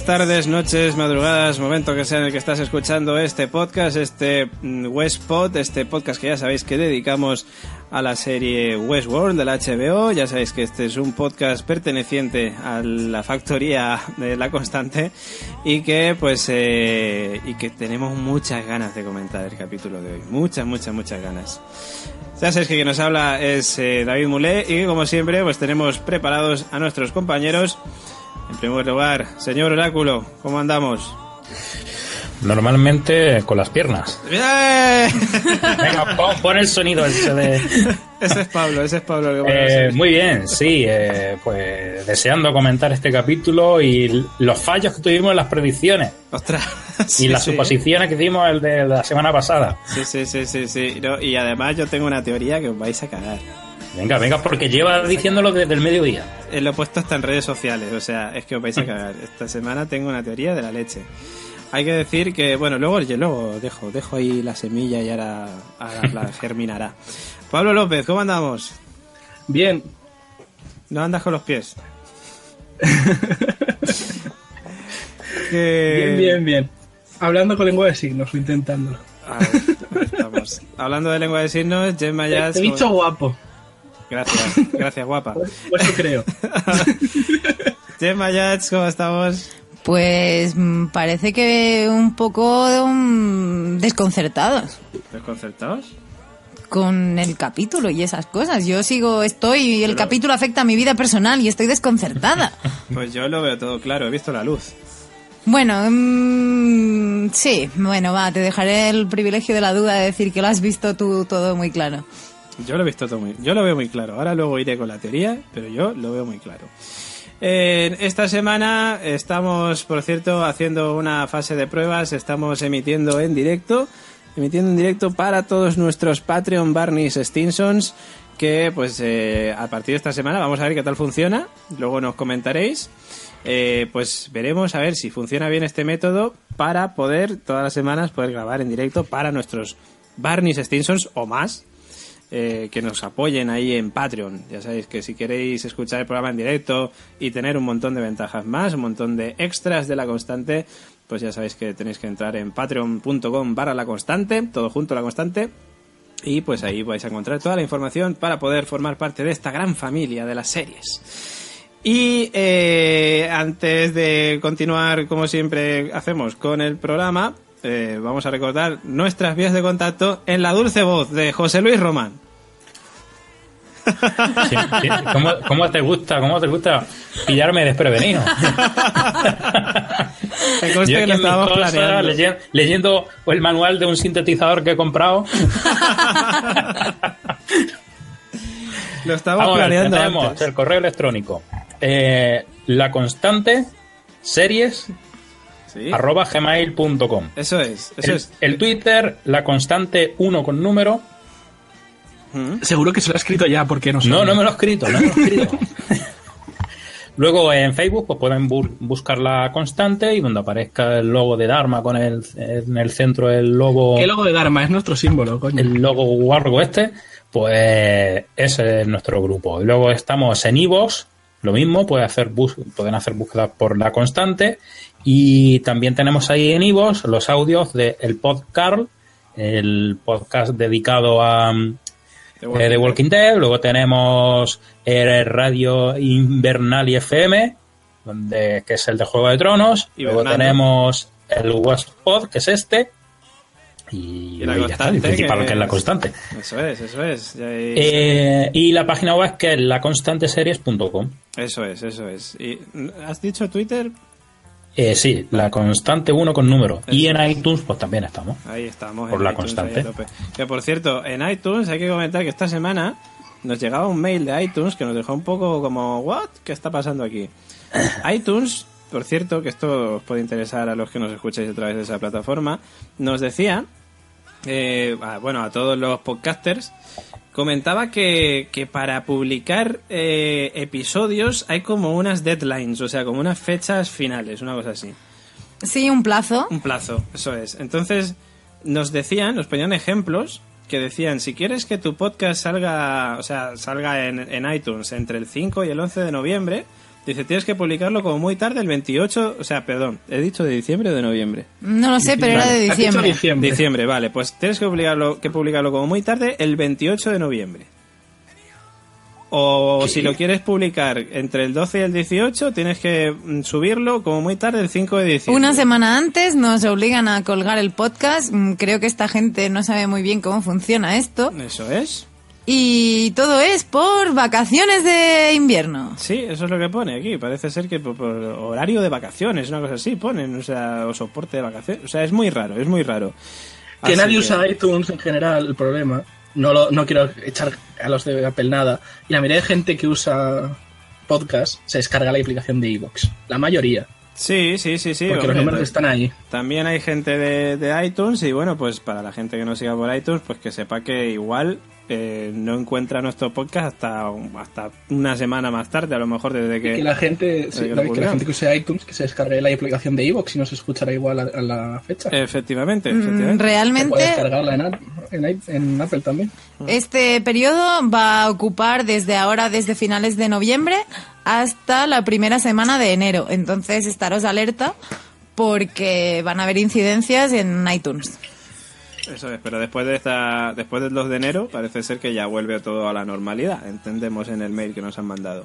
días, tardes, noches, madrugadas, momento que sea en el que estás escuchando este podcast, este Westpod, este podcast que ya sabéis que dedicamos a la serie Westworld de la HBO. Ya sabéis que este es un podcast perteneciente a la factoría de La Constante y que tenemos muchas ganas de comentar el capítulo de hoy. Muchas ganas. Ya sabéis que quien nos habla es David Mulé y que como siempre pues tenemos preparados a nuestros compañeros. En primer lugar, señor Oráculo, ¿cómo andamos? Normalmente con las piernas. Venga, pon el sonido ese de... Ese es Pablo. Muy bien, sí, pues deseando comentar este capítulo y los fallos que tuvimos en las predicciones. ¡Ostras! Y las suposiciones que hicimos el de la semana pasada. Sí. No, y además yo tengo una teoría que os vais a cagar. Venga, porque lleva diciéndolo desde el mediodía. Lo he puesto hasta en redes sociales, o sea, es que os vais a cagar. Esta semana tengo una teoría de la leche. Hay que decir que, bueno, luego dejo ahí la semilla y ahora germinará. Pablo López, ¿cómo andamos? Bien. ¿No andas con los pies? Bien. Hablando con lengua de signos o intentándolo. A ver, estamos. Hablando de lengua de signos, Gemma Yats... Te he dicho guapo. Gracias, guapa. Pues eso creo. Gemma Yats, ¿cómo estamos? Pues parece que un poco desconcertados. ¿Desconcertados? Con el capítulo y esas cosas. Y el capítulo afecta a mi vida personal y estoy desconcertada. Pues yo lo veo todo claro, he visto la luz. Bueno, sí, te dejaré el privilegio de la duda de decir que lo has visto tú todo muy claro. Yo lo veo muy claro. Ahora luego iré con la teoría, pero yo lo veo muy claro. Esta semana estamos, por cierto, haciendo una fase de pruebas. Estamos emitiendo en directo para todos nuestros Patreon Barneys Stinsons, que pues a partir de esta semana vamos a ver qué tal funciona. Luego nos comentaréis. Pues veremos a ver si funciona bien este método para poder todas las semanas poder grabar en directo para nuestros Barneys Stinsons o más. Que nos apoyen ahí en Patreon. Ya sabéis que si queréis escuchar el programa en directo y tener un montón de ventajas más, un montón de extras de La Constante, pues ya sabéis que tenéis que entrar en patreon.com/laconstante, todo junto La Constante, y pues ahí vais a encontrar toda la información para poder formar parte de esta gran familia de las series. Y antes de continuar, como siempre hacemos con el programa, vamos a recordar nuestras vías de contacto en la dulce voz de José Luis Román. Sí. ¿Cómo te gusta pillarme desprevenido? Me consta que lo estábamos planeando. Leyendo el manual de un sintetizador que he comprado. Lo estábamos planeando. Tenemos antes. El correo electrónico. La Constante Series ¿Sí? @gmail.com. Eso es. El Twitter, La Constante 1 con número. Seguro que se lo ha escrito ya, porque no sé. No me lo he escrito. Luego en Facebook pues pueden buscar La Constante y donde aparezca el logo de Dharma en el centro el logo... ¿Qué logo de Dharma? Es nuestro símbolo, coño. El logo guargo pues ese es nuestro grupo. Y luego estamos en iVoox, lo mismo, pueden hacer búsquedas por La Constante. Y también tenemos ahí en iVoox los audios de El Podcast, el podcast dedicado a The Walking Dead. Luego tenemos Radio Invernal y FM, que es el de Juego de Tronos. Y luego tenemos el Westpod, que es este. Y la ya está, el principal, que es La Constante. Eso es. Y la página web, que es laconstanteseries.com. Eso es. ¿Y has dicho Twitter? Sí, La Constante 1 con número. Eso. Y en iTunes pues también estamos. Ahí estamos. Por La Constante. Que por cierto, en iTunes hay que comentar que esta semana nos llegaba un mail de iTunes que nos dejó un poco como ¿what? ¿Qué está pasando aquí? iTunes, por cierto, que esto os puede interesar a los que nos escucháis a través de esa plataforma, nos decía, a todos los podcasters, comentaba que para publicar episodios hay como unas deadlines, o sea, como unas fechas finales, una cosa así. Sí, un plazo. Un plazo, eso es. Entonces nos ponían ejemplos que decían, si quieres que tu podcast salga en iTunes entre el 5 y el 11 de noviembre, Dice, tienes que publicarlo como muy tarde el 28... O sea, perdón, ¿he dicho de diciembre o de noviembre? No lo sé, pero era de Has dicho diciembre. Diciembre, vale. Pues tienes que publicarlo como muy tarde el 28 de noviembre. O si lo quieres publicar entre el 12 y el 18, tienes que subirlo como muy tarde el 5 de diciembre. Una semana antes nos obligan a colgar el podcast. Creo que esta gente no sabe muy bien cómo funciona esto. Eso es. Y todo es por vacaciones de invierno. Sí, eso es lo que pone aquí. Parece ser que por horario de vacaciones, una cosa así ponen, o sea, o soporte de vacaciones. O sea, es muy raro, es muy raro. Que Así nadie usa iTunes en general, el problema. No quiero echar a los de Apple nada. Y la mayoría de gente que usa podcast se descarga la aplicación de iVoox. La mayoría. Sí. Porque hombre, los números están ahí. También hay gente de iTunes y bueno, pues para la gente que no siga por iTunes, pues que sepa que igual no encuentra nuestro podcast hasta una semana más tarde, a lo mejor desde que... Que la gente que use iTunes, que se descargue la aplicación de iVoox y no se escuchará igual a la fecha. Efectivamente. Se puede Realmente, descargarla en Apple también. este periodo va a ocupar desde finales de noviembre hasta la primera semana de enero. Entonces, estaros alerta porque van a haber incidencias en iTunes. Eso es, pero después del 2 de enero parece ser que ya vuelve todo a la normalidad, entendemos en el mail que nos han mandado.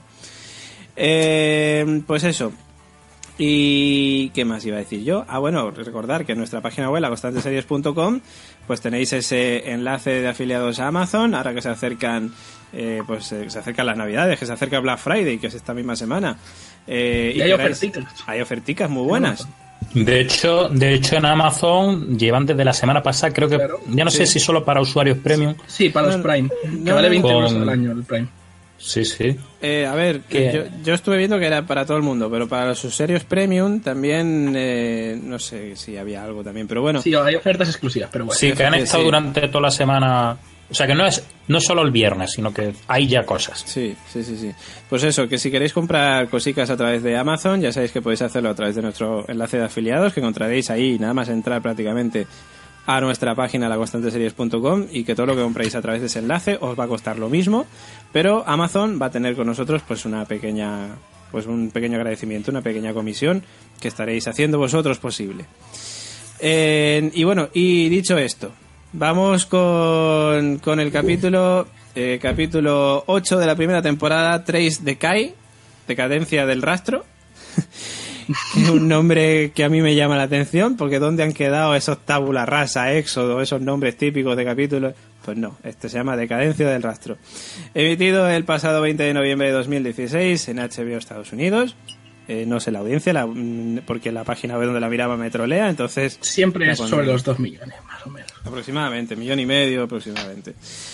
Pues eso. ¿Y qué más iba a decir yo? Bueno, recordar que en nuestra página web, laconstanteseries.com, pues tenéis ese enlace de afiliados a Amazon, ahora que se acercan se acercan las Navidades, que se acerca Black Friday, que es esta misma semana. Y hay oferticas. Hay oferticas muy buenas. De hecho en Amazon llevan desde la semana pasada, creo que ya no sé si solo para usuarios premium. Sí, para los Prime, que vale 20 euros al año el Prime. Sí. A ver, yo estuve viendo que era para todo el mundo, pero para los usuarios premium también, no sé si había algo también, pero bueno. Sí, hay ofertas exclusivas, pero bueno. Sí, que han estado durante toda la semana. O sea, que no es solo el viernes, sino que hay ya cosas. Sí. Pues eso, que si queréis comprar cositas a través de Amazon, ya sabéis que podéis hacerlo a través de nuestro enlace de afiliados, que encontraréis ahí, nada más entrar prácticamente a nuestra página laconstanteseries.com, y que todo lo que compréis a través de ese enlace os va a costar lo mismo, pero Amazon va a tener con nosotros pues un pequeño agradecimiento, una pequeña comisión que estaréis haciendo vosotros posible. Y bueno, y dicho esto, vamos con el capítulo 8 de la primera temporada, Trace Decay, Decadencia del Rastro. Es un nombre que a mí me llama la atención, porque ¿dónde han quedado esos tabula rasa, éxodo, esos nombres típicos de capítulos? Pues no, este se llama Decadencia del Rastro. Emitido el pasado 20 de noviembre de 2016 en HBO Estados Unidos. No sé la audiencia, porque la página web donde la miraba me trolea, entonces... Siempre es sobre los 2 millones, más o menos. Aproximadamente, 1,5 millones aproximadamente.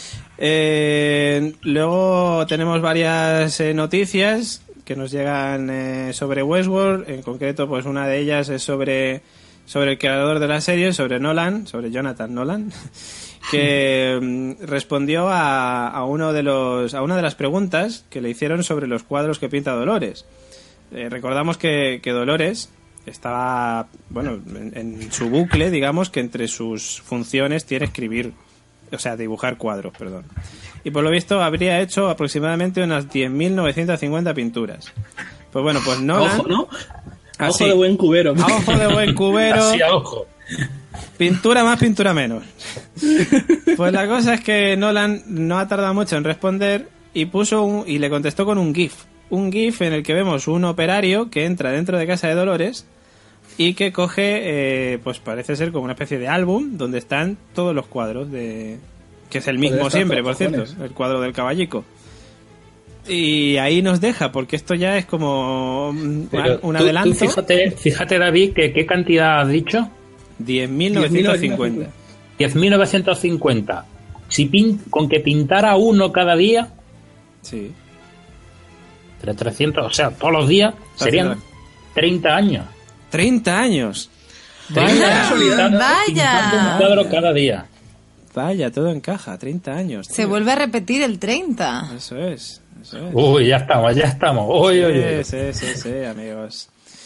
Luego tenemos varias noticias que nos llegan sobre Westworld. En concreto, pues una de ellas es sobre el creador de la serie, sobre Jonathan Nolan, que respondió a una de las preguntas que le hicieron sobre los cuadros que pinta Dolores. Recordamos que Dolores estaba, en su bucle, digamos, que entre sus funciones tiene dibujar cuadros, perdón. Y por lo visto habría hecho aproximadamente unas 10.950 pinturas. Pues bueno, pues Nolan... Ojo, ¿no? Ojo de buen cubero. A ojo de buen cubero. Así a ojo. Pintura más, pintura menos. Pues la cosa es que Nolan no ha tardado mucho en responder y y le contestó con un GIF. Un GIF en el que vemos un operario que entra dentro de casa de Dolores y que coge, pues parece ser como una especie de álbum donde están todos los cuadros que es el mismo siempre, por cierto, el cuadro del caballico. Y ahí nos deja, porque esto ya es como un adelanto. Tú fíjate, David, que ¿qué cantidad has dicho? 10.950. 10.950. Con que pintara uno cada día, sí, 300, o sea, todos los días, serían 30 años. 30 años. Vaya. Pintando un cuadro cada día. Vaya, todo encaja, 30 años. Tío. Se vuelve a repetir el 30. Eso es. Uy, ya estamos. Uy. Sí, amigos.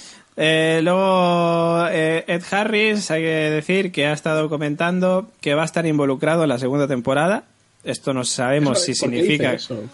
Luego, Ed Harris, hay que decir que ha estado comentando que va a estar involucrado en la segunda temporada. Esto no sabemos si significa...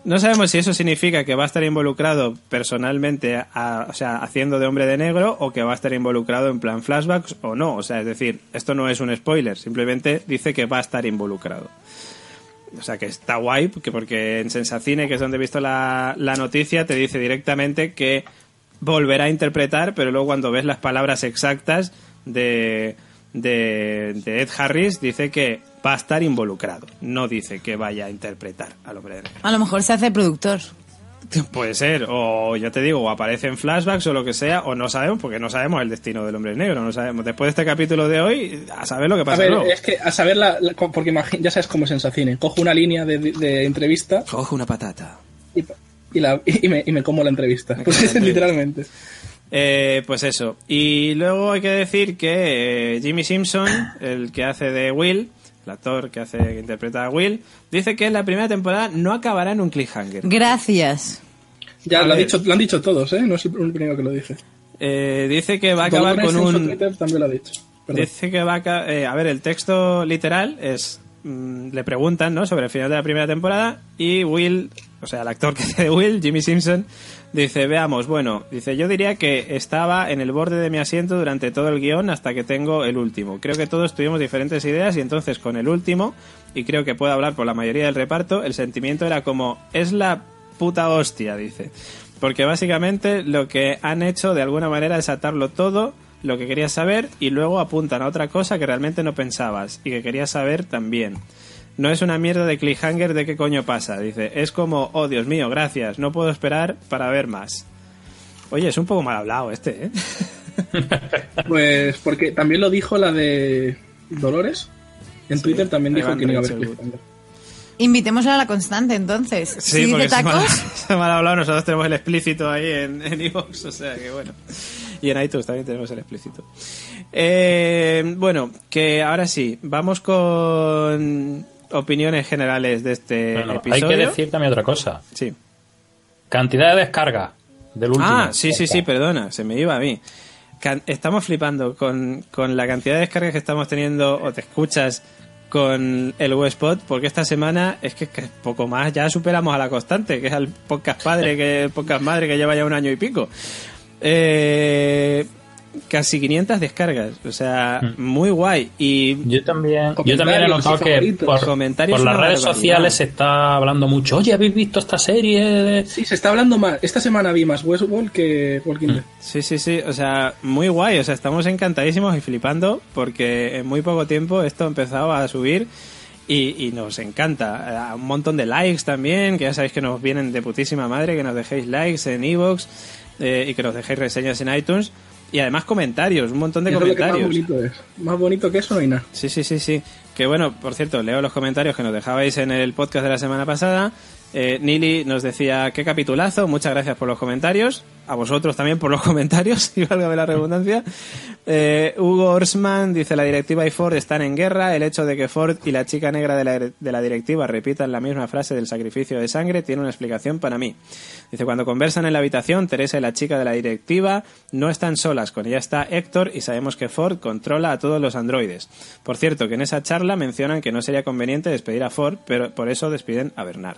No sabemos si eso significa que va a estar involucrado personalmente, o sea, haciendo de Hombre de Negro, o que va a estar involucrado en plan flashbacks o no. O sea, es decir, esto no es un spoiler, simplemente dice que va a estar involucrado. O sea, que está guay, porque en Sensacine, que es donde he visto la noticia, te dice directamente que volverá a interpretar, pero luego cuando ves las palabras exactas de Ed Harris, dice que va a estar involucrado. No dice que vaya a interpretar al Hombre de Negro. A lo mejor se hace productor. Puede ser, o ya te digo, o aparece en flashbacks o lo que sea, o no sabemos, porque no sabemos el destino del Hombre de Negro, no sabemos. Después de este capítulo de hoy, a saber lo que pasa luego. Es que a saber, porque ya sabes cómo es en Sensacine. Cojo una línea de entrevista. Cojo una patata. Y me como la entrevista. Pues literalmente. Pues eso. Y luego hay que decir que Jimmy Simpson, el que hace de Will, el actor que interpreta a Will, dice que la primera temporada no acabará en un cliffhanger. Gracias. Ya lo han dicho todos, ¿eh? No es el primero que lo dice. Dice que va a acabar con un... Twitter también lo ha dicho. Perdón. Dice que va a ver, el texto literal es... le preguntan, ¿no?, sobre el final de la primera temporada, y Will, o sea, el actor que hace de Will, Jimmy Simpson, dice, veamos, bueno, dice, yo diría que estaba en el borde de mi asiento durante todo el guión hasta que tengo el último. Creo que todos tuvimos diferentes ideas y entonces con el último, y creo que puedo hablar por la mayoría del reparto, el sentimiento era como, es la puta hostia, dice. Porque básicamente lo que han hecho de alguna manera es atarlo todo, lo que querías saber, y luego apuntan a otra cosa que realmente no pensabas y que querías saber también. No es una mierda de cliffhanger de qué coño pasa, dice. Es como, oh Dios mío, gracias, no puedo esperar para ver más. Oye, es un poco mal hablado este, ¿eh? Pues porque también lo dijo la de Dolores. En Twitter también dijo que no iba a haber cliffhanger. Invitémosla a la constante, entonces. Sí, si porque dice tacos... se mal hablado, nosotros tenemos el explícito ahí en iVoox, o sea que bueno. Y en iTunes también tenemos el explícito. Bueno, que ahora sí, vamos con opiniones generales de este episodio. Hay que decir también otra cosa. Sí. Cantidad de descarga del último. Ah, sí, perdona, se me iba a mí. Estamos flipando con la cantidad de descargas que estamos teniendo, o te escuchas, con el Westpod, porque esta semana es que poco más ya superamos a la constante, que es el podcast madre que lleva ya 1 año y pico. Casi 500 descargas, o sea, muy guay. Y yo también he notado que por las redes sociales se está hablando mucho. Oye, ¿habéis visto esta serie? Sí, se está hablando más. Esta semana vi más Westworld que Walking Dead. Sí, o sea, muy guay. O sea, estamos encantadísimos y flipando porque en muy poco tiempo esto ha empezado a subir y nos encanta. Un montón de likes también, que ya sabéis que nos vienen de putísima madre, que nos dejéis likes en iVoox y que nos dejéis reseñas en iTunes. Y además comentarios, un montón de comentarios. Más bonito es. Más bonito que eso no hay nada. Sí. Que bueno, por cierto, leo los comentarios que nos dejabais en el podcast de la semana pasada. Nili nos decía, qué capitulazo, muchas gracias por los comentarios. A vosotros también por los comentarios, y válgame la redundancia. Hugo Orsman dice, la directiva y Ford están en guerra. El hecho de que Ford y la chica negra de la directiva repitan la misma frase del sacrificio de sangre tiene una explicación para mí. Dice, cuando conversan en la habitación, Teresa y la chica de la directiva no están solas. Con ella está Héctor y sabemos que Ford controla a todos los androides. Por cierto, que en esa charla mencionan que no sería conveniente despedir a Ford, pero por eso despiden a Bernard.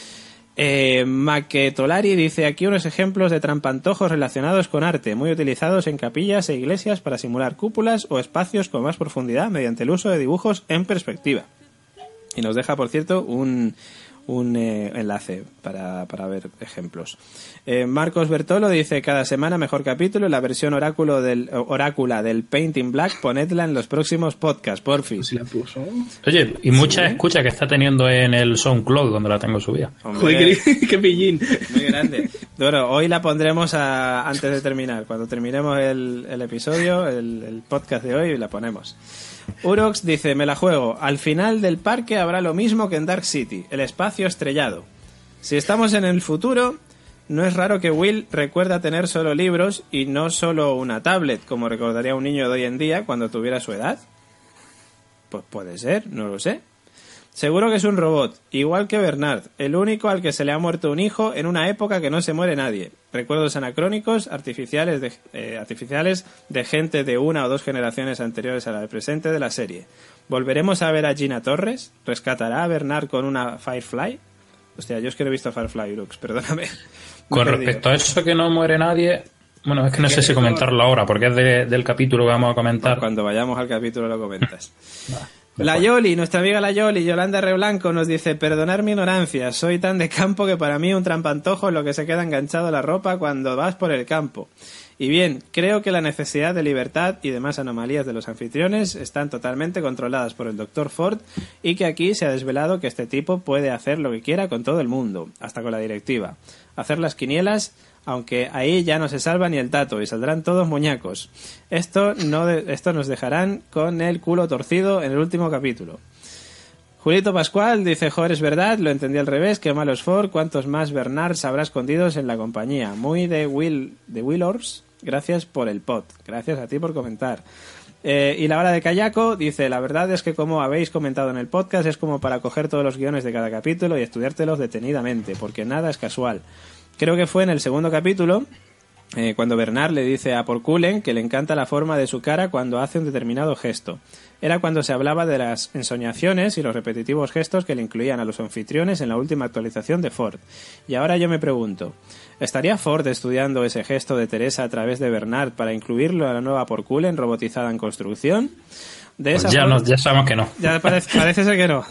Maquetolari dice, aquí unos ejemplos de trampantojos relacionados con arte, muy utilizados en capillas e iglesias para simular cúpulas o espacios con más profundidad mediante el uso de dibujos en perspectiva. Y nos deja, por cierto, un enlace para ver ejemplos. Marcos Bertolo dice, cada semana mejor capítulo, la versión orácula del Painting Black, ponedla en los próximos podcasts, porfis. Si la puso. Oye, y mucha escucha que está teniendo en el SoundCloud, donde la tengo subida. Joder, qué pillín. Muy grande. Bueno, hoy la pondremos antes de terminar. Cuando terminemos el episodio, el podcast de hoy, la ponemos. Urox dice, me la juego. Al final del parque habrá lo mismo que en Dark City, el espacio estrellado. Si estamos en el futuro, no es raro que Will recuerda tener solo libros y no solo una tablet, como recordaría un niño de hoy en día cuando tuviera su edad. Pues puede ser, no lo sé. Seguro que es un robot, igual que Bernard, el único al que se le ha muerto un hijo en una época que no se muere nadie. Recuerdos anacrónicos, artificiales de gente de 1 o 2 generaciones anteriores a la del presente de la serie. ¿Volveremos a ver a Gina Torres? ¿Rescatará a Bernard con una Firefly? Hostia, yo es que no he visto Firefly, Brooks, perdóname. Con respecto a eso que no muere nadie, bueno, es que no sé si comentarlo ahora, porque es del capítulo que vamos a comentar. Cuando vayamos al capítulo lo comentas. La Yoli, nuestra amiga la Yoli, Yolanda Reblanco, nos dice: perdonar mi ignorancia, soy tan de campo que para mí un trampantojo es lo que se queda enganchado a la ropa cuando vas por el campo. Y bien, creo que la necesidad de libertad y demás anomalías de los anfitriones están totalmente controladas por el Dr. Ford y que aquí se ha desvelado que este tipo puede hacer lo que quiera con todo el mundo, hasta con la directiva. Hacer las quinielas, aunque ahí ya no se salva ni el tato y saldrán todos muñecos. Esto nos dejarán con el culo torcido en el último capítulo. Julito Pascual dice: joder, es verdad, lo entendí al revés, qué malo es Ford, cuántos más Bernards habrá escondidos en la compañía. Muy de Willors, gracias por el pod, gracias a ti por comentar. Y la hora de Kayako dice: la verdad es que, como habéis comentado en el podcast, es como para coger todos los guiones de cada capítulo y estudiártelos detenidamente, porque nada es casual. Creo que fue en el segundo capítulo, cuando Bernard le dice a Porculen que le encanta la forma de su cara cuando hace un determinado gesto. Era cuando se hablaba de las ensoñaciones y los repetitivos gestos que le incluían a los anfitriones en la última actualización de Ford. Y ahora yo me pregunto, ¿estaría Ford estudiando ese gesto de Teresa a través de Bernard para incluirlo a la nueva Porculen robotizada en construcción? De esa forma, ya sabemos que no. Ya parece ser que no.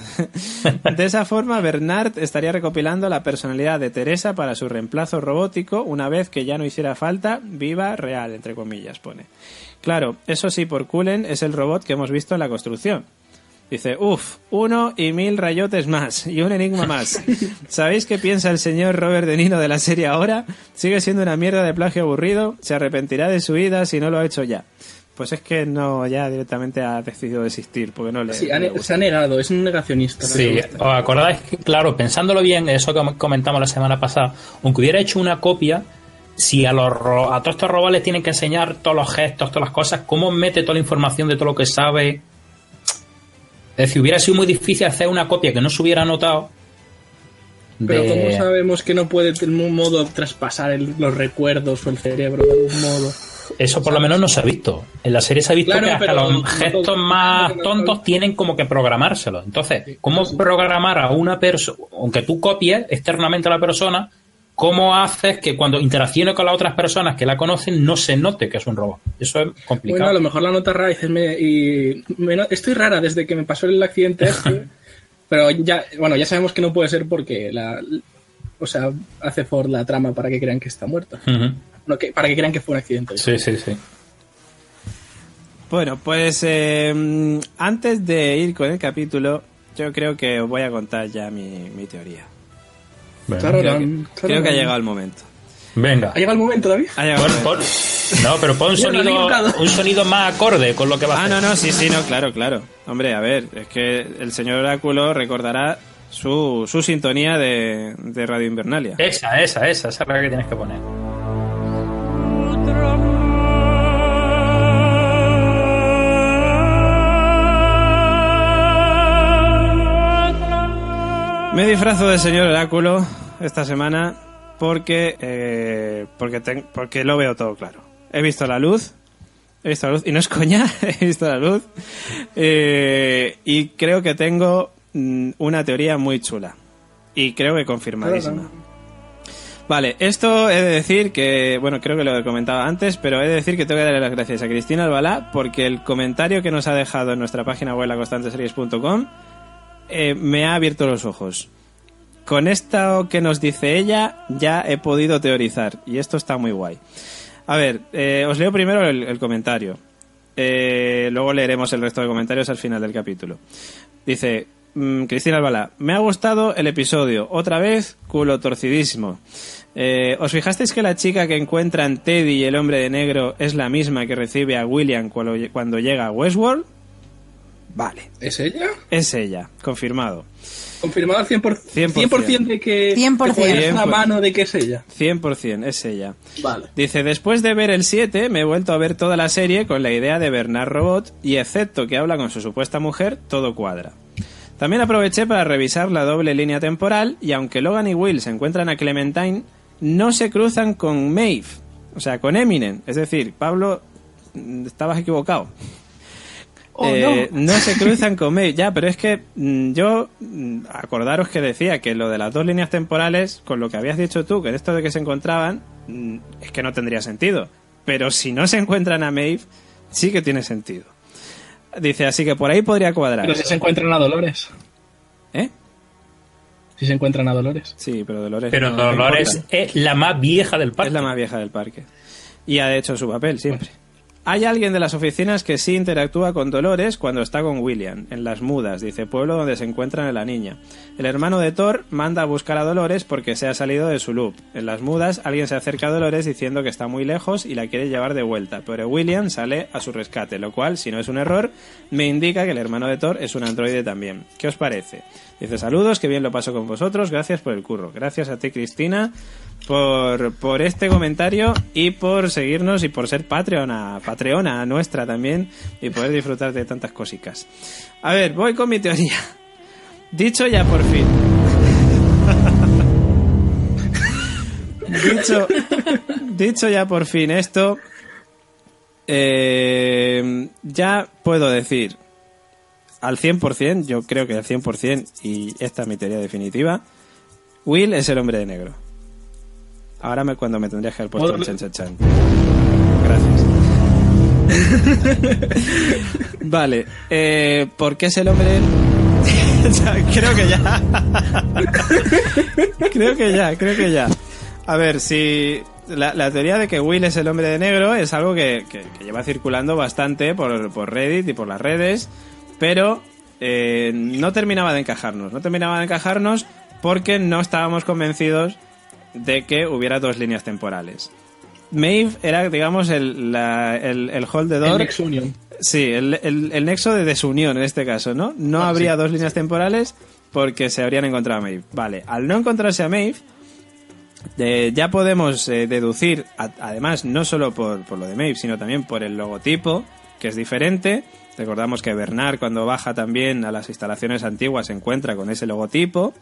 De esa forma, Bernard estaría recopilando la personalidad de Teresa para su reemplazo robótico una vez que ya no hiciera falta viva real, entre comillas, pone. Claro, eso sí, Porculen es el robot que hemos visto en la construcción. Dice: 1 y 1000 rayotes más y un enigma más. ¿Sabéis qué piensa el señor Robert De Niro de la serie ahora? Sigue siendo una mierda de plagio aburrido, se arrepentirá de su vida si no lo ha hecho ya. Pues es que no, ya directamente ha decidido desistir, porque no le... Sí, se ha negado, es un negacionista. Sí, ¿os acordáis? Claro, pensándolo bien, eso que comentamos la semana pasada, aunque hubiera hecho una copia, si a todos estos robots les tienen que enseñar todos los gestos, todas las cosas, ¿cómo mete toda la información de todo lo que sabe? Es decir, hubiera sido muy difícil hacer una copia que no se hubiera notado. Pero ¿cómo sabemos que no puede de algún modo traspasar los recuerdos o el cerebro de algún modo? Eso por lo menos no se ha visto. En la serie se ha visto, claro, que hasta los gestos más tontos tienen como que programárselos. Entonces, ¿cómo programar a una persona, aunque tú copies externamente a la persona, cómo haces que cuando interaccione con las otras personas que la conocen no se note que es un robot? Eso es complicado. Bueno, a lo mejor la nota rara estoy rara desde que me pasó el accidente este, pero ya sabemos que no puede ser porque hace Ford la trama para que crean que está muerta. Uh-huh. No, para que crean que fue un accidente. Sí. Bueno, pues antes de ir con el capítulo, yo creo que os voy a contar ya mi teoría. Bueno. Creo que ha llegado el momento. Venga. ¿Ha llegado el momento, David? Ha llegado el momento. No, pero pon un sonido más acorde con lo que va a hacer. No, sí, claro. Hombre, a ver, es que el señor Oráculo recordará su sintonía de Radio Invernalia. Esa es la que tienes que poner. Me disfrazo de señor Oráculo esta semana porque lo veo todo claro. He visto la luz y no es coña, he visto la luz y creo que tengo una teoría muy chula y creo que confirmadísima. Vale, esto he de decir que, bueno, creo que lo he comentado antes, pero he de decir que tengo que darle las gracias a Cristina Albalá porque el comentario que nos ha dejado en nuestra página web laconstanteseries.com me ha abierto los ojos. Con esto que nos dice ella ya he podido teorizar y esto está muy guay. A ver, os leo primero el comentario. Luego leeremos el resto de comentarios al final del capítulo. Dice Cristina Albalá: me ha gustado el episodio, otra vez culo torcidísimo. ¿Os fijasteis que la chica que encuentran Teddy y el hombre de negro es la misma que recibe a William cuando llega a Westworld? Vale. ¿Es ella? Es ella, confirmado. Confirmado al 100% de que 100%. la mano de que es ella. 100% es ella. Vale. Dice: después de ver el 7 me he vuelto a ver toda la serie con la idea de Bernard Robot y excepto que habla con su supuesta mujer, todo cuadra. También aproveché para revisar la doble línea temporal y aunque Logan y Will se encuentran a Clementine, no se cruzan con Maeve, o sea, con Eminem. Es decir, Pablo, estabas equivocado. No se cruzan con Maeve. Ya, pero es que acordaros que decía que lo de las dos líneas temporales, con lo que habías dicho tú, que en esto de que se encontraban, es que no tendría sentido. Pero si no se encuentran a Maeve, sí que tiene sentido. Dice, así que por ahí podría cuadrar. Pero si se encuentran a Dolores. ¿Eh? Si se encuentran a Dolores. Sí, pero Dolores... Pero no Dolores importa. es la más vieja del parque. Es la más vieja del parque. Y ha hecho su papel siempre. Hay alguien de las oficinas que sí interactúa con Dolores cuando está con William, en Las Mudas, dice, pueblo donde se encuentran a la niña. El hermano de Thor manda a buscar a Dolores porque se ha salido de su loop. En Las Mudas, alguien se acerca a Dolores diciendo que está muy lejos y la quiere llevar de vuelta, pero William sale a su rescate, lo cual, si no es un error, me indica que el hermano de Thor es un androide también. ¿Qué os parece? Dice, saludos, que bien lo paso con vosotros, gracias por el curro. Gracias a ti, Cristina, por este comentario y por seguirnos y por ser Patreona nuestra también y poder disfrutar de tantas cositas. A ver, voy con mi teoría. Dicho ya por fin. Dicho ya por fin esto, ya puedo decir al 100%, yo creo que al 100%, y esta es mi teoría definitiva, Will es el hombre de negro. Ahora cuando me tendrías que haber puesto el chan. Gracias. Vale, ¿por qué es el hombre? Creo que ya. A ver, si la teoría de que Will es el hombre de negro es algo que lleva circulando bastante por Reddit y por las redes, pero no terminaba de encajarnos porque no estábamos convencidos de que hubiera dos líneas temporales. Maeve era, digamos, el hold the door. El Next Union. Sí, el nexo de desunión en este caso, ¿no? No habría dos líneas temporales porque se habrían encontrado a Maeve. Vale, al no encontrarse a Maeve, ya podemos deducir, además, no solo por lo de Maeve, sino también por el logotipo, que es diferente. Recordamos que Bernard, cuando baja también a las instalaciones antiguas, se encuentra con ese logotipo.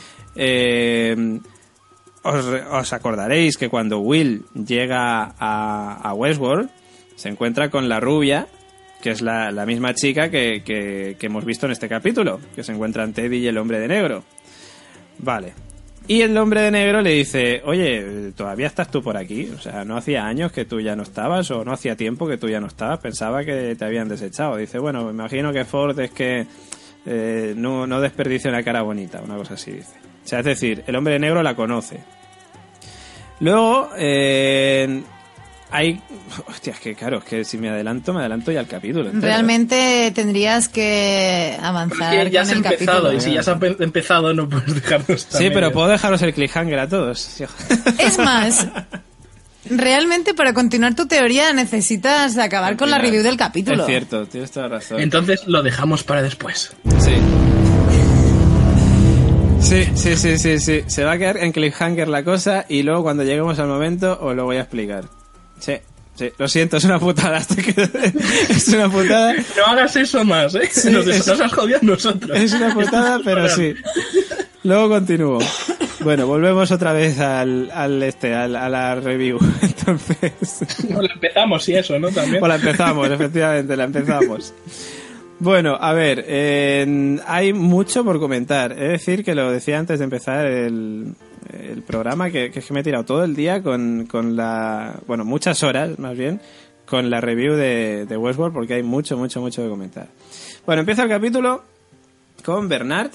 Os acordaréis que cuando Will llega a Westworld, se encuentra con la rubia, que es la misma chica que hemos visto en este capítulo, que se encuentran Teddy y el hombre de negro. Vale. Y el hombre de negro le dice, oye, ¿todavía estás tú por aquí? O sea, ¿no hacía años que tú ya no estabas o no hacía tiempo que tú ya no estabas? Pensaba que te habían desechado. Dice, bueno, me imagino que Ford es que no desperdicia una cara bonita, una cosa así, dice. O sea, es decir, el hombre de negro la conoce. Luego, hay... Hostia, es que claro, es que si me adelanto ya al capítulo entero. Realmente tendrías que avanzar Porque ya has con el empezado, capítulo. y si ya has empezado no puedes dejarnos Sí, también. pero puedo dejaros el cliffhanger a todos. Es más, realmente para continuar tu teoría necesitas acabar con la review del capítulo. Es cierto, tienes toda la razón. Entonces lo dejamos para después. Sí. Se va a quedar en cliffhanger la cosa y luego cuando lleguemos al momento os lo voy a explicar. Sí. Lo siento, es una putada. Es una putada. No hagas eso más, ¿eh? Sí, nos has jodido a nosotros. Es una putada, pero sí. Luego continúo. Bueno, volvemos otra vez a la review. Entonces... No, la empezamos y eso, ¿no? También. Pues la empezamos, efectivamente, la empezamos. Bueno, a ver, hay mucho por comentar. Es decir, que lo decía antes de empezar el programa, que es que me he tirado todo el día con muchas horas, más bien, con la review de Westworld, porque hay mucho que comentar. Bueno, empieza el capítulo con Bernard.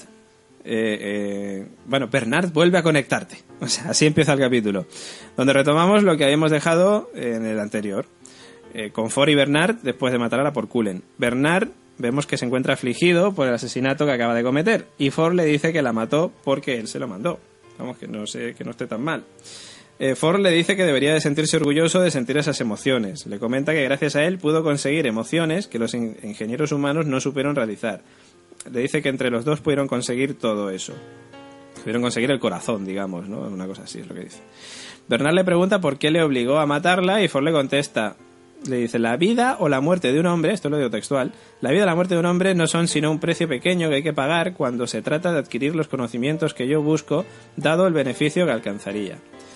Bernard vuelve a conectarte. O sea, así empieza el capítulo. Donde retomamos lo que habíamos dejado en el anterior. Con Ford y Bernard, después de matar a la Porculen. Bernard vemos que se encuentra afligido por el asesinato que acaba de cometer. Y Ford le dice que la mató porque él se lo mandó. Vamos, que no esté tan mal. Ford le dice que debería de sentirse orgulloso de sentir esas emociones. Le comenta que gracias a él pudo conseguir emociones que los ingenieros humanos no supieron realizar. Le dice que entre los dos pudieron conseguir todo eso. Pudieron conseguir el corazón, digamos, ¿no? Una cosa así es lo que dice. Bernard le pregunta por qué le obligó a matarla y Ford le contesta... Le dice, la vida o la muerte de un hombre, esto lo digo textual, la vida o la muerte de un hombre no son sino un precio pequeño que hay que pagar cuando se trata de adquirir los conocimientos que yo busco, dado el beneficio que alcanzaría.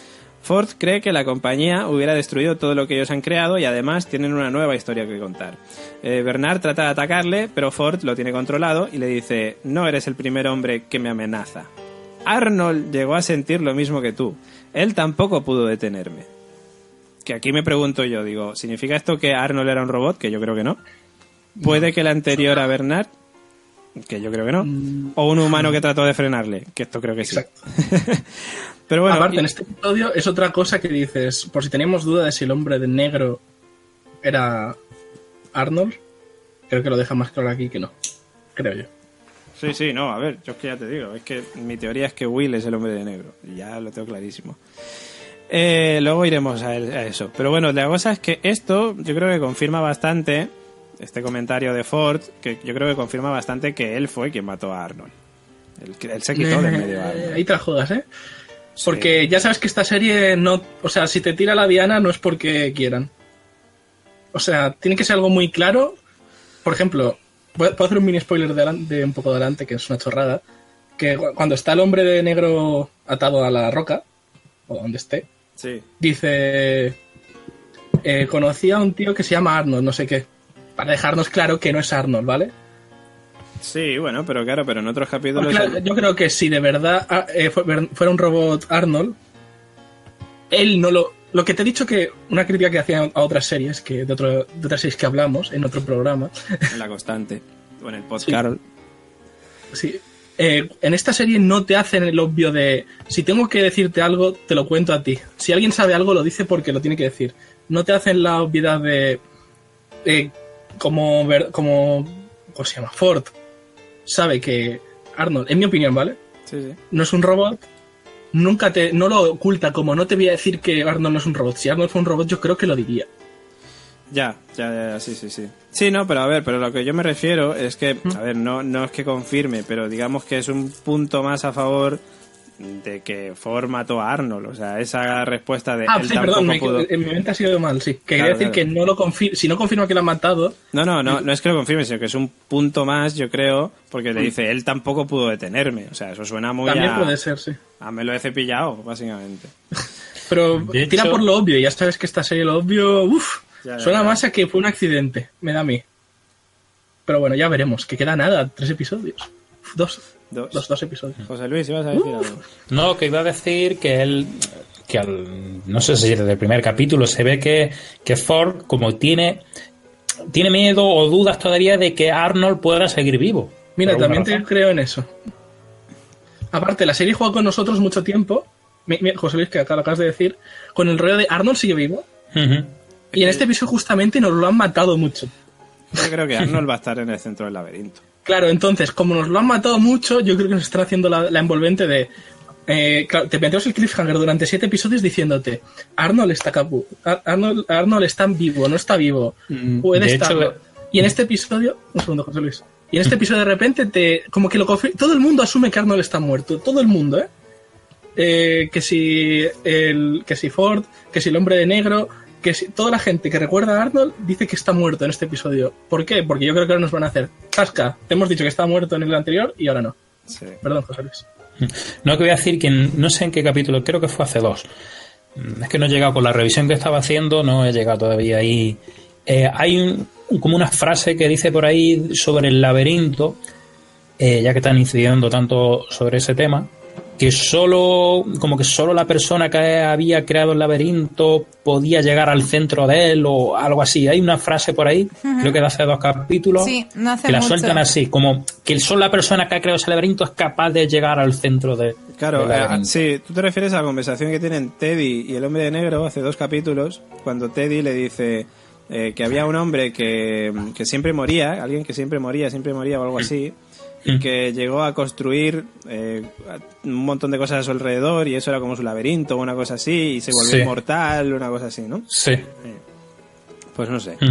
Ford cree que la compañía hubiera destruido todo lo que ellos han creado y además tienen una nueva historia que contar. Bernard trata de atacarle, pero Ford lo tiene controlado y le dice: no eres el primer hombre que me amenaza. Arnold llegó a sentir lo mismo que tú. Él tampoco pudo detenerme. Que aquí me pregunto yo, digo, ¿significa esto que Arnold era un robot? Que yo creo que no. ¿Puede que el anterior a Bernard? Que yo creo que no. ¿O un humano que trató de frenarle? Que esto creo que sí. Exacto. Pero bueno, aparte, en este episodio es otra cosa que dices, por si teníamos duda de si el hombre de negro era Arnold, creo que lo deja más claro aquí que no. Creo yo. Sí, no, a ver, yo es que ya te digo, es que mi teoría es que Will es el hombre de negro. Y ya lo tengo clarísimo. Luego iremos a eso. Pero bueno, la cosa es que esto yo creo que confirma bastante, este comentario de Ford, que yo creo que confirma bastante que él fue quien mató a Arnold. Él se quitó del medio a Arnold. Ahí te la juegas, ¿eh? Porque ya sabes que esta serie no... O sea, si te tira la diana no es porque quieran. O sea, tiene que ser algo muy claro. Por ejemplo, puedo hacer un mini spoiler de un poco adelante, que es una chorrada. Que cuando está el hombre de negro atado a la roca, o donde esté, sí, dice... conocí a un tío que se llama Arnold, no sé qué. Para dejarnos claro que no es Arnold, ¿vale? Sí, bueno, pero claro, pero en otros capítulos... Claro, yo creo que si de verdad fuera un robot Arnold, él no lo que te he dicho, que una crítica que hacían a otras series, que de otras series que hablamos en otro programa... En La Constante, o en el podcast. Sí. En esta serie no te hacen el obvio de... Si tengo que decirte algo, te lo cuento a ti. Si alguien sabe algo, lo dice porque lo tiene que decir. No te hacen la obviedad de... ¿cómo se llama? Ford sabe que Arnold, en mi opinión, ¿vale? Sí. No es un robot. No lo oculta, como no te voy a decir que Arnold no es un robot. Si Arnold fue un robot, yo creo que lo diría. Ya, sí. Sí, no, pero a ver, pero lo que yo me refiero es que, a ver, no es que confirme, pero digamos que es un punto más a favor de que Ford mató a Arnold. O sea, esa respuesta de... él sí, perdón, pudo... en mi mente ha sido mal, sí. Quería decir que no lo confirma. Si no confirma que lo ha matado... No es que lo confirme, sino que es un punto más, yo creo, porque le dice, él tampoco pudo detenerme. O sea, eso suena muy También puede ser, sí. Me lo he cepillado, básicamente. Pero de tira hecho... por lo obvio, ya sabes que esta serie lo obvio... Suena más a que fue un accidente, me da a mí. Pero bueno, ya veremos, que queda nada, 3 episodios. Los 2 episodios. José Luis, ¿ibas a decir algo? No, que iba a decir que no sé si desde el primer capítulo se ve que Ford, como tiene miedo o dudas todavía de que Arnold pueda seguir vivo. Mira, también creo en eso. Aparte, la serie juega con nosotros mucho tiempo. Mira, José Luis, que acá lo acabas de decir, con el rollo de Arnold sigue vivo. Y en este episodio justamente nos lo han matado mucho. Yo creo que Arnold va a estar en el centro del laberinto. Claro, entonces, como nos lo han matado mucho, yo creo que nos están haciendo la envolvente de... claro, te metemos el cliffhanger durante 7 episodios diciéndote Arnold está Arnold está vivo, no está vivo, puede estar. Y en este episodio... Un segundo, José Luis. Y en este episodio de repente como que todo el mundo asume que Arnold está muerto. Todo el mundo, que si Ford, que si el hombre de negro... que toda la gente que recuerda a Arnold dice que está muerto en este episodio. ¿Por qué? Porque yo creo que ahora nos van a hacer tasca. Te hemos dicho que estaba muerto en el anterior y ahora no. Sí. Perdón, José Luis. No, que voy a decir que no sé en qué capítulo, creo que fue hace 2. Es que no he llegado con la revisión que estaba haciendo, no he llegado todavía ahí. Hay como una frase que dice por ahí sobre el laberinto, ya que están incidiendo tanto sobre ese tema, que solo la persona que había creado el laberinto podía llegar al centro de él o algo así. Hay una frase por ahí, creo que de hace 2 capítulos, sí, no hace que la mucho. sueltan así, como que solo la persona que ha creado ese laberinto es capaz de llegar al centro de... Claro, del laberinto. sí, tú te refieres a la conversación que tienen Teddy y el hombre de negro hace 2 capítulos, cuando Teddy le dice que había un hombre que siempre moría, alguien que siempre moría o algo así, y que llegó a construir un montón de cosas a su alrededor y eso era como su laberinto o una cosa así y se volvió inmortal, una cosa así, ¿no? Sí. Pues no sé.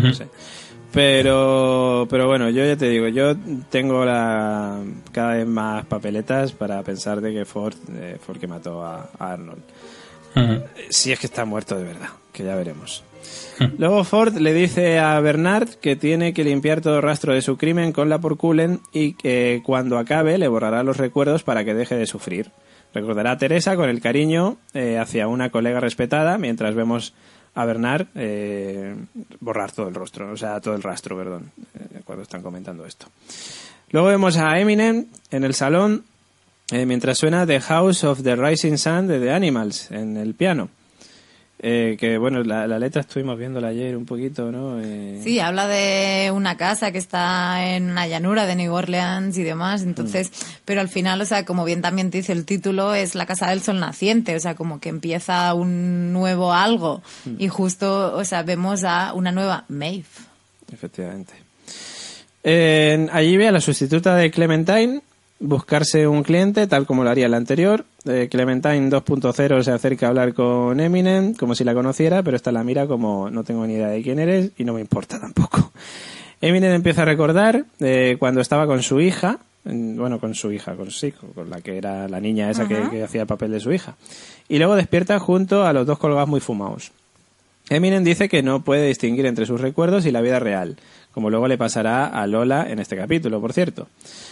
Pero bueno, yo ya te digo, yo tengo cada vez más papeletas para pensar de que Ford fue el que mató a Arnold. Si es que está muerto de verdad, que ya veremos. Luego Ford le dice a Bernard que tiene que limpiar todo rastro de su crimen con la porculen y que cuando acabe le borrará los recuerdos para que deje de sufrir. Recordará a Teresa con el cariño hacia una colega respetada, mientras vemos a Bernard borrar todo el rostro, o sea, todo el rastro, perdón, cuando están comentando esto. Luego vemos a Eminem en el salón mientras suena The House of the Rising Sun de The Animals en el piano. Que bueno, la letra estuvimos viéndola ayer un poquito, ¿no? Sí, habla de una casa que está en una llanura de New Orleans y demás, entonces, pero al final, o sea, como bien también te dice el título, es la casa del sol naciente, o sea, como que empieza un nuevo algo y justo, o sea, vemos a una nueva Maeve. Efectivamente. Allí ve a la sustituta de Clementine buscarse un cliente, tal como lo haría el anterior. Clementine 2.0 se acerca a hablar con Eminem como si la conociera, pero esta la mira como no tengo ni idea de quién eres y no me importa tampoco. Eminem empieza a recordar cuando estaba con su hija, bueno, con la que era la niña esa que hacía el papel de su hija. Y luego despierta junto a los dos colgados muy fumados. Eminem dice que no puede distinguir entre sus recuerdos y la vida real, como luego le pasará a Lola en este capítulo, por cierto.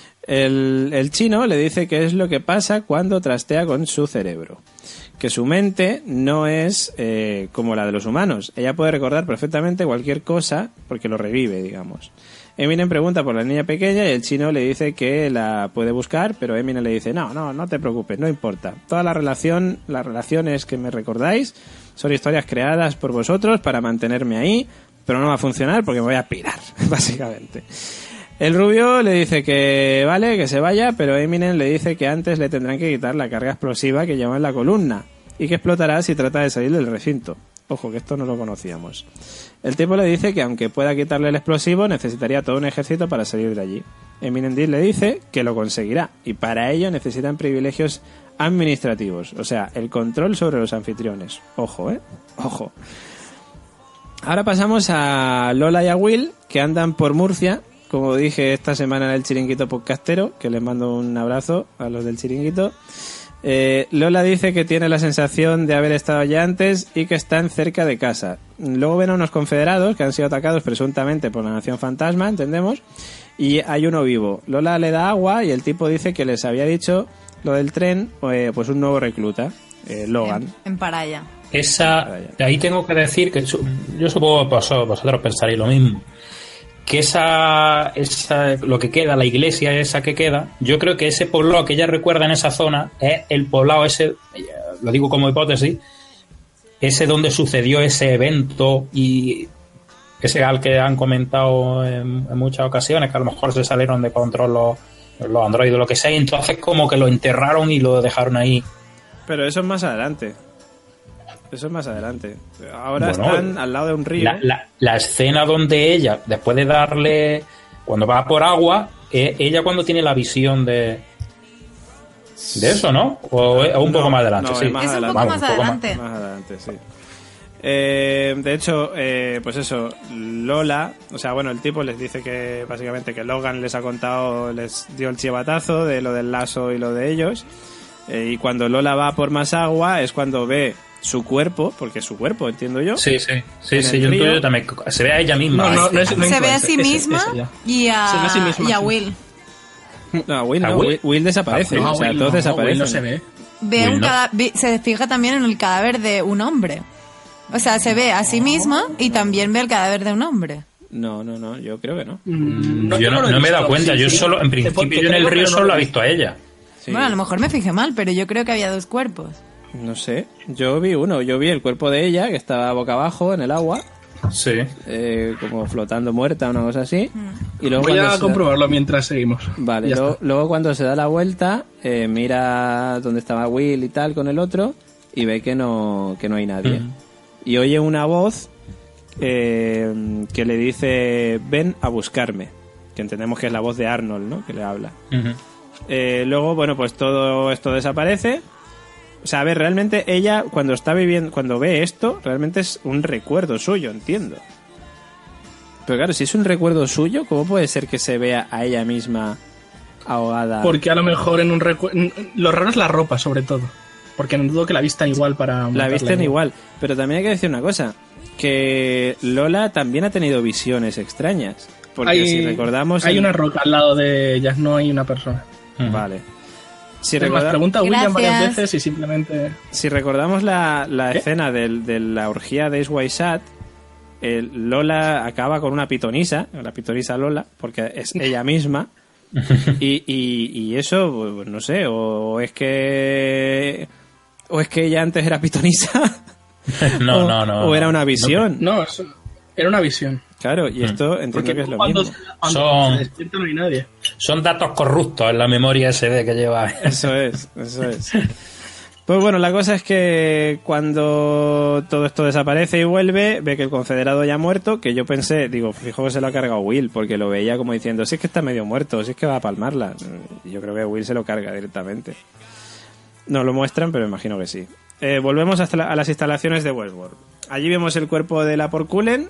El chino le dice qué es lo que pasa cuando trastea con su cerebro. Que su mente no es como la de los humanos. Ella puede recordar perfectamente cualquier cosa porque lo revive, digamos. Eminem pregunta por la niña pequeña y el chino le dice que la puede buscar, pero Eminem le dice no te preocupes, no importa. Todas las relaciones que me recordáis son historias creadas por vosotros para mantenerme ahí, pero no va a funcionar porque me voy a pirar, básicamente. El rubio le dice que vale, que se vaya, pero Eminem le dice que antes le tendrán que quitar la carga explosiva que lleva en la columna y que explotará si trata de salir del recinto. Ojo, que esto no lo conocíamos. El tipo le dice que aunque pueda quitarle el explosivo, necesitaría todo un ejército para salir de allí. Eminem le dice que lo conseguirá y para ello necesitan privilegios administrativos, o sea, el control sobre los anfitriones. Ojo, ojo. Ahora pasamos a Lola y a Will, que andan por Murcia. Como dije esta semana en el Chiringuito Podcastero, que les mando un abrazo a los del Chiringuito. Lola dice que tiene la sensación de haber estado allá antes y que están cerca de casa. Luego ven a unos confederados que han sido atacados presuntamente por la Nación Fantasma, entendemos, y hay uno vivo. Lola le da agua y el tipo dice que les había dicho lo del tren, pues un nuevo recluta, Logan. En Paraya. Ahí tengo que decir que yo supongo que vosotros pensaréis lo mismo. Que esa lo que queda, la iglesia esa que queda, yo creo que ese poblado que ella recuerda en esa zona es el poblado ese, lo digo como hipótesis, ese donde sucedió ese evento y ese al que han comentado en muchas ocasiones, que a lo mejor se salieron de control los androides o lo que sea, y entonces como que lo enterraron y lo dejaron ahí. Pero eso es más adelante. Ahora bueno, están al lado de un río. La escena donde ella, después de darle, cuando va por agua, ella cuando tiene la visión de eso, ¿no? ¿O es un poco más adelante? No, sí. Es un poco más adelante. Más adelante, sí. De hecho, pues eso, Lola, o sea, bueno, el tipo les dice que básicamente que Logan les ha contado, les dio el chivatazo de lo del lazo y lo de ellos. Y cuando Lola va por más agua es cuando ve su cuerpo, porque es su cuerpo, entiendo yo. Sí, yo también. Se ve a ella misma. Se ve a sí misma y a Will. No, Will desaparece. No, o sea, Will todos desaparecen. Will no se ve. Se fija también en el cadáver de un hombre. O sea, se ve a sí misma y también ve el cadáver de un hombre. No, yo creo que no. Yo no me he dado cuenta. Yo solo, en principio, yo en el río solo la he visto a ella. Sí. Bueno, a lo mejor me fijé mal, pero yo creo que había dos cuerpos. No sé, yo vi el cuerpo de ella que estaba boca abajo en el agua. Sí. Como flotando muerta, una cosa así. Y luego voy a comprobarlo mientras seguimos. Vale, luego cuando se da la vuelta, mira dónde estaba Will y tal con el otro y ve que no hay nadie. Y oye una voz que le dice, ven a buscarme. Que entendemos que es la voz de Arnold, ¿no? Que le habla. Luego, bueno, pues todo esto desaparece. O sea, a ver, realmente ella cuando ve esto, realmente es un recuerdo suyo, entiendo. Pero claro, si es un recuerdo suyo, ¿cómo puede ser que se vea a ella misma ahogada? Porque a lo mejor en un recuerdo... Lo raro es la ropa, sobre todo. Porque no dudo que la vistan igual para... La visten igual. Pero también hay que decir una cosa. Que Lola también ha tenido visiones extrañas. Porque si recordamos... Hay una roca al lado de ellas, no hay una persona. Vale. Si Además, pregunta a William Gracias. varias veces y simplemente... Si recordamos la ¿Qué? escena de la orgía de Ace White Shat, Lola acaba con una pitonisa, la pitonisa Lola, porque es ella misma. y eso, pues, no sé, o es que ella antes era pitonisa. No. O era una visión. No, era una visión. Claro, y esto entiendo que es lo cuando mismo. cuando se despierta no hay nadie. Son datos corruptos en la memoria SD que lleva. Eso es. Pues bueno, la cosa es que cuando todo esto desaparece y vuelve, ve que el confederado ya ha muerto, que yo pensé, digo, fijo que se lo ha cargado Will, porque lo veía como diciendo, si es que está medio muerto, si es que va a palmarla. Yo creo que Will se lo carga directamente. No lo muestran, pero imagino que sí. Volvemos a las instalaciones de Westworld. Allí vemos el cuerpo de la Porculen,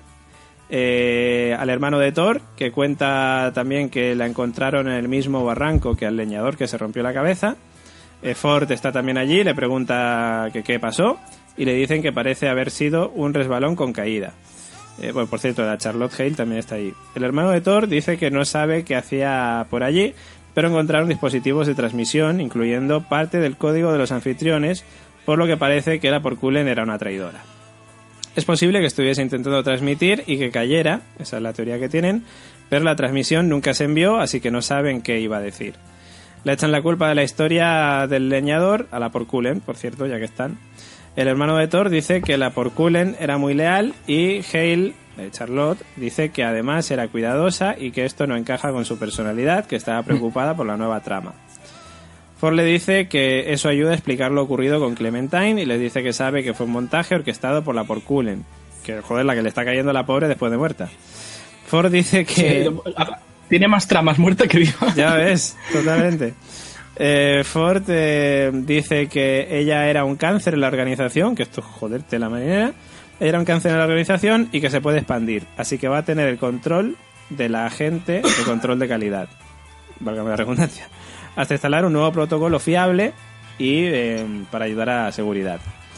al hermano de Thor, que cuenta también que la encontraron en el mismo barranco que al leñador que se rompió la cabeza. Ford está también allí, le pregunta que qué pasó y le dicen que parece haber sido un resbalón con caída. Bueno, por cierto, la Charlotte Hale también está allí. El hermano de Thor dice que no sabe qué hacía por allí, pero encontraron dispositivos de transmisión, incluyendo parte del código de los anfitriones, por lo que parece que la Porculen era una traidora. Es posible que estuviese intentando transmitir y que cayera, esa es la teoría que tienen, pero la transmisión nunca se envió, así que no saben qué iba a decir. Le echan la culpa de la historia del leñador a la Porculen, por cierto, ya que están. El hermano de Thor dice que la Porculen era muy leal y Hale, Charlotte, dice que además era cuidadosa y que esto no encaja con su personalidad, que estaba preocupada por la nueva trama. Ford le dice que eso ayuda a explicar lo ocurrido con Clementine y le dice que sabe que fue un montaje orquestado por la Porculen, que joder, la que le está cayendo a la pobre después de muerta. Ford dice que... Sí, tiene más tramas muerta que viva. Ya ves, totalmente. Ford dice que ella era un cáncer en la organización, que esto, joderte la marinera, era un cáncer en la organización y que se puede expandir, así que va a tener el control de la agente de control de calidad, válgame la redundancia, hasta instalar un nuevo protocolo fiable y para ayudar a seguridad.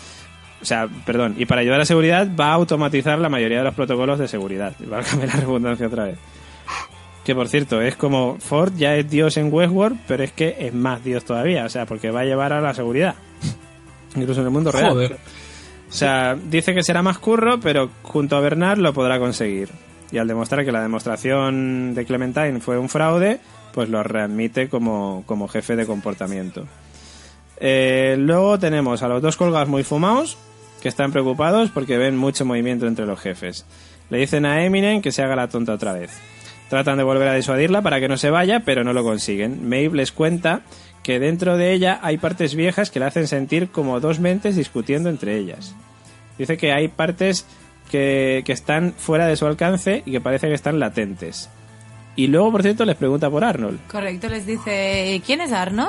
Y para ayudar a seguridad va a automatizar la mayoría de los protocolos de seguridad, válgame la redundancia otra vez. Que por cierto, es como Ford ya es Dios en Westworld, pero es que es más Dios todavía, o sea, porque va a llevar a la seguridad. Incluso en el mundo real. Joder. O sea, dice que será más curro, pero junto a Bernard lo podrá conseguir. Y al demostrar que la demostración de Clementine fue un fraude, pues lo readmite como jefe de comportamiento. Luego tenemos a los dos colgados muy fumados, que están preocupados porque ven mucho movimiento entre los jefes. Le dicen a Eminem que se haga la tonta otra vez. Tratan de volver a disuadirla para que no se vaya, pero no lo consiguen. Maeve les cuenta que dentro de ella hay partes viejas que la hacen sentir como dos mentes discutiendo entre ellas. Dice que hay partes que están fuera de su alcance y que parece que están latentes. Y luego, por cierto, les pregunta por Arnold. Correcto, les dice, ¿quién es Arnold?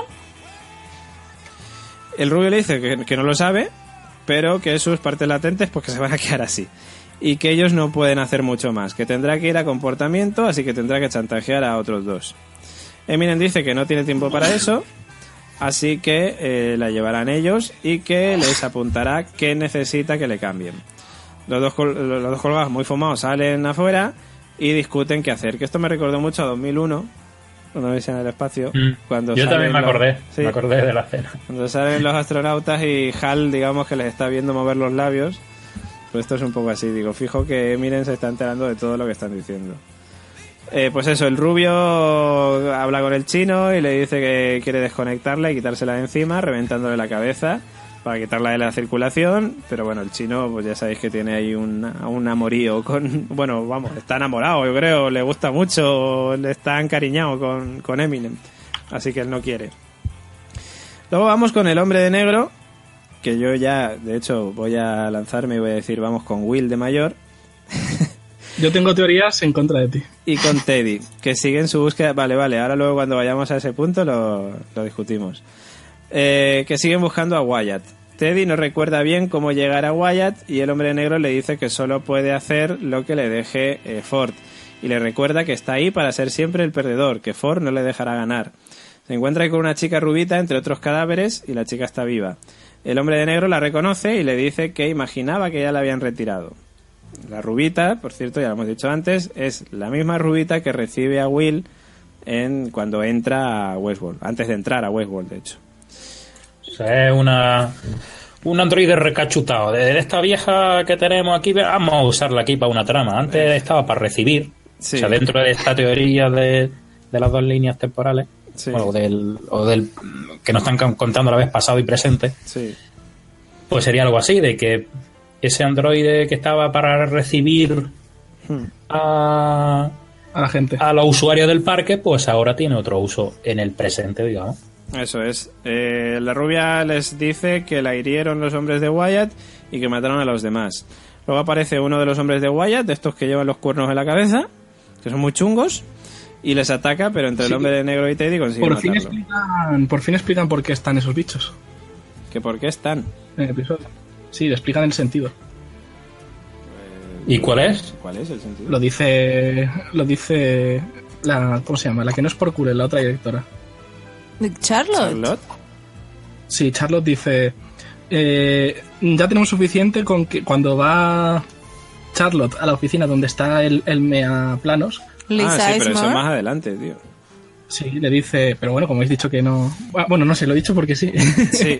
El rubio le dice que no lo sabe, pero que sus partes latentes pues que se van a quedar así. Y que ellos no pueden hacer mucho más, que tendrá que ir a comportamiento, así que tendrá que chantajear a otros dos. Eminem dice que no tiene tiempo para eso, así que la llevarán ellos y que les apuntará qué necesita que le cambien. Los dos colgados muy fumados salen afuera y discuten qué hacer, que esto me recordó mucho a 2001, cuando veis en el espacio. Cuando yo también me acordé, sí, me acordé de la escena. Cuando salen los astronautas y Hal, digamos que les está viendo mover los labios. Pues esto es un poco así, digo, fijo que Miren se está enterando de todo lo que están diciendo. Pues eso, el rubio habla con el chino y le dice que quiere desconectarla y quitársela de encima, reventándole la cabeza para quitarla de la circulación, pero bueno, el chino pues ya sabéis que tiene ahí un amorío con... Bueno, vamos, está enamorado, yo creo, le gusta mucho, le está encariñado con Eminem, así que él no quiere. Luego vamos con el hombre de negro, que yo ya, de hecho, voy a lanzarme y voy a decir, vamos con Will de mayor. Yo tengo teorías en contra de ti. Y con Teddy, que siguen su búsqueda. Vale, ahora luego cuando vayamos a ese punto lo discutimos. Que siguen buscando a Wyatt. Teddy no recuerda bien cómo llegar a Wyatt y el hombre negro le dice que solo puede hacer lo que le deje Ford. Y le recuerda que está ahí para ser siempre el perdedor, que Ford no le dejará ganar. Se encuentra con una chica rubita entre otros cadáveres y la chica está viva. El hombre de negro la reconoce y le dice que imaginaba que ya la habían retirado. La rubita, por cierto, ya lo hemos dicho antes, es la misma rubita que recibe a Will cuando entra a Westworld, antes de entrar a Westworld, de hecho. sea, es un androide recachutado. De esta vieja que tenemos aquí, vamos a usarla aquí para una trama. Antes estaba para recibir. Sí. O sea, dentro de esta teoría de las dos líneas temporales, Sí. o del que nos están contando a la vez pasado y presente, Sí. pues sería algo así, de que ese androide que estaba para recibir a la gente. los usuarios del parque, pues ahora tiene otro uso en el presente, digamos. Eso es. La rubia les dice que la hirieron los hombres de Wyatt y que mataron a los demás. Luego aparece uno de los hombres de Wyatt, de estos que llevan los cuernos en la cabeza, que son muy chungos, y les ataca, pero entre el hombre de negro y Teddy consiguen matarlo. Por fin explican por qué están esos bichos ¿Que por qué están? en el episodio. Sí, le explican el sentido. ¿Y cuál es? ¿Cuál es el sentido? Lo dice la, ¿cómo se llama? La que no es por Cure, la otra directora. Charlotte. Sí, Charlotte dice, ya tenemos suficiente con que cuando va Charlotte a la oficina donde está el mea planos. Lisa sí, pero eso Esmore. más adelante, tío. Sí, le dice, pero bueno, como habéis dicho que no... Bueno, no sé, lo he dicho porque sí. Sí.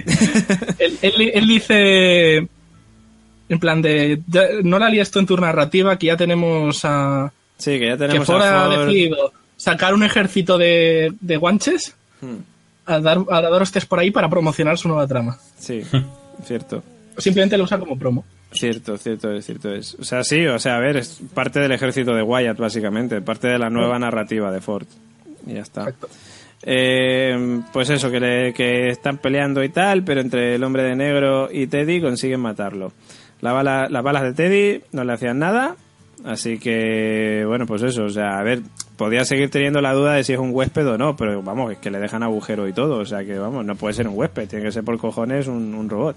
él dice, en plan de, no la líes tú en tu narrativa, que ya tenemos a... Sí, que ya Que tenemos Ford a ha Ford. decidido sacar un ejército de guanches a dar hostias por ahí para promocionar su nueva trama. Sí, cierto. Simplemente lo usa como promo. Cierto es. O sea, sí, o sea, a ver, es parte del ejército de Wyatt, básicamente, parte de la nueva narrativa de Ford. Y ya está. Exacto. Pues eso, que están peleando y tal, pero entre el hombre de negro y Teddy consiguen matarlo. Las balas de Teddy no le hacían nada, así que, bueno, pues eso, o sea, a ver, podía seguir teniendo la duda de si es un huésped o no, pero vamos, es que le dejan agujero y todo, o sea que, vamos, no puede ser un huésped, tiene que ser por cojones un robot.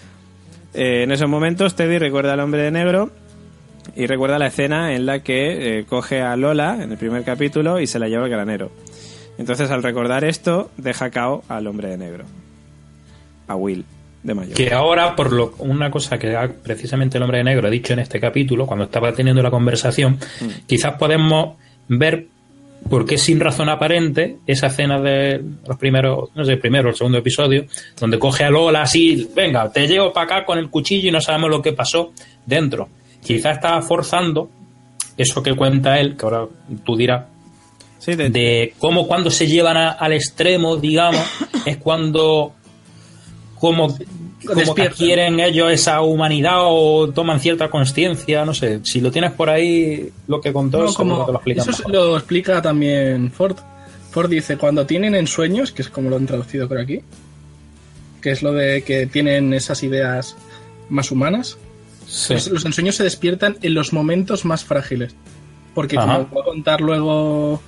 En esos momentos Teddy recuerda al hombre de negro y recuerda la escena en la que coge a Lola en el primer capítulo y se la lleva al granero. Entonces, al recordar esto, deja cao al hombre de negro, a Will de mayor. Que ahora, una cosa que precisamente el hombre de negro ha dicho en este capítulo, cuando estaba teniendo la conversación, quizás podemos ver por qué sin razón aparente esa escena de los primeros, no sé, el primero o el segundo episodio, donde coge a Lola así, venga, te llevo para acá con el cuchillo y no sabemos lo que pasó dentro. Quizás estaba forzando eso que cuenta él, que ahora tú dirás, Sí, de cómo cuando se llevan al extremo, digamos, es cuando como que adquieren ellos esa humanidad o toman cierta consciencia, no sé, si lo tienes por ahí lo que contó, No, seguro que lo explican eso mejor. lo explica también Ford. Ford dice, cuando tienen ensueños, que es como lo han traducido por aquí, que es lo de que tienen esas ideas más humanas, Sí. los ensueños se despiertan en los momentos más frágiles. Porque Ajá. como va a contar luego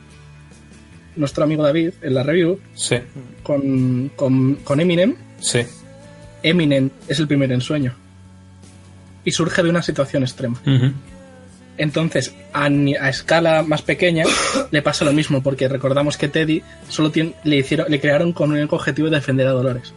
nuestro amigo David en la review, Sí, con Eminem, sí. Eminem es el primer ensueño. Y surge de una situación extrema. Ujú. Entonces, a escala más pequeña, le pasa lo mismo, porque recordamos que Teddy solo le crearon con un único objetivo de defender a Dolores.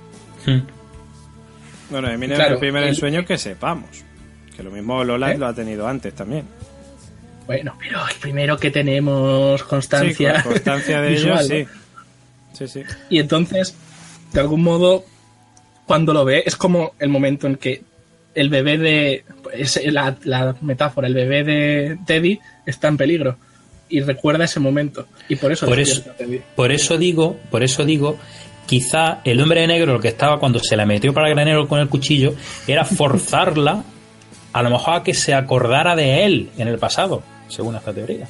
Bueno, Eminem Claro, es el primer ensueño que sepamos. Que lo mismo Lola lo ha tenido antes también. Bueno, pero el primero que tenemos constancia, Sí, con constancia de visual, ellos, ¿no? sí. Sí. Y entonces, de algún modo, cuando lo ve, es como el momento en que el bebé de... Es la metáfora, el bebé de Teddy está en peligro. Y recuerda ese momento. Y por eso despierta Teddy. Por eso digo, quizá el hombre de negro, lo que estaba cuando se la metió para el granero con el cuchillo, era forzarla a lo mejor a que se acordara de él en el pasado, según esta teoría.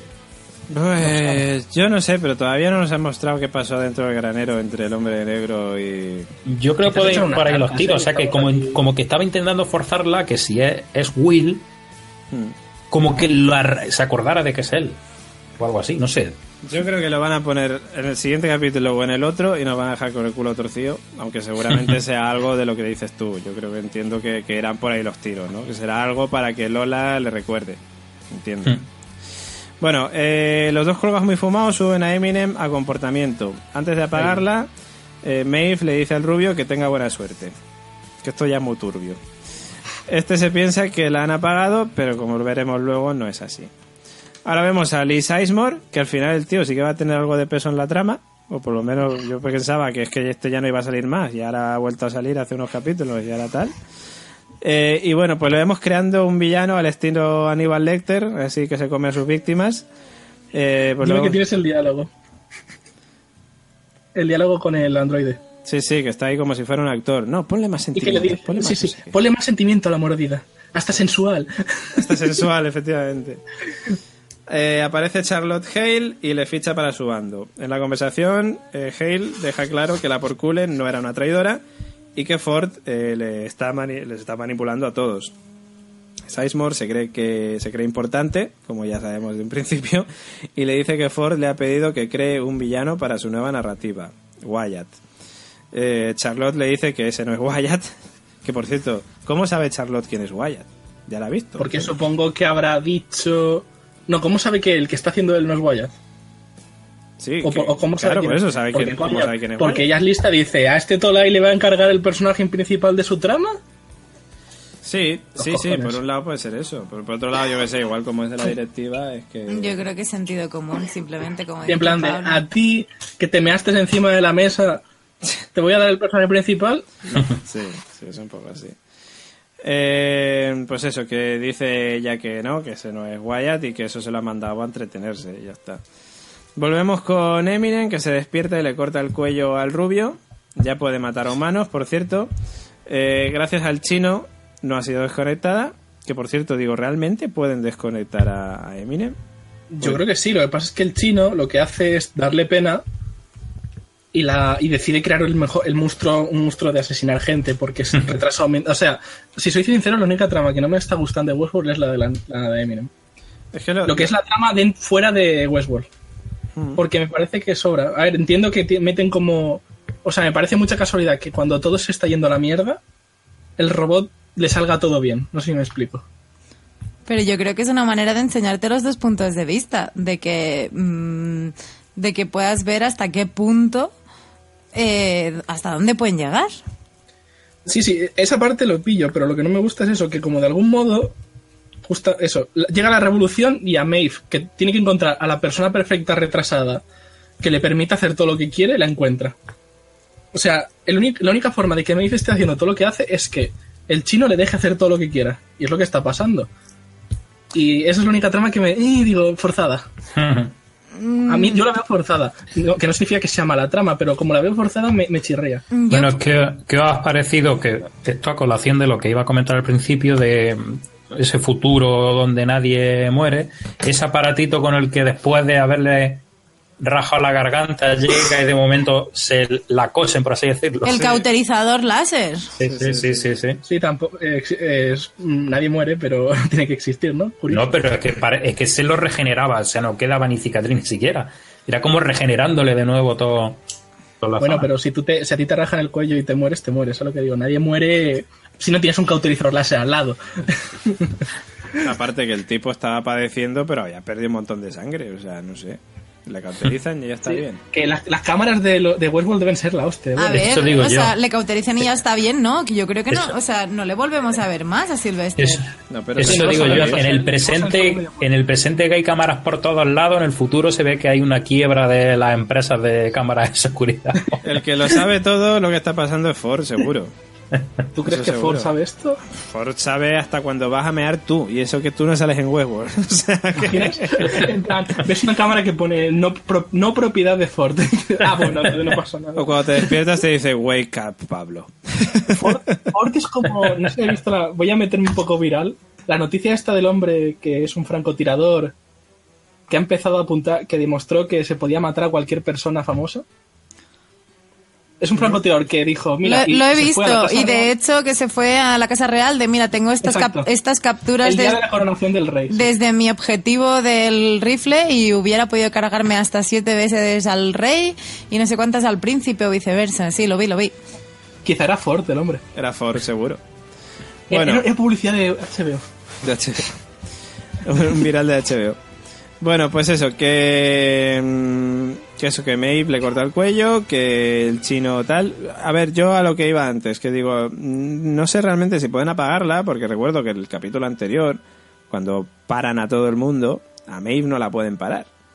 Pues yo no sé, pero todavía no nos han mostrado qué pasó dentro del granero entre el hombre de negro y... Yo creo que Quizás puede ir echa una por ahí los carta, tiros, o sea que como que estaba intentando forzarla, que si es Will, como que se acordara de que es él, o algo así, no sé. Yo creo que lo van a poner en el siguiente capítulo o en el otro y nos van a dejar con el culo torcido, aunque seguramente sea algo de lo que dices tú. Yo creo que entiendo que eran por ahí los tiros, ¿no? Que será algo para que Lola le recuerde. Entiendo. Bueno, los dos colgas muy fumados suben a Eminem a comportamiento. Antes de apagarla, Maeve le dice al rubio que tenga buena suerte. Que esto ya es muy turbio. Este se piensa que la han apagado, pero como veremos luego, no es así. Ahora vemos a Lee Sizemore, que al final el tío sí que va a tener algo de peso en la trama. O por lo menos yo pensaba que es que este ya no iba a salir más y ahora ha vuelto a salir hace unos capítulos y ahora tal. Y bueno, pues lo vemos creando un villano al estilo Aníbal Lecter, así que se come a sus víctimas. Pues Dime que tienes el diálogo. El diálogo con el androide. Sí, que está ahí como si fuera un actor. No, ponle más Y que le sentimiento. dice, ponle más sentimiento a la mordida. Hasta sensual. Hasta sensual, efectivamente. Aparece Charlotte Hale y le ficha para su bando. En la conversación, Hale deja claro que la Porculen no era una traidora y que Ford les está manipulando a todos. Sizemore se cree importante, como ya sabemos de un principio, y le dice que Ford le ha pedido que cree un villano para su nueva narrativa, Wyatt. Charlotte le dice que ese no es Wyatt, que por cierto, ¿cómo sabe Charlotte quién es Wyatt? ¿Ya la ha visto? Porque supongo que habrá dicho... No, ¿cómo sabe que el que está haciendo él no es Wyatt? Sí, o cómo sabe claro, por eso sabe quién es porque Wyatt. ella es lista, dice, ¿a este Tolai le va a encargar el personaje principal de su trama? Sí, por un lado puede ser eso. Por otro lado, yo que sé, igual como es de la directiva, es que... Yo creo que es sentido común, simplemente como... Y en plan de, a ti, que te measte encima de la mesa, ¿te voy a dar el personaje principal? Sí, es un poco así. Pues eso, que dice ella que no, que ese no es Wyatt y que eso se lo ha mandado a entretenerse y ya está. Volvemos con Eminem, que se despierta y le corta el cuello al rubio. Ya puede matar a humanos, por cierto. Gracias al chino no ha sido desconectada. Que por cierto, digo, ¿realmente pueden desconectar a Eminem? Yo creo que sí, lo que pasa es que el chino lo que hace es darle pena y decide crear un monstruo de asesinar gente porque es retraso. O sea, si soy sincero, la única trama que no me está gustando de Westworld es la de Eminem. Es que lo que es la trama fuera de Westworld. Porque me parece que sobra. A ver, entiendo que meten como... O sea, me parece mucha casualidad que cuando todo se está yendo a la mierda, el robot le salga todo bien. No sé si me explico. Pero yo creo que es una manera de enseñarte los dos puntos de vista, de que puedas ver hasta qué punto, hasta dónde pueden llegar. Sí, esa parte lo pillo, pero lo que no me gusta es eso, que como de algún modo, justo eso, llega la revolución y a Maeve, que tiene que encontrar a la persona perfecta retrasada que le permita hacer todo lo que quiere, la encuentra. O sea, la única forma de que Maeve esté haciendo todo lo que hace es que el chino le deje hacer todo lo que quiera. Y es lo que está pasando. Y esa es la única trama que digo, forzada. A mí, yo la veo forzada. No, que no significa que sea mala trama, pero como la veo forzada, me chirría. Bueno, ¿qué os ha parecido? Que esto a colación de lo que iba a comentar al principio, de ese futuro donde nadie muere, ese aparatito con el que después de haberle rajado la garganta llega y de momento se la cosen, por así decirlo. El cauterizador láser. Sí. Sí, tampoco nadie muere, pero tiene que existir, ¿no? No, pero es que se lo regeneraba, o sea, no quedaba ni cicatriz ni siquiera. Era como regenerándole de nuevo todo la bueno, zona. pero si a ti te rajan el cuello y te mueres, eso es lo que digo. Nadie muere si no tienes un cauterizador láser al lado. Aparte que el tipo estaba padeciendo, pero había perdido un montón de sangre, o sea, no sé. Le cauterizan y ya está bien. Que las cámaras de Westworld deben ser la hostia. A ver, eso digo o yo. sea, le cauterizan y ya está bien, ¿no? Que yo creo que no, o sea, no le volvemos a ver más a Silvestre. Eso digo yo. En el presente que hay cámaras por todos lados, en el futuro se ve que hay una quiebra de las empresas de cámaras de seguridad. El que lo sabe todo, lo que está pasando es Ford, seguro. ¿Tú crees que Ford sabe esto? Ford sabe hasta cuando vas a mear tú, y eso que tú no sales en Westworld. O sea, que... ves una cámara que pone no propiedad de Ford. Bueno, no pasa nada. O cuando te despiertas te dice wake up, Pablo. Ford es como, no sé si he visto voy a meterme un poco viral, la noticia esta del hombre que es un francotirador que ha empezado a apuntar, que demostró que se podía matar a cualquier persona famosa. Es un francotirador que dijo, mira... Lo he visto, y de hecho que se fue a la Casa Real de, mira, tengo estas capturas el día de la coronación del rey. Desde mi objetivo del rifle y hubiera podido cargarme hasta 7 veces al rey y no sé cuántas al príncipe o viceversa. Sí, lo vi. Quizá era Ford el hombre. Era Ford, seguro. Bueno, era publicidad de HBO. De HBO. Un viral de HBO. Bueno, pues eso, que Maeve le corta el cuello, que el chino tal... A ver, yo a lo que iba antes, que digo, no sé realmente si pueden apagarla, porque recuerdo que el capítulo anterior, cuando paran a todo el mundo, a Maeve no la pueden parar.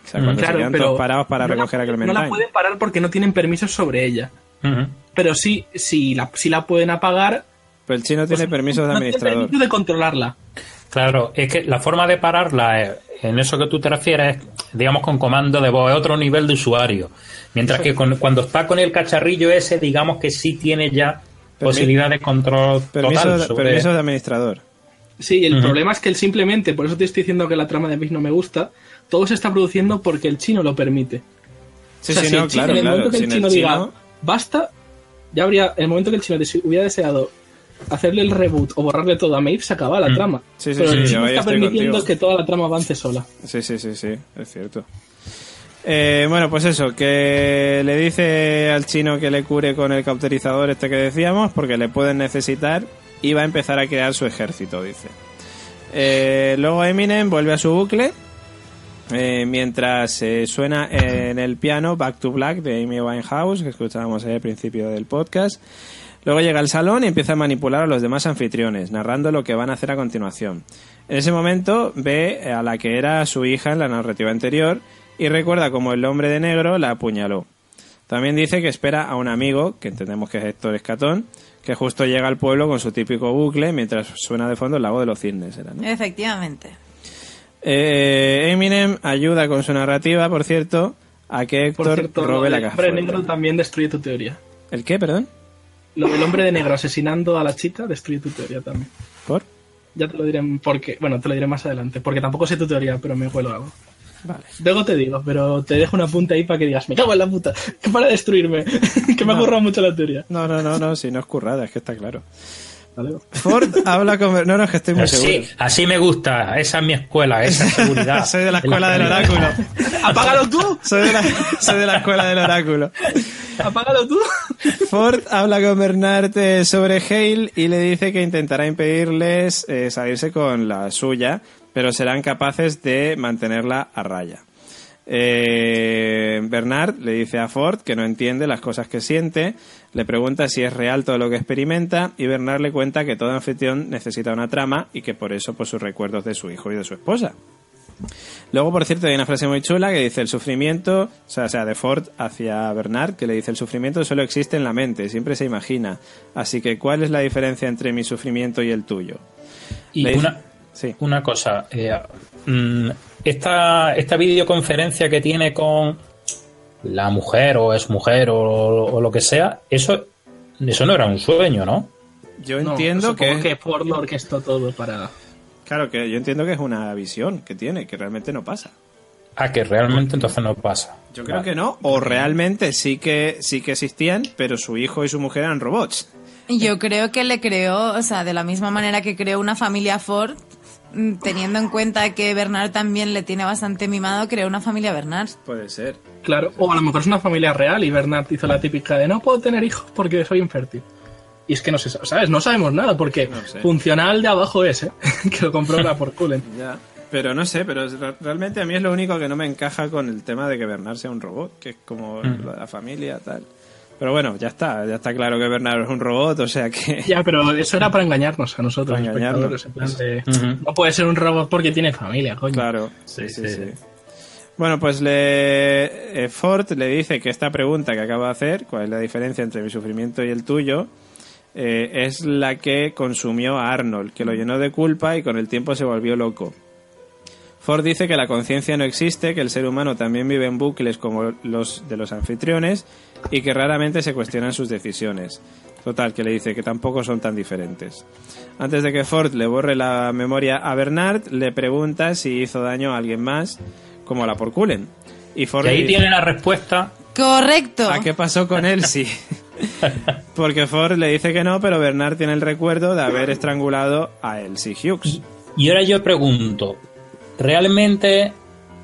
O sea, cuando se quedan todos parados para recoger a Clementine. No la pueden parar porque no tienen permisos sobre ella. Ujú. Pero sí, si la pueden apagar... Pero el chino tiene permisos de administrador. No tiene permiso de controlarla. Claro, es que la forma de pararla, en eso que tú te refieres, es, digamos, con comando de voz, es otro nivel de usuario. Mientras que cuando está con el cacharrillo ese, digamos que sí tiene ya posibilidad de control total sobre... Permiso de administrador. Sí, el problema es que él simplemente, por eso te estoy diciendo que la trama de Mix no me gusta, todo se está produciendo porque el chino lo permite. Sí, o sea, sí, si no, el chino, claro, en el claro. momento que el chino diga basta, ya habría, el momento que el chino hubiera deseado hacerle el reboot o borrarle todo a Maeve, se acaba la trama. Sí, sí, pero sí, el chino yo ahí está estoy permitiendo contigo. que toda la trama avance sola. Sí, es cierto. Bueno, pues eso, que le dice al chino que le cure con el cauterizador este que decíamos, porque le pueden necesitar y va a empezar a crear su ejército, dice. Luego Eminem vuelve a su bucle, mientras suena en el piano Back to Black de Amy Winehouse, que escuchábamos al principio del podcast. Luego llega al salón y empieza a manipular a los demás anfitriones, narrando lo que van a hacer a continuación. En ese momento ve a la que era su hija en la narrativa anterior y recuerda cómo el hombre de negro la apuñaló. También dice que espera a un amigo, que entendemos que es Héctor Escatón, que justo llega al pueblo con su típico bucle mientras suena de fondo el lago de los cisnes, ¿era, no? Efectivamente. Eminem ayuda con su narrativa, por cierto, a que Héctor robe la caja. El hombre negro también destruye tu teoría. ¿El qué, perdón? Lo del hombre de negro asesinando a la chica destruye tu teoría también. ¿Por? Ya te lo diré porque, bueno, te lo diré más adelante, porque tampoco sé tu teoría, pero me huelo algo. Vale. Luego te digo, pero te dejo una punta ahí para que digas, me cago en la puta, que para de destruirme, que me ha currado mucho la teoría. No, si no es currada, es que está claro. Vale. Ford habla con... No, es que estoy muy seguro. Sí, así me gusta, esa es mi escuela, esa seguridad. Soy de la escuela del oráculo. ¡Apágalo tú! Soy de la escuela del oráculo. ¡Apágalo tú! Ford habla con Bernard sobre Hale y le dice que intentará impedirles salirse con la suya, pero serán capaces de mantenerla a raya. Bernard le dice a Ford que no entiende las cosas que siente, le pregunta si es real todo lo que experimenta y Bernard le cuenta que todo anfitrión necesita una trama y que por eso pues sus recuerdos de su hijo y de su esposa. Luego, por cierto, hay una frase muy chula que dice el sufrimiento, o sea, de Ford hacia Bernard, que le dice el sufrimiento solo existe en la mente, siempre se imagina, así que ¿cuál es la diferencia entre mi sufrimiento y el tuyo? Y una cosa, esta videoconferencia que tiene con la mujer o exmujer o lo que sea, eso no era un sueño, ¿no? Yo entiendo que Ford lo orquestó todo para... Claro, que yo entiendo que es una visión que tiene, que realmente no pasa. Ah, que realmente entonces no pasa. Yo creo que no, o realmente sí que existían, pero su hijo y su mujer eran robots. Yo creo que le creó, o sea, de la misma manera que creó una familia Ford, teniendo en cuenta que Bernard también le tiene bastante mimado, creó una familia Bernard. Puede ser. Claro, o a lo mejor es una familia real y Bernard hizo la típica de no puedo tener hijos porque soy infértil. Y es que no sé, ¿sabes? No sabemos nada porque funcional de abajo es, que lo compró la por Cullen. Ya, pero no sé, pero realmente a mí es lo único que no me encaja con el tema de que Bernard sea un robot, que es como la familia, tal. Pero bueno, ya está claro que Bernard es un robot, o sea que... Ya, pero eso era para engañarnos a nosotros, para espectadores, en plan de, no puede ser un robot porque tiene familia, coño. Claro, sí. Bueno, pues Ford le dice que esta pregunta que acabo de hacer, ¿cuál es la diferencia entre mi sufrimiento y el tuyo?, es la que consumió a Arnold, que lo llenó de culpa y con el tiempo se volvió loco. Ford dice que la conciencia no existe, que el ser humano también vive en bucles como los de los anfitriones y que raramente se cuestionan sus decisiones. Total, que le dice que tampoco son tan diferentes. Antes de que Ford le borre la memoria a Bernard, le pregunta si hizo daño a alguien más, como la por Cullen. Y Ford ahí dice, tiene la respuesta. Correcto. ¿A qué pasó con él? Sí. Porque Ford le dice que no, pero Bernard tiene el recuerdo de haber estrangulado a Elsie Hughes. Y ahora yo pregunto, ¿realmente,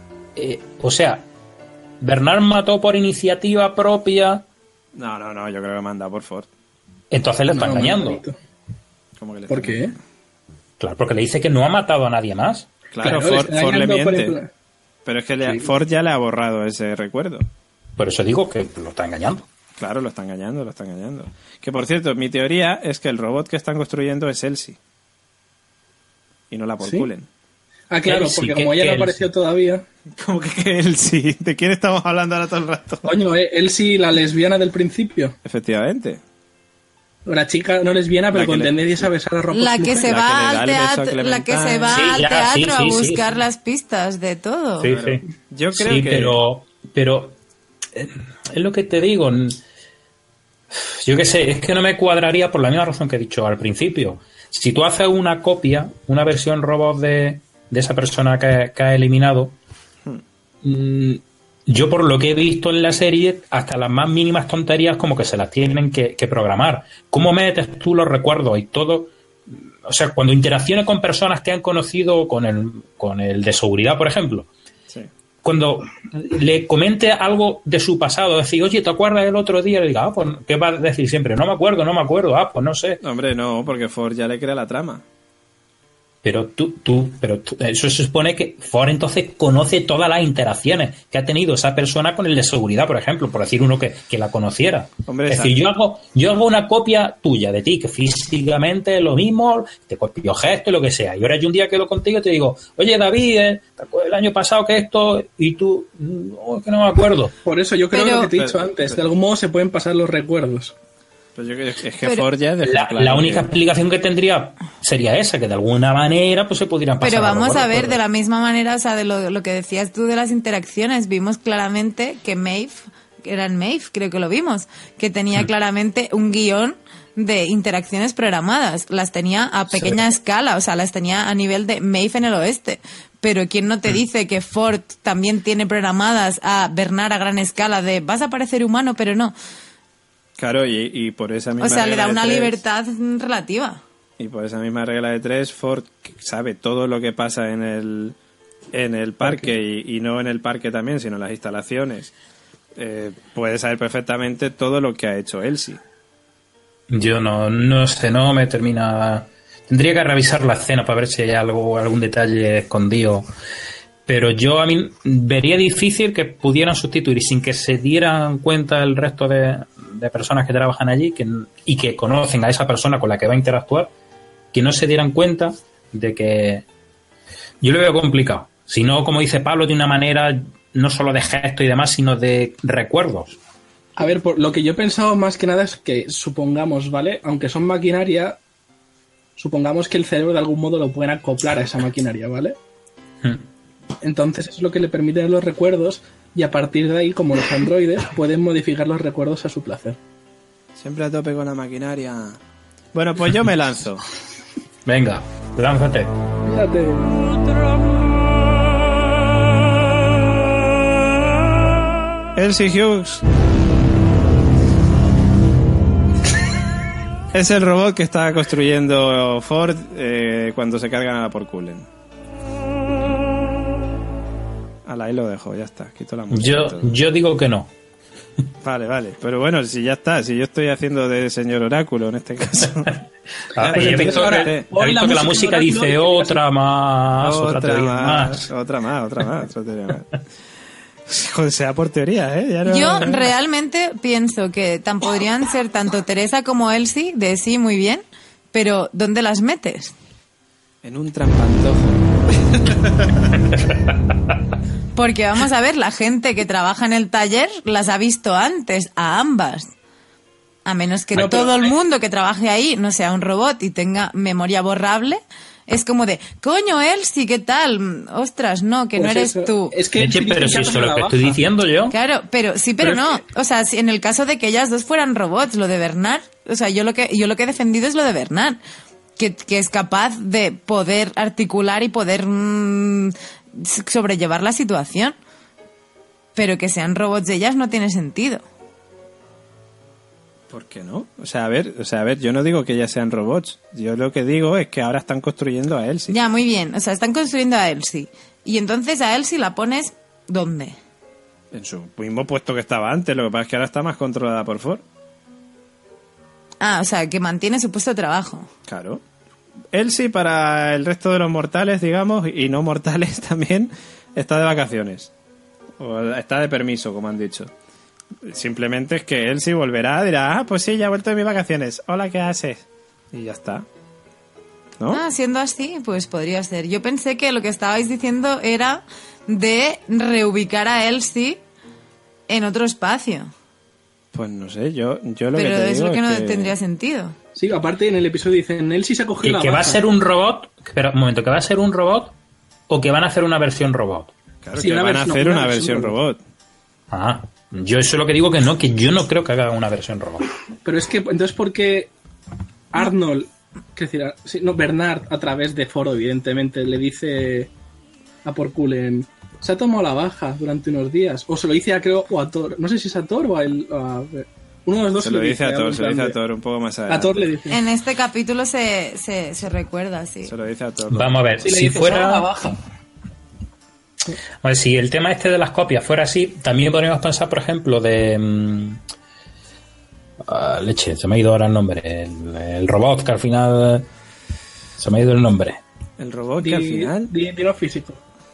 o sea, Bernard mató por iniciativa propia? No, yo creo que manda por Ford. Entonces le está engañando. ¿Cómo que le ¿Por está qué? engañando? Claro, porque le dice que no ha matado a nadie más. Claro, Pero Ford le miente. por Pero es que Ford ya le ha borrado ese recuerdo. Por eso digo que lo está engañando. Claro, lo está engañando. Que por cierto, mi teoría es que el robot que están construyendo es Elsie. Y no la por Cullen. Ah, claro, Elsie, porque como ella no Elsie. apareció todavía... Como que él sí. ¿De quién estamos hablando ahora todo el rato? Coño, Elsie, la lesbiana del principio. Efectivamente. La chica no lesbiana, pero La que con le- tendencias a besar a ropa. La que se La va que le da al el beso a teatro, la que se Clementine. va Sí, al ya, teatro sí, a sí, buscar sí. las pistas de todo. Sí, Claro. sí. Yo creo Sí, que... pero es lo que te digo. Yo qué sé, es que no me cuadraría por la misma razón que he dicho al principio. Si tú haces una copia, una versión robot de esa persona que ha eliminado, yo por lo que he visto en la serie, hasta las más mínimas tonterías como que se las tienen que programar. ¿Cómo metes tú los recuerdos y todo? O sea, cuando interaccione con personas que han conocido con el de seguridad, por ejemplo, Sí. cuando le comente algo de su pasado, decir, oye, ¿te acuerdas del otro día? Le diga, pues, ¿qué va a decir siempre? No me acuerdo, pues no sé. Hombre, no, porque Ford ya le crea la trama. Pero eso se supone que Ford entonces conoce todas las interacciones que ha tenido esa persona con el de seguridad, por ejemplo, por decir uno que la conociera. Hombre, es decir, yo hago una copia tuya de ti, que físicamente es lo mismo, te copio gestos, lo que sea. Y ahora yo un día quedo contigo y te digo, oye David, ¿te acuerdas el año pasado que esto? Y tú, no, es que no me acuerdo. Por eso yo creo Pero- lo que te he dicho antes. De algún modo se pueden pasar los recuerdos. Pues yo creo es que Pero- Ford ya dejó claro La única que- explicación que tendría sería esa, que de alguna manera pues se pudieran pasar. Pero vamos los a ver, recuerdos. de la misma manera, o sea, de lo que decías tú de las interacciones, vimos claramente que Maeve, que era en Maeve, creo que lo vimos, que tenía claramente un guión de interacciones programadas. Las tenía a pequeña escala, o sea, las tenía a nivel de Maeve en el oeste. Pero ¿quién no te dice que Ford también tiene programadas a Bernard a gran escala de vas a parecer humano, pero no? Claro, y por esa misma O sea, le regla da de una tres- libertad relativa. Y por esa misma regla de tres, Ford sabe todo lo que pasa en el parque y no en el parque también, sino en las instalaciones. Puede saber perfectamente todo lo que ha hecho Elsie. Yo no sé, no me termina. Tendría que revisar la escena para ver si hay algún detalle escondido. Pero yo a mí vería difícil que pudieran sustituir y sin que se dieran cuenta el resto de personas que trabajan allí y que conocen a esa persona con la que va a interactuar, que no se dieran cuenta de que... Yo lo veo complicado. Si no, como dice Pablo, de una manera no solo de gesto y demás, sino de recuerdos. A ver, por lo que yo he pensado más que nada es que supongamos, ¿vale? Aunque son maquinaria, supongamos que el cerebro de algún modo lo pueden acoplar a esa maquinaria, ¿vale? Entonces es lo que le permite los recuerdos y a partir de ahí, como los androides, pueden modificar los recuerdos a su placer. Siempre a tope con la maquinaria. Bueno, pues yo me lanzo. Venga, lánzate. Fíjate. Elsie Hughes es el robot que está construyendo Ford cuando se cargan a la Porculen. Ahí lo dejo, ya está. Quito la música. y todo. Yo digo que no. Vale. Pero bueno, si ya está, si yo estoy haciendo de señor oráculo en este caso. Ah, Pues he entonces visto ahora, que, he hoy visto que la música de dice Oráculo otra más, otra teoría más. otra teoría más. Joder, sea por teoría, ¿eh? Ya no- Yo realmente pienso que tan podrían ser tanto Teresa como Elsie, de sí, muy bien, pero ¿dónde las metes? En un trampantojo. Porque vamos a ver, la gente que trabaja en el taller las ha visto antes, a ambas. A menos que No, pero todo el hay- mundo que trabaje ahí no sea un robot y tenga memoria borrable, es como de, coño, Elsie, ¿qué tal? Ostras, no, que no Pues eres eso. tú. Es que Leche, pero si dicen eso que es lo la que baja. estoy diciendo yo. Claro, pero sí, pero Pero no. es O sea, si en el caso de que ellas dos fueran robots, lo de Bernard, o sea, yo lo que he defendido es lo de Bernard, que es capaz de poder articular y poder sobrellevar la situación. Pero que sean robots de ellas no tiene sentido. ¿Por qué no? O sea, a ver, yo no digo que ellas sean robots. Yo lo que digo es que ahora están construyendo a Elsie. Ya, muy bien. O sea, están construyendo a Elsie. Y entonces a Elsie la pones, ¿dónde? En su mismo puesto que estaba antes. Lo que pasa es que ahora está más controlada por Ford. Ah, o sea, que mantiene su puesto de trabajo. Claro. Elsie, para el resto de los mortales, digamos, y no mortales también, está de vacaciones. O está de permiso, como han dicho. Simplemente es que Elsie volverá, dirá, pues sí, ya he vuelto de mis vacaciones. Hola, ¿qué haces? Y ya está. ¿no? Siendo así, pues podría ser. Yo pensé que lo que estabais diciendo era de reubicar a Elsie en otro espacio. Pues no sé, yo lo que te Pero digo es lo que no que... tendría sentido. Sí, aparte en el episodio dicen, Elsie se ha cogido la Que va a baja. ser un robot, pero un momento, que va a ser un robot o que van a hacer una versión robot. Claro, Sí, que una van a versión- hacer una una versión versión robot. Ah, yo eso es lo que digo que yo no creo que hagan una versión robot. Pero es que, entonces, ¿por qué Arnold, qué decir, sí, no, Bernard, a través de Foro, evidentemente, le dice a Porculen, se ha tomado la baja durante unos días? O se lo dice a, creo, o a Thor, no sé si es a Thor o a él, uno de los dos Se lo dice a Thor, algo se lo dice a grande. Thor un poco más A adelante. Thor le dice. En este capítulo se recuerda, sí. Se lo dice a Thor. Vamos a ver, Sí, le si dice, "Se ha tomado la fuera... baja". A ver, si el tema este de las copias fuera así, también podríamos pensar, por ejemplo, de... leche, se me ha ido ahora el nombre. El robot que al final... Se me ha ido el nombre. El robot que al final... Dilo físico.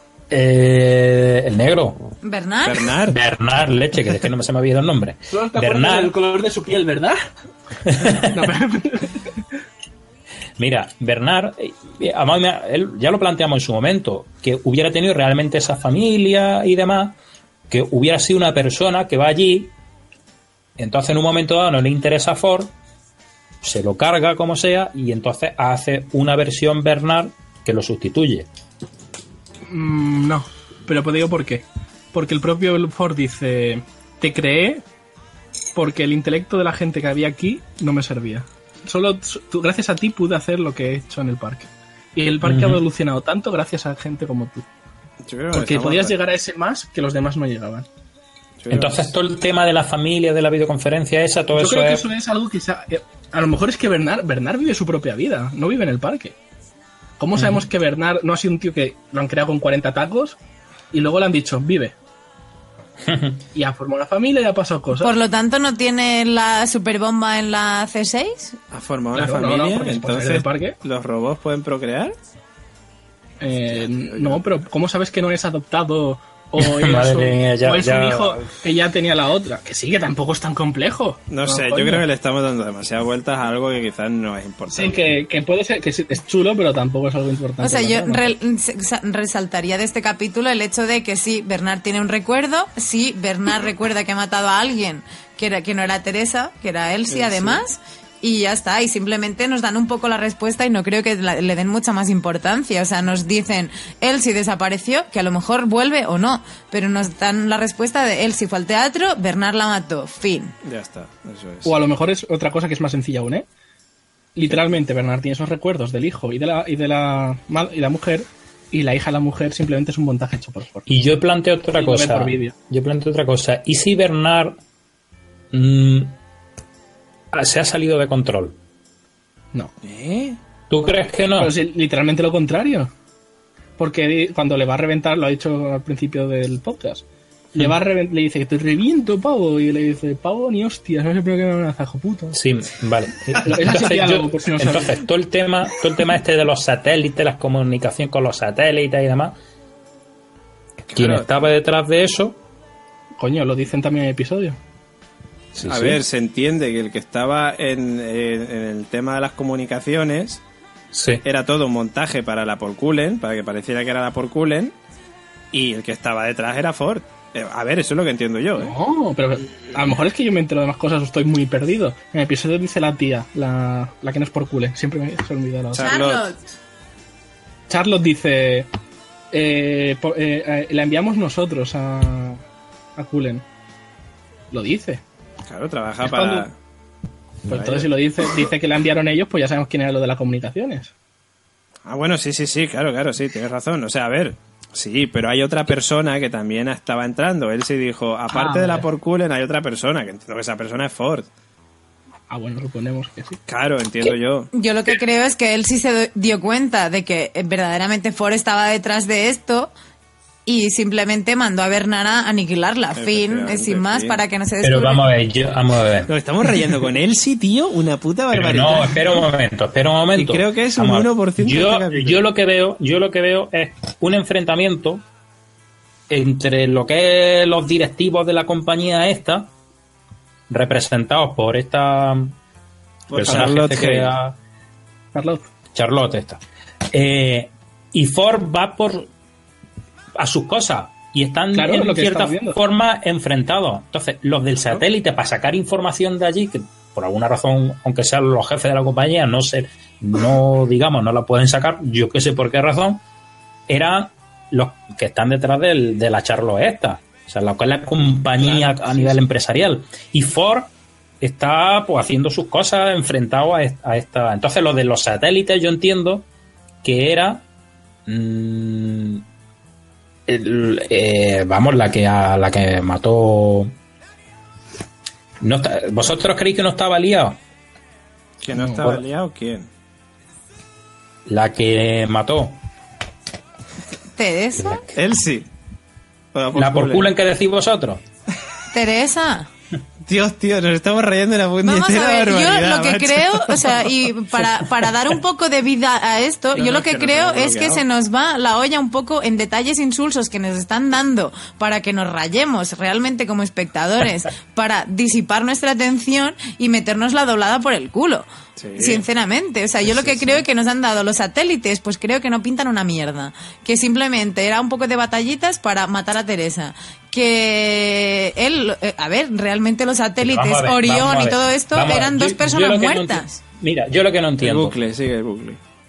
El negro. ¿Bernard? Bernard, leche, que es que no se me había ido el nombre. Solo te acuerdas Bernard, del color de su piel, ¿verdad? No, pero- mira, Bernard, además, él ya lo planteamos en su momento, que hubiera tenido realmente esa familia y demás, que hubiera sido una persona que va allí, entonces en un momento dado no le interesa a Ford, se lo carga como sea, y entonces hace una versión Bernard que lo sustituye. No, pero te digo por qué. Porque el propio Ford dice, te creé porque el intelecto de la gente que había aquí no me servía. Solo gracias a ti pude hacer lo que he hecho en el parque. Y el parque ha evolucionado tanto gracias a gente como tú. Yo creo que Porque estamos- podías llegar a ese más que los demás no llegaban. yo creo Entonces todo el tema de la familia, de la videoconferencia esa, todo Yo eso creo que es... eso es algo que a lo mejor es que Bernard vive su propia vida, no vive en el parque. ¿Cómo sabemos que Bernard no ha sido un tío que lo han creado con 40 tacos y luego le han dicho, vive? Y ha formado una familia y ha pasado cosas. Por lo tanto, ¿no tiene la superbomba en la C6? ha formado Claro, una no, familia, porque es por salir entonces del parque. los robots pueden procrear. No, pero ¿cómo sabes que no es adoptado? O era Madre mía, ya- o es ya- un hijo que ya tenía la otra. Que sí, que tampoco es tan complejo. No sé, coño. yo creo que le estamos dando demasiadas vueltas a algo que quizás no es importante. Sí, que puede ser, que sí, es chulo, pero tampoco es algo importante. O sea, la yo trama. resaltaría de este capítulo el hecho de que sí, Bernard tiene un recuerdo, sí, Bernard recuerda que ha matado a alguien que no era Teresa, que era Elsie, además, y ya está, y simplemente nos dan un poco la respuesta y no creo que le den mucha más importancia. O sea, nos dicen, Elsie desapareció, que a lo mejor vuelve o no, pero nos dan la respuesta de Elsie fue al teatro, Bernard la mató, fin. Ya está, eso es. O a lo mejor es otra cosa que es más sencilla aún, ¿eh? Literalmente, Bernard tiene esos recuerdos del hijo y de la mujer, y la hija de la mujer simplemente es un montaje hecho por Ford. Y yo planteo otra Y lo ve cosa. por vídeo. Yo planteo otra cosa. ¿Y si Bernard se ha salido de control? No. ¿Tú crees que no? Pero es literalmente lo contrario. Porque cuando le va a reventar, lo ha dicho al principio del podcast, le dice que te reviento, pavo, y le dice, pavo ni hostias, no sé por qué me amenaza, hijo puta. Sí, vale. Ese diálogo, por si no sabes. Entonces, todo el tema este de los satélites, la comunicación con los satélites y demás, ¿quién estaba detrás de eso? Coño, lo dicen también en el episodio. Sí, A sí. ver, se entiende que el que estaba en el tema de las comunicaciones Sí. era todo un montaje para la Porculen, para que pareciera que era la Porculen, y el que estaba detrás era Ford. A ver, eso es lo que entiendo yo, ¿eh? No, pero a lo mejor es que yo me entero de más cosas o estoy muy perdido. En el episodio dice la tía, la que no es por cule, siempre me se olvida la otra. Charlotte. Charlotte dice, la enviamos nosotros a Cullen. Lo dice. Claro, trabaja Es para... cuando- Pues entonces si lo dice que la enviaron ellos, pues ya sabemos quién era lo de las comunicaciones. Ah, bueno, sí, claro, sí, tienes razón. O sea, a ver, sí, pero hay otra persona que también estaba entrando. Él sí dijo, aparte de la vale. Porculen hay otra persona, que entiendo que esa persona es Ford. Ah, bueno, suponemos que sí. Claro, entiendo yo. Yo lo que creo es que él sí se dio cuenta de que verdaderamente Ford estaba detrás de esto y simplemente mandó a Bernard a aniquilarla, fin, Efectivamente, sin más, fin. para que no se Pero descubra. vamos a ver, vamos a ver. Nos estamos rayando con Elsie, tío, una puta Pero barbaridad. no, espera un momento. Y creo que es un Vamos a ver. 1% de este capítulo. Yo lo que veo es un enfrentamiento entre lo que es los directivos de la compañía esta, representados por esta Por personaje Charlotte este que Hale. ha- Charlotte. Charlotte esta. Y Ford va a sus cosas y están en cierta forma enfrentados. Entonces, los del satélite, para sacar información de allí, que por alguna razón, aunque sean los jefes de la compañía, no la pueden sacar, yo que sé por qué razón, eran los que están detrás de la Charlotte esta, o sea, la cual es la compañía a nivel empresarial, y Ford está pues haciendo sus cosas enfrentado a esta. Entonces, lo de los satélites yo entiendo que era la que mató. ¿Vosotros creéis que no estaba liado? ¿Que no estaba liado? ¿Quién? La que mató. ¿Teresa? Elsie. La por culo en que decís vosotros. ¿Teresa? Dios, tío, nos estamos rayando la puñetera Vamos a ver, barbaridad, yo lo que macho. creo, o sea, y para dar un poco de vida a esto, yo lo que creo es que se nos va la olla un poco en detalles insulsos que nos están dando para que nos rayemos realmente como espectadores, para disipar nuestra atención y meternos la doblada por el culo. Sí. Sinceramente, o sea, yo lo que creo es que nos han dado los satélites, pues creo que no pintan una mierda, que simplemente era un poco de batallitas para matar a Teresa, que él, a ver, realmente los satélites, Orión y todo esto eran dos personas muertas. Mira, yo lo que no entiendo. El bucle, sigue el bucle.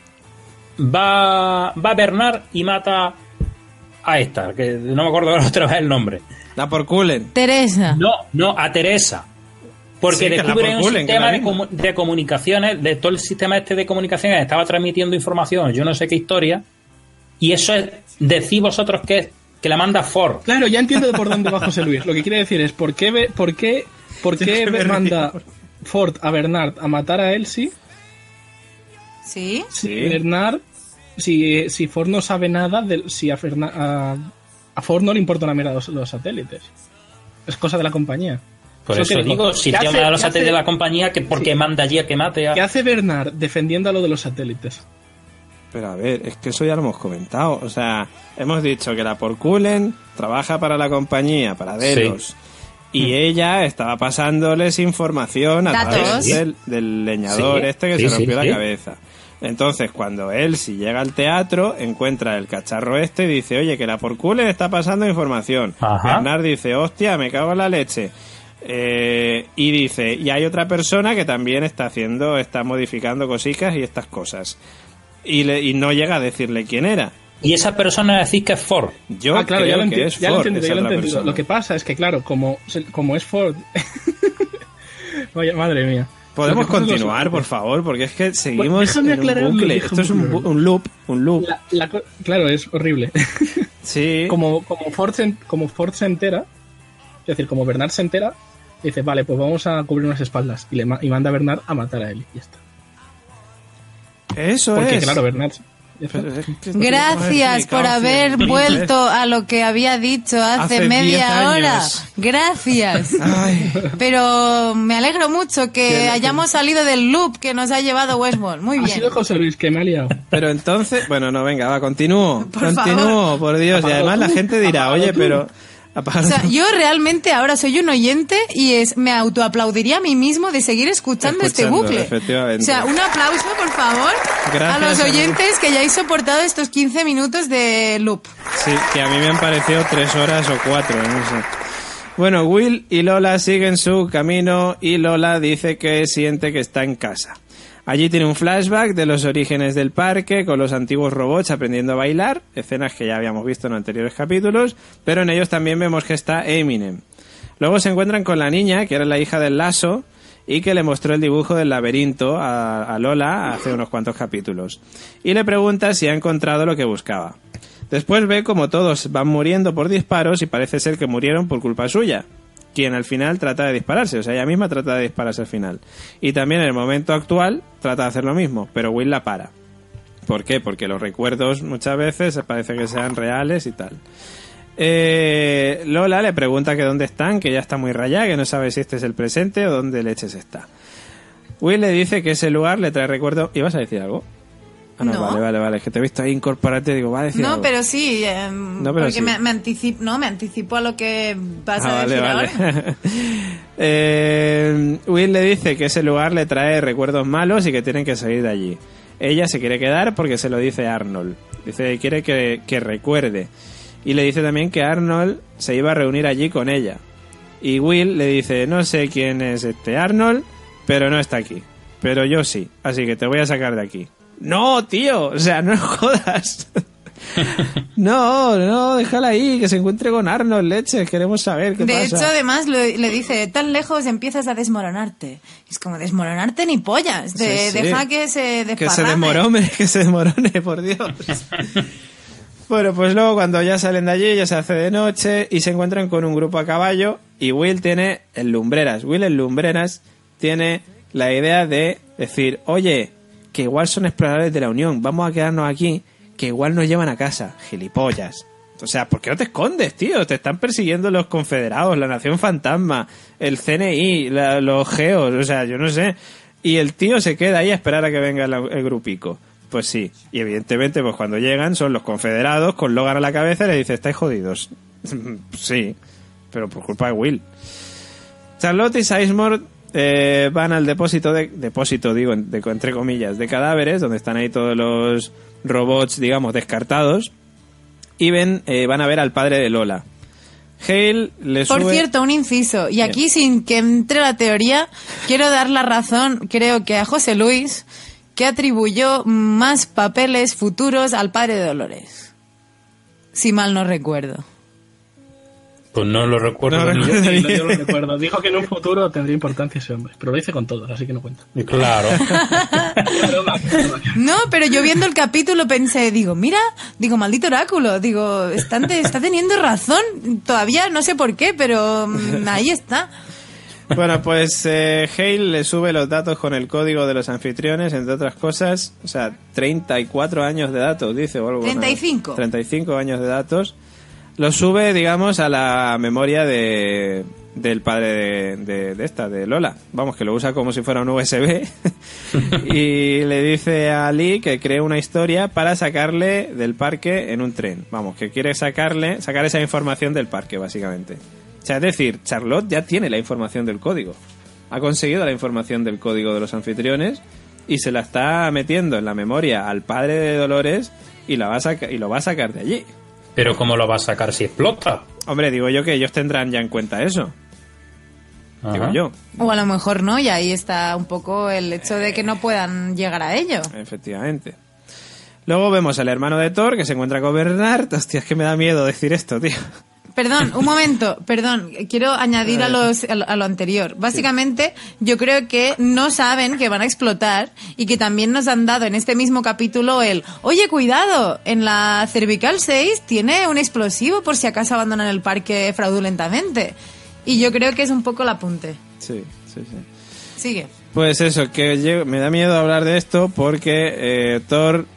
Va Bernard y mata a esta, que no me acuerdo otra vez el nombre. La por culen. Teresa. No, a Teresa. Porque descubren un sistema de comunicaciones, de todo el sistema de comunicaciones, estaba transmitiendo información, yo no sé qué historia, y eso es, decís vosotros que la manda Ford. Claro, ya entiendo por dónde va José Luis. Lo que quiere decir es ¿por qué manda Ford a Bernard a matar a Elsie? Sí. Bernard, si Ford no sabe nada, si a Ford no le importa una mierda los satélites. Es cosa de la compañía. Por eso digo, si el tema de los satélites de la compañía, que porque manda allí a que mate a... ¿Qué hace Bernard defendiendo a lo de los satélites? Pero a ver, es que eso ya lo hemos comentado. O sea, hemos dicho que la Porculen trabaja para la compañía, para Delos. Sí. Y ella estaba pasándoles información a través del leñador que se rompió la cabeza. Entonces, cuando Elsie llega al teatro, encuentra el cacharro y dice, oye, que la Porculen está pasando información. Ajá. Bernard dice, hostia, me cago en la leche. Y dice, y hay otra persona que también está modificando cositas y estas cosas. Y no llega a decirle quién era. Y esa persona decís que es Ford. Yo creo que es Ford. Ya lo entendido. Lo que pasa es que, claro, como es Ford... Vaya, madre mía. Podemos continuar, por favor, porque es que seguimos en un bucle. Esto es un loop. Claro, es horrible. Sí. Como Ford se entera, es decir, como Bernard se entera, dice, vale, pues vamos a cubrir unas espaldas. Y manda a Bernard a matar a él. Y ya está. Porque, claro, Bernard... Gracias por haber vuelto a lo que había dicho hace media hora. Gracias. Ay. Pero me alegro mucho que hayamos salido del loop que nos ha llevado Westworld. Muy bien. Ha sido José Luis, que me ha liado. Pero entonces, bueno, no, venga, va, continúo, por Dios. Y además la gente dirá, oye, pero... O sea, yo realmente ahora soy un oyente y me autoaplaudiría a mí mismo de seguir escuchando este bucle. Efectivamente. O sea, un aplauso, por favor, a los oyentes que ya habéis soportado estos 15 minutos de loop. Sí, que a mí me han parecido 3 horas o 4, no sé. Bueno, Will y Lola siguen su camino y Lola dice que siente que está en casa. Allí tiene un flashback de los orígenes del parque con los antiguos robots aprendiendo a bailar, escenas que ya habíamos visto en anteriores capítulos, pero en ellos también vemos que está Eminem. Luego se encuentran con la niña, que era la hija del Lasso, y que le mostró el dibujo del laberinto a Lola hace unos cuantos capítulos. Y le pregunta si ha encontrado lo que buscaba. Después ve como todos van muriendo por disparos y parece ser que murieron por culpa suya, quien al final trata de dispararse, o sea, ella misma trata de dispararse al final. Y también en el momento actual trata de hacer lo mismo, pero Will la para. ¿Por qué? Porque los recuerdos muchas veces parece que sean reales y tal. Lola le pregunta que dónde están, que ya está muy rayada, que no sabe si este es el presente o dónde leches está. Will le dice que ese lugar le trae recuerdo... ¿Ibas a decir algo? Ah, no, vale, es que te he visto ahí incorporarte, digo, va a decir algo. Pero sí, porque sí. Me anticipo a lo que vas a decir ahora. Will le dice que ese lugar le trae recuerdos malos y que tienen que salir de allí. ella se quiere quedar porque se lo dice Arnold. Dice que quiere que recuerde. Y le dice también que Arnold se iba a reunir allí con ella. Y Will le dice, no sé quién es este Arnold, pero no está aquí. Pero yo sí, así que te voy a sacar de aquí. No, tío, o sea, no jodas. No, déjala ahí, que se encuentre con Arnold, leches, queremos saber qué pasa. De hecho, además, le dice, tan lejos empiezas a desmoronarte. Es como, desmoronarte ni pollas. Sí. Deja que se desparrame. Que se desmorone, por Dios. Bueno, pues luego cuando ya salen de allí, ya se hace de noche y se encuentran con un grupo a caballo y Will tiene el lumbreras. Will el lumbreras tiene la idea de decir, oye, que igual son exploradores de la Unión, vamos a quedarnos aquí, que igual nos llevan a casa, gilipollas. O sea, ¿por qué no te escondes, tío? Te están persiguiendo los confederados, la Nación Fantasma, el CNI, los geos, o sea, yo no sé. Y el tío se queda ahí a esperar a que venga el grupico. Pues sí, y evidentemente pues cuando llegan son los confederados con Logan a la cabeza y le dice, estáis jodidos. Sí, pero por culpa de Will. Charlotte y Sizemore van al depósito entre comillas, de cadáveres, donde están ahí todos los robots, digamos, descartados, y van a ver al padre de Lola. Hale le sube... Por cierto, un inciso, y aquí sin que entre la teoría, quiero dar la razón, creo que a José Luis, que atribuyó más papeles futuros al padre de Dolores. Si mal no recuerdo. Pues no lo recuerdo. Yo lo recuerdo. Dijo que en un futuro tendría importancia ese hombre, pero lo dice con todos, así que no cuenta. Claro. No, pero yo viendo el capítulo pensé, maldito oráculo, está teniendo razón. Todavía no sé por qué, pero ahí está. Bueno, pues Hale le sube los datos con el código de los anfitriones, entre otras cosas. O sea, 34 años de datos, dice, o algo. 35. 35 años de datos. Lo sube, digamos, a la memoria del padre de Lola. Vamos, que lo usa como si fuera un USB. Y le dice a Lee que cree una historia para sacarle del parque en un tren. Vamos, que quiere sacar esa información del parque, básicamente. O sea, es decir, Charlotte ya tiene la información del código. Ha conseguido la información del código de los anfitriones y se la está metiendo en la memoria al padre de Dolores y lo va a sacar de allí. Pero ¿cómo lo va a sacar si explota? Hombre, digo yo que ellos tendrán ya en cuenta eso. Ajá. Digo yo. O a lo mejor no, y ahí está un poco el hecho de que no puedan llegar a ello. Efectivamente. Luego vemos al hermano de Thor que se encuentra con Bernard. Hostia, es que me da miedo decir esto, tío. Perdón, un momento, quiero añadir a lo anterior. Básicamente, yo creo que no saben que van a explotar y que también nos han dado en este mismo capítulo oye, cuidado, en la cervical 6 tiene un explosivo por si acaso abandonan el parque fraudulentamente. Y yo creo que es un poco el apunte. Sí. Sigue. Pues eso, que me da miedo hablar de esto porque Thor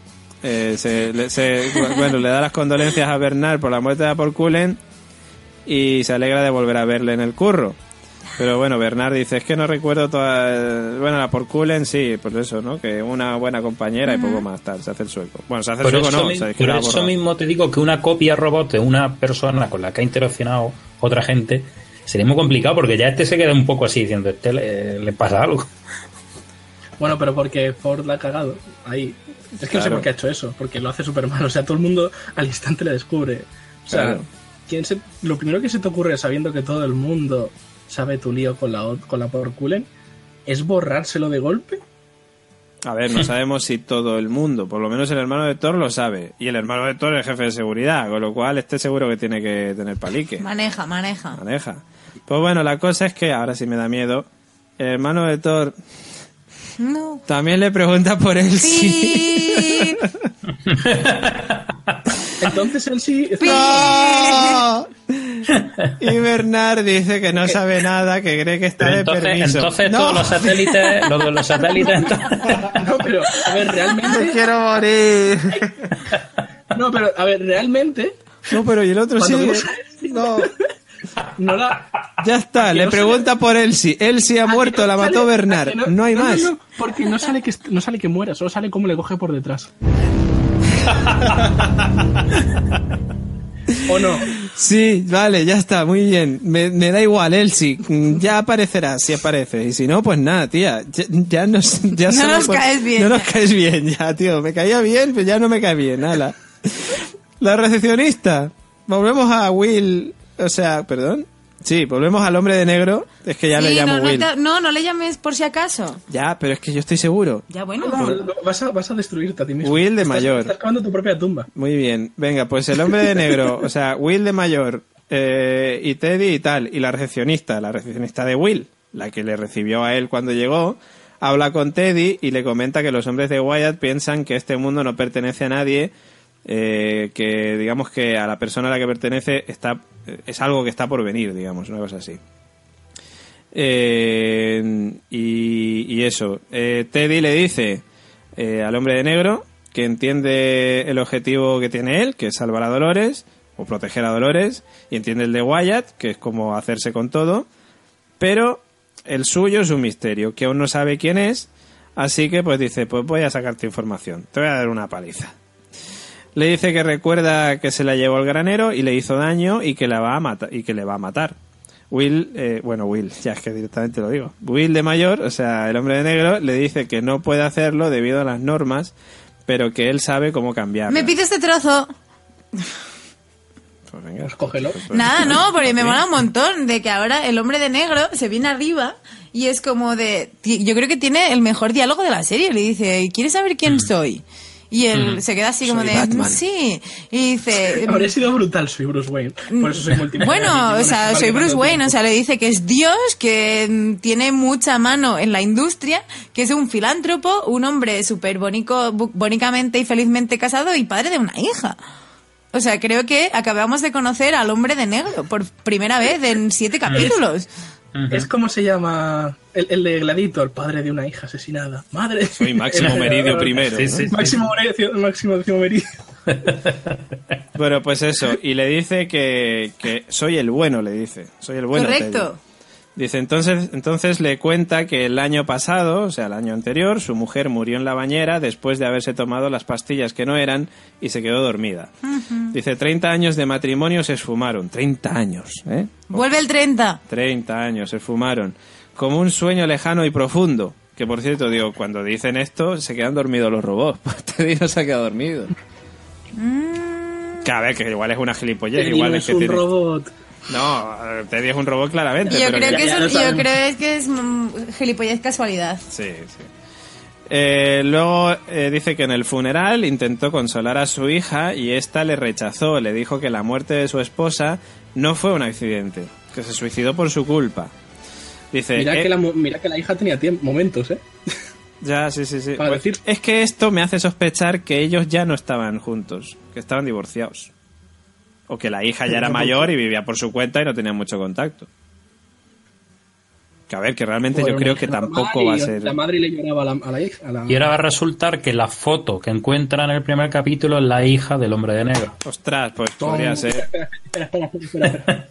le da las condolencias a Bernard por la muerte de Apor Cullen y se alegra de volver a verle en el curro. Pero bueno, Bernard dice, es que no recuerdo toda... Bueno, la por Cullen sí, pues eso, ¿no? Que una buena compañera y poco más, tal, se hace el sueco. Bueno, se hace el sueco, no. Por eso mismo te digo que una copia robot de una persona con la que ha interaccionado otra gente sería muy complicado porque ya se queda un poco así diciendo, le pasa algo. Bueno, pero porque Ford la ha cagado ahí. Es que Claro. no sé por qué ha hecho eso, porque lo hace Superman. O sea, todo el mundo al instante le descubre. O sea, Claro. lo primero que se te ocurre sabiendo que todo el mundo sabe tu lío con la por Cullen es borrárselo de golpe. A ver, no sabemos si todo el mundo, por lo menos el hermano de Thor lo sabe. Y el hermano de Thor es jefe de seguridad, con lo cual seguro que tiene que tener palique. Maneja. Pues bueno, la cosa es que, ahora sí me da miedo, el hermano de Thor No. también le pregunta por él sí. Entonces él sí... ¡No! Y Bernard dice que no sabe nada, que cree que está de permiso. Entonces ¡No! todos los satélites... No, pero, a ver, realmente... ¡Me quiero morir! No, pero, a ver, realmente... No, pero ¿y el otro sí? Cuando vemos No. No la... Ya está, le no pregunta por Elsie. Elsie ha muerto, la mató Bernard. No hay más. No, porque no sale que muera, solo sale cómo le coge por detrás. ¿O no? Sí, vale, ya está, muy bien. Me da igual, Elsie. Ya aparecerá, si aparece. Y si no, pues nada, tía. Ya No nos caes bien. No nos caes bien, ya, tío. Me caía bien, pero ya no me cae bien, ala. La recepcionista. Volvemos a Will. O sea, ¿perdón? Sí, volvemos al hombre de negro. Es que ya le llamo Will. No le llames por si acaso. Ya, pero es que yo estoy seguro. Ya, bueno. Vas a destruirte a ti mismo. Will de mayor. Estás cavando tu propia tumba. Muy bien. Venga, pues el hombre de negro. O sea, Will de mayor. Y Teddy y tal. Y la recepcionista de Will, la que le recibió a él cuando llegó, habla con Teddy y le comenta que los hombres de Wyatt piensan que este mundo no pertenece a nadie. Que digamos que a la persona a la que pertenece es algo que está por venir, digamos, una cosa así. Y eso, Teddy le dice al hombre de negro que entiende el objetivo que tiene él, que es salvar a Dolores o proteger a Dolores, y entiende el de Wyatt, que es como hacerse con todo, pero el suyo es un misterio, que aún no sabe quién es, así que pues dice, pues voy a sacarte información, te voy a dar una paliza. Le dice que recuerda que se la llevó al granero y le hizo daño y que la va a matar y que le va a matar. Will, ya es que directamente lo digo. Will de mayor, o sea, el hombre de negro, le dice que no puede hacerlo debido a las normas, pero que él sabe cómo cambiarlas. Me pide este trozo. Pues venga, Pues cógelo. Nada, no, porque me mola un montón de que ahora el hombre de negro se viene arriba y es como de... Yo creo que tiene el mejor diálogo de la serie. Le dice, ¿quieres saber quién soy? Y él se queda así como Soy de... Batman. Sí. Y dice... Habría sido brutal, soy Bruce Wayne. Por eso soy multimillonario. Bueno, o sea, soy Bruce Wayne, o sea, le dice que es Dios, que tiene mucha mano en la industria, que es un filántropo, un hombre súper bonicamente y felizmente casado y padre de una hija. O sea, creo que acabamos de conocer al hombre de negro por primera vez en 7 capítulos. Es como se llama el de Gladiator, padre de una hija asesinada. Madre. Soy Máximo Meridio primero. Sí, ¿no? sí. Máximo Meridio. Bueno, pues eso. Y le dice que soy el bueno, le dice. Soy el bueno. Correcto. Teddy. Dice, entonces le cuenta que el año pasado, o sea, el año anterior, su mujer murió en la bañera después de haberse tomado las pastillas que no eran y se quedó dormida. Dice, 30 años de matrimonio se esfumaron. 30 años, ¿eh? Vuelve el 30. 30 años se esfumaron. Como un sueño lejano y profundo. Que, por cierto, digo, cuando dicen esto, se quedan dormidos los robots. Teddy no se ha quedado dormido. Que a ver, que igual es una gilipollez. Teddy Igual no es es que un tiene... robot. No, Teddy es un robot claramente. Yo pero creo que ya es gilipollez casualidad. Sí, sí. Luego dice que en el funeral intentó consolar a su hija y ésta le rechazó. Le dijo que la muerte de su esposa no fue un accidente, que se suicidó por su culpa. Dice, Mira que la hija tenía momentos, ¿eh? Ya, sí. Para Pues, decir. es que esto me hace sospechar que ellos ya no estaban juntos, que estaban divorciados. O que la hija ya era mayor y vivía por su cuenta y no tenía mucho contacto. Que a ver, que realmente yo creo que tampoco va a ser... La madre le lloraba a la hija. Y ahora va a resultar que la foto que encuentra en el primer capítulo es la hija del hombre de negro. Ostras, pues podría ser. Espera.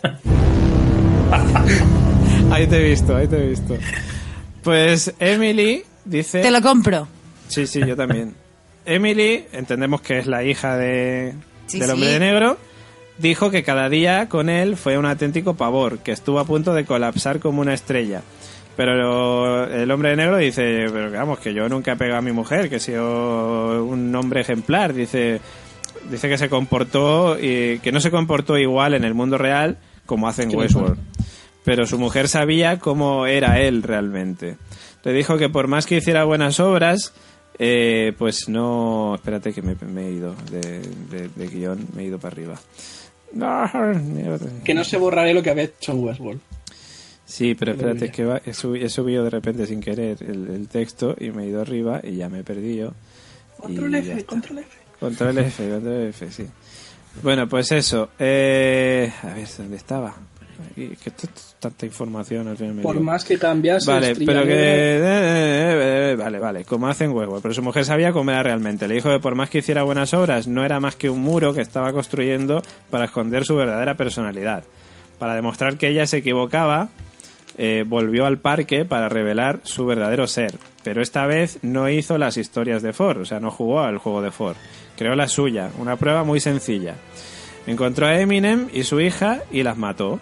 Ahí te he visto. Pues Emily dice... Te lo compro. Sí, yo también. Emily, entendemos que es la hija del hombre Sí. de negro, dijo que cada día con él fue un auténtico pavor, que estuvo a punto de colapsar como una estrella. Pero el hombre de negro dice, pero vamos, que yo nunca he pegado a mi mujer, que he sido un hombre ejemplar. Dice que se comportó, y que no se comportó igual en el mundo real como hace en Westworld. Pero su mujer sabía cómo era él realmente. Le dijo que por más que hiciera buenas obras, pues no... Espérate que me he ido de guión, me he ido para arriba. Que no se borraré lo que había hecho en Westworld. Sí, pero espérate, que he subido de repente sin querer el texto y me he ido arriba y ya me he perdido. Control F. Control F, sí. Bueno, pues eso. A ver, ¿dónde estaba? Que tanta información al final me Por lío. más que cambias... Vale, pero que... Vale, como hacen huevo. Pero su mujer sabía cómo era realmente. Le dijo que por más que hiciera buenas obras, no era más que un muro que estaba construyendo para esconder su verdadera personalidad. Para demostrar que ella se equivocaba, volvió al parque para revelar su verdadero ser. Pero esta vez no hizo las historias de Ford, o sea, no jugó al juego de Ford. Creó la suya, una prueba muy sencilla. Encontró a Eminem y su hija y las mató.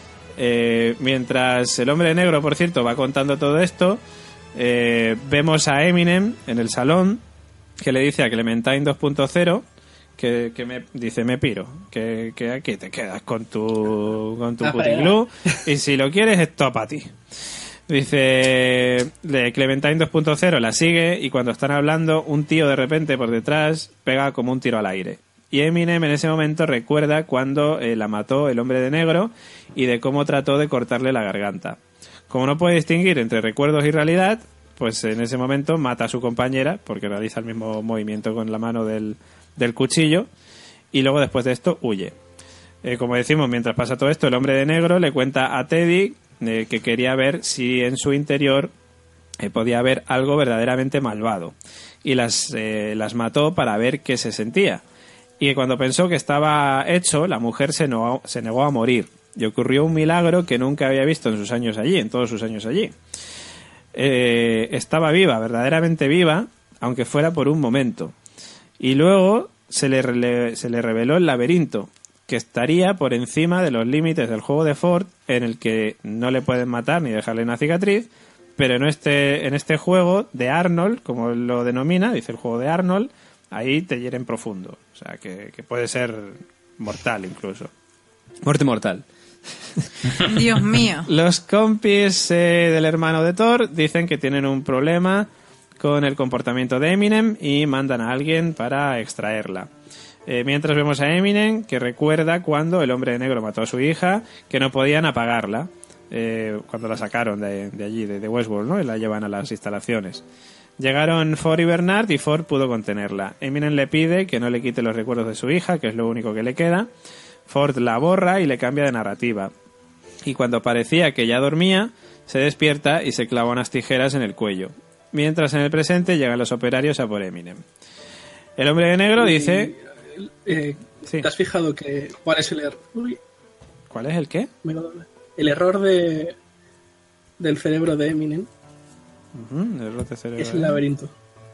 Mientras el hombre de negro, por cierto, va contando todo esto, vemos a Eminem en el salón que le dice a Clementine 2.0 que me dice, me piro, que aquí te quedas con tu puticlub y si lo quieres esto para ti. Dice, Clementine 2.0 la sigue y cuando están hablando un tío de repente por detrás pega como un tiro al aire. Y Eminem en ese momento recuerda cuando la mató el hombre de negro y de cómo trató de cortarle la garganta. Como no puede distinguir entre recuerdos y realidad, pues en ese momento mata a su compañera porque realiza el mismo movimiento con la mano del cuchillo y luego después de esto huye. Como decimos, mientras pasa todo esto, el hombre de negro le cuenta a Teddy que quería ver si en su interior podía haber algo verdaderamente malvado y las mató para ver qué se sentía. Y que cuando pensó que estaba hecho, la mujer se negó a morir. Y ocurrió un milagro que nunca había visto en todos sus años allí. Estaba viva, verdaderamente viva, aunque fuera por un momento. Y luego se le reveló el laberinto, que estaría por encima de los límites del juego de Ford, en el que no le pueden matar ni dejarle una cicatriz, pero en este juego de Arnold, como él lo denomina, dice el juego de Arnold, ahí te hieren profundo. O sea, que puede ser mortal incluso. Muerte mortal. Dios mío. Los compis del hermano de Thor dicen que tienen un problema con el comportamiento de Eminem y mandan a alguien para extraerla. Mientras vemos a Eminem que recuerda cuando el hombre de negro mató a su hija, que no podían apagarla cuando la sacaron de allí, de Westworld, ¿no? Y la llevan a las instalaciones. Llegaron Ford y Bernard y Ford pudo contenerla. Eminem le pide que no le quite los recuerdos de su hija, que es lo único que le queda. Ford la borra y le cambia de narrativa. Y cuando parecía que ya dormía, se despierta y se clava unas tijeras en el cuello. Mientras en el presente llegan los operarios a por Eminem. El hombre de negro dice... ¿Te has fijado cuál es el error? ¿Cuál es el qué? El error del cerebro de Eminem. El error de cerebro. Es el laberinto.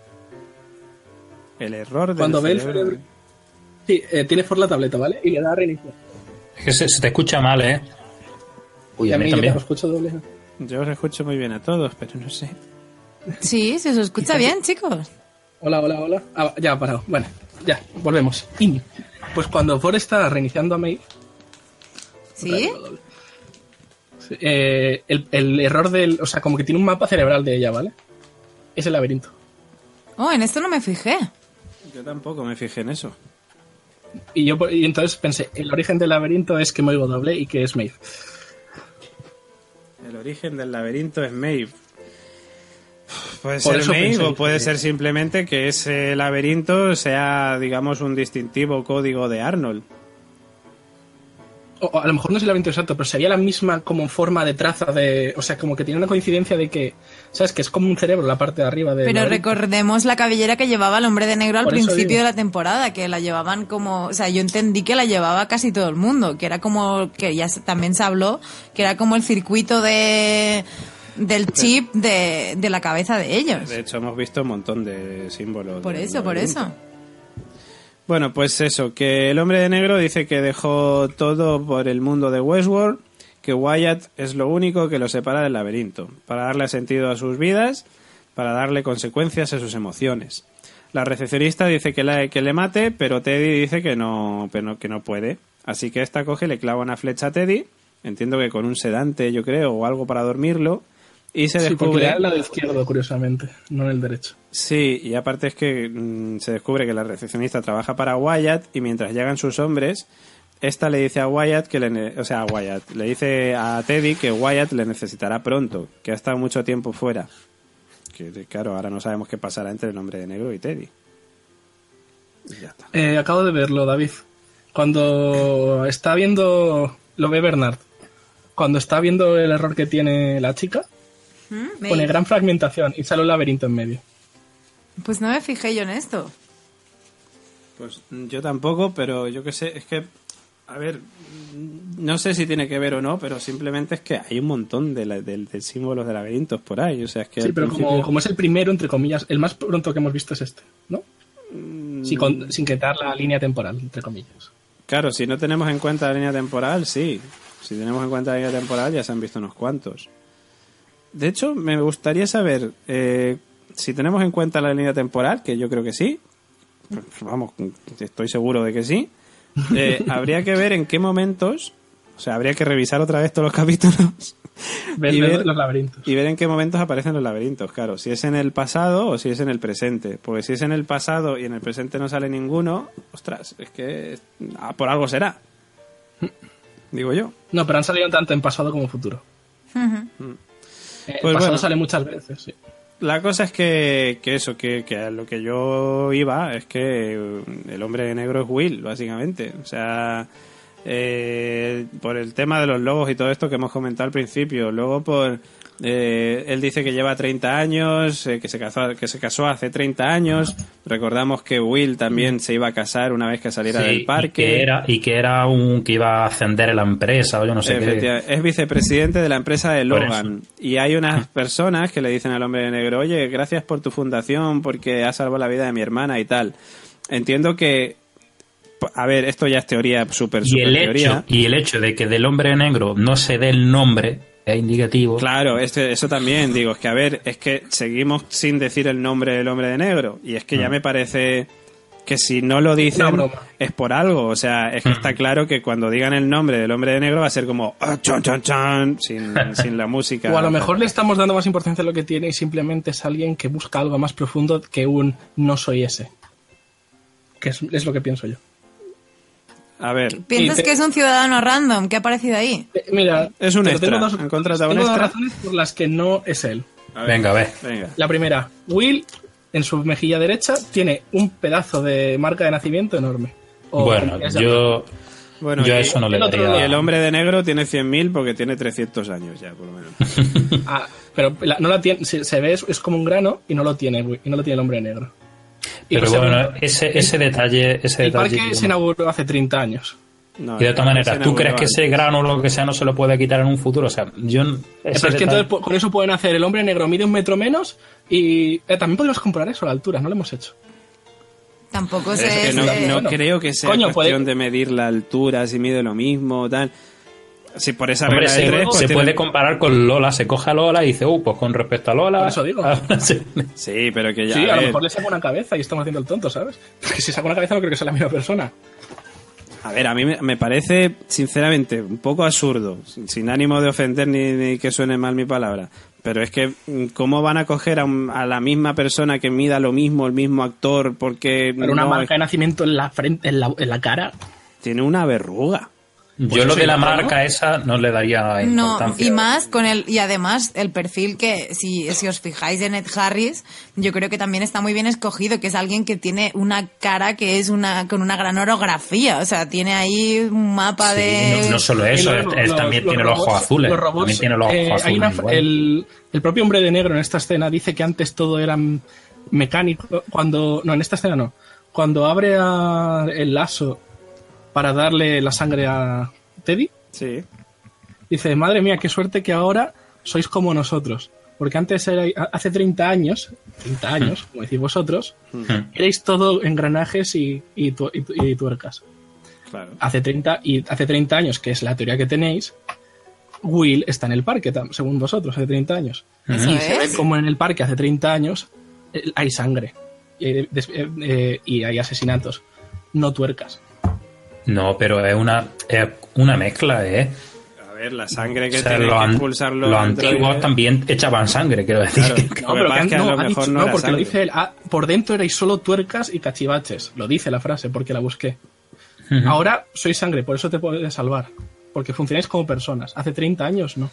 El error del cuando ve cerebro. El cerebro. Sí, tiene Ford la tableta, ¿vale? Y le da a reiniciar. Es que se te escucha mal, ¿eh? Uy, y a mí también. lo escucho doble. Yo os escucho muy bien a todos, pero no sé. Sí, se os escucha bien, chicos. Hola. Ah, ya ha parado. Bueno, ya, volvemos. Pues cuando Ford está reiniciando a Maeve... ¿Sí? El error del... O sea, como que tiene un mapa cerebral de ella, ¿vale? Es el laberinto. Oh, en esto no me fijé. Yo tampoco me fijé en eso. Y entonces pensé, el origen del laberinto es que me oigo doble y que es Maeve. El origen del laberinto es Maeve. Puede Por ser eso Maeve pensé o puede que- ser simplemente que ese laberinto sea, digamos, un distintivo código de Arnold. O a lo mejor no es el laberinto exacto, pero sería la misma como forma de traza de... O sea, como que tiene una coincidencia de que... ¿Sabes? Que es como un cerebro la parte de arriba de... Pero recordemos la cabellera que llevaba el hombre de negro al Por eso principio digo. de la temporada, que la llevaban como... O sea, yo entendí que la llevaba casi todo el mundo, que era como... Que ya también se habló, que era como el circuito del chip de la cabeza de ellos. De hecho, hemos visto un montón de símbolos. Por del eso, por laberinto. eso. Bueno, pues eso, que el hombre de negro dice que dejó todo por el mundo de Westworld, que Wyatt es lo único que lo separa del laberinto, para darle sentido a sus vidas, para darle consecuencias a sus emociones. La recepcionista dice que le mate, pero Teddy dice que no puede. Así que esta coge y le clava una flecha a Teddy, entiendo que con un sedante, yo creo, o algo para dormirlo, y se Sí, porque descubre... le da el lado izquierdo, curiosamente, no en el derecho. Sí, y aparte es que se descubre que la recepcionista trabaja para Wyatt y mientras llegan sus hombres, esta le dice a Wyatt le dice a Teddy que Wyatt le necesitará pronto, que ha estado mucho tiempo fuera. Que claro, ahora no sabemos qué pasará entre el hombre de negro y Teddy. Y ya está. Acabo de verlo, David. Cuando está viendo... Lo ve Bernard. Cuando está viendo el error que tiene la chica, pone gran fragmentación y sale un laberinto en medio. Pues no me fijé yo en esto. Pues yo tampoco, pero yo qué sé, es que, a ver, no sé si tiene que ver o no, pero simplemente es que hay un montón de símbolos de laberintos por ahí, o sea, es que... Sí, al pero principio- como es el primero, entre comillas, el más pronto que hemos visto es este, ¿no? Sin quitar la línea temporal, entre comillas. Claro, si no tenemos en cuenta la línea temporal, sí. Si tenemos en cuenta la línea temporal, ya se han visto unos cuantos. De hecho, me gustaría saber si tenemos en cuenta la línea temporal, que yo creo que sí. Pues, vamos, estoy seguro de que sí. Habría que ver en qué momentos, o sea, habría que revisar otra vez todos los capítulos y ver los laberintos. Y ver en qué momentos aparecen los laberintos, claro. Si es en el pasado o si es en el presente. Porque si es en el pasado y en el presente no sale ninguno, ostras, es que por algo será. Digo yo. No, pero han salido tanto en pasado como futuro. Pues pasado bueno, sale muchas veces, sí. La cosa es que a lo que yo iba es que el hombre negro es Will, básicamente. O sea, por el tema de los logos y todo esto que hemos comentado al principio. Luego por él dice que lleva 30 años, que se casó hace 30 años. Recordamos que Will también se iba a casar una vez que saliera del parque. Que iba a ascender en la empresa o yo no sé qué. Es vicepresidente de la empresa de Logan. Y hay unas personas que le dicen al hombre negro, oye, gracias por tu fundación porque has salvado la vida de mi hermana y tal. Entiendo que, a ver, esto ya es teoría, súper teoría. Y el hecho de que del hombre negro no se dé el nombre es indicativo. Claro, eso también, digo, es que a ver, es que seguimos sin decir el nombre del hombre de negro. Y es que ya me parece que si no lo dicen es por algo. O sea, es que está claro que cuando digan el nombre del hombre de negro va a ser como chan, chan, chan, sin la música. O a lo mejor le estamos dando más importancia a lo que tiene y simplemente es alguien que busca algo más profundo que un no soy ese. Que es lo que pienso yo. A ver. ¿Piensas que es un ciudadano random que ha aparecido ahí? Mira, es un extra. Tengo dos razones por las que no es él. Venga, ve. La primera, Will, en su mejilla derecha, tiene un pedazo de marca de nacimiento enorme. Yo eso no le daría. Y el hombre de negro tiene 100.000 porque tiene 300 años ya, por lo menos. Pero no la tiene, se ve, es como un grano y no lo tiene el hombre negro. Pero bueno, ese detalle... El parque se inauguró hace 30 años. No, y de todas maneras, ¿tú crees que ese grano o lo que sea no se lo puede quitar en un futuro? O sea, pero es que entonces con eso pueden hacer el hombre negro mide 1 metro menos y también podemos comprar eso a la altura, no lo hemos hecho. Tampoco es que no creo que sea cuestión de medir la altura, si mide lo mismo, tal... Si por esa regla de 3, se puede comparar con Lola, se coge a Lola y dice, pues con respecto a Lola... Por eso digo. Sí, pero que ya... Sí, a lo mejor le saco una cabeza y estamos haciendo el tonto, ¿sabes? Porque si saco una cabeza no creo que sea la misma persona. A ver, a mí me parece, sinceramente, un poco absurdo, sin ánimo de ofender ni que suene mal mi palabra, pero es que, ¿cómo van a coger a la misma persona que mida lo mismo, el mismo actor, porque... Pero una marca de nacimiento en la frente, en la cara... Tiene una verruga. Yo lo de la marca esa no le daría importancia. No, y más y además el perfil que, si os fijáis en Ed Harris, yo creo que también está muy bien escogido, que es alguien que tiene una cara que es con una gran orografía, o sea, tiene ahí un mapa de... No solo eso, él también tiene los ojos azules. Los robots, también tiene los ojos azules. El propio hombre de negro en esta escena dice que antes todo era mecánico, en esta escena no. Cuando abre el lazo para darle la sangre a Teddy. Sí. Dice, madre mía, qué suerte que ahora sois como nosotros. Porque antes hace 30 años, como decís vosotros, erais todo engranajes y tuercas. Claro. Hace 30 años, que es la teoría que tenéis, Will está en el parque, según vosotros, hace 30 años. ¿Eso y se ve como en el parque hace 30 años hay sangre y hay asesinatos, no tuercas. No, pero es una mezcla, ¿eh? A ver, la sangre que tiene que expulsarlo. Los antiguos también echaban sangre, quiero decir. Claro. Porque lo dice él. Por dentro erais solo tuercas y cachivaches. Lo dice la frase, porque la busqué. Ahora sois sangre, por eso te puedes salvar. Porque funcionáis como personas. Hace 30 años, no.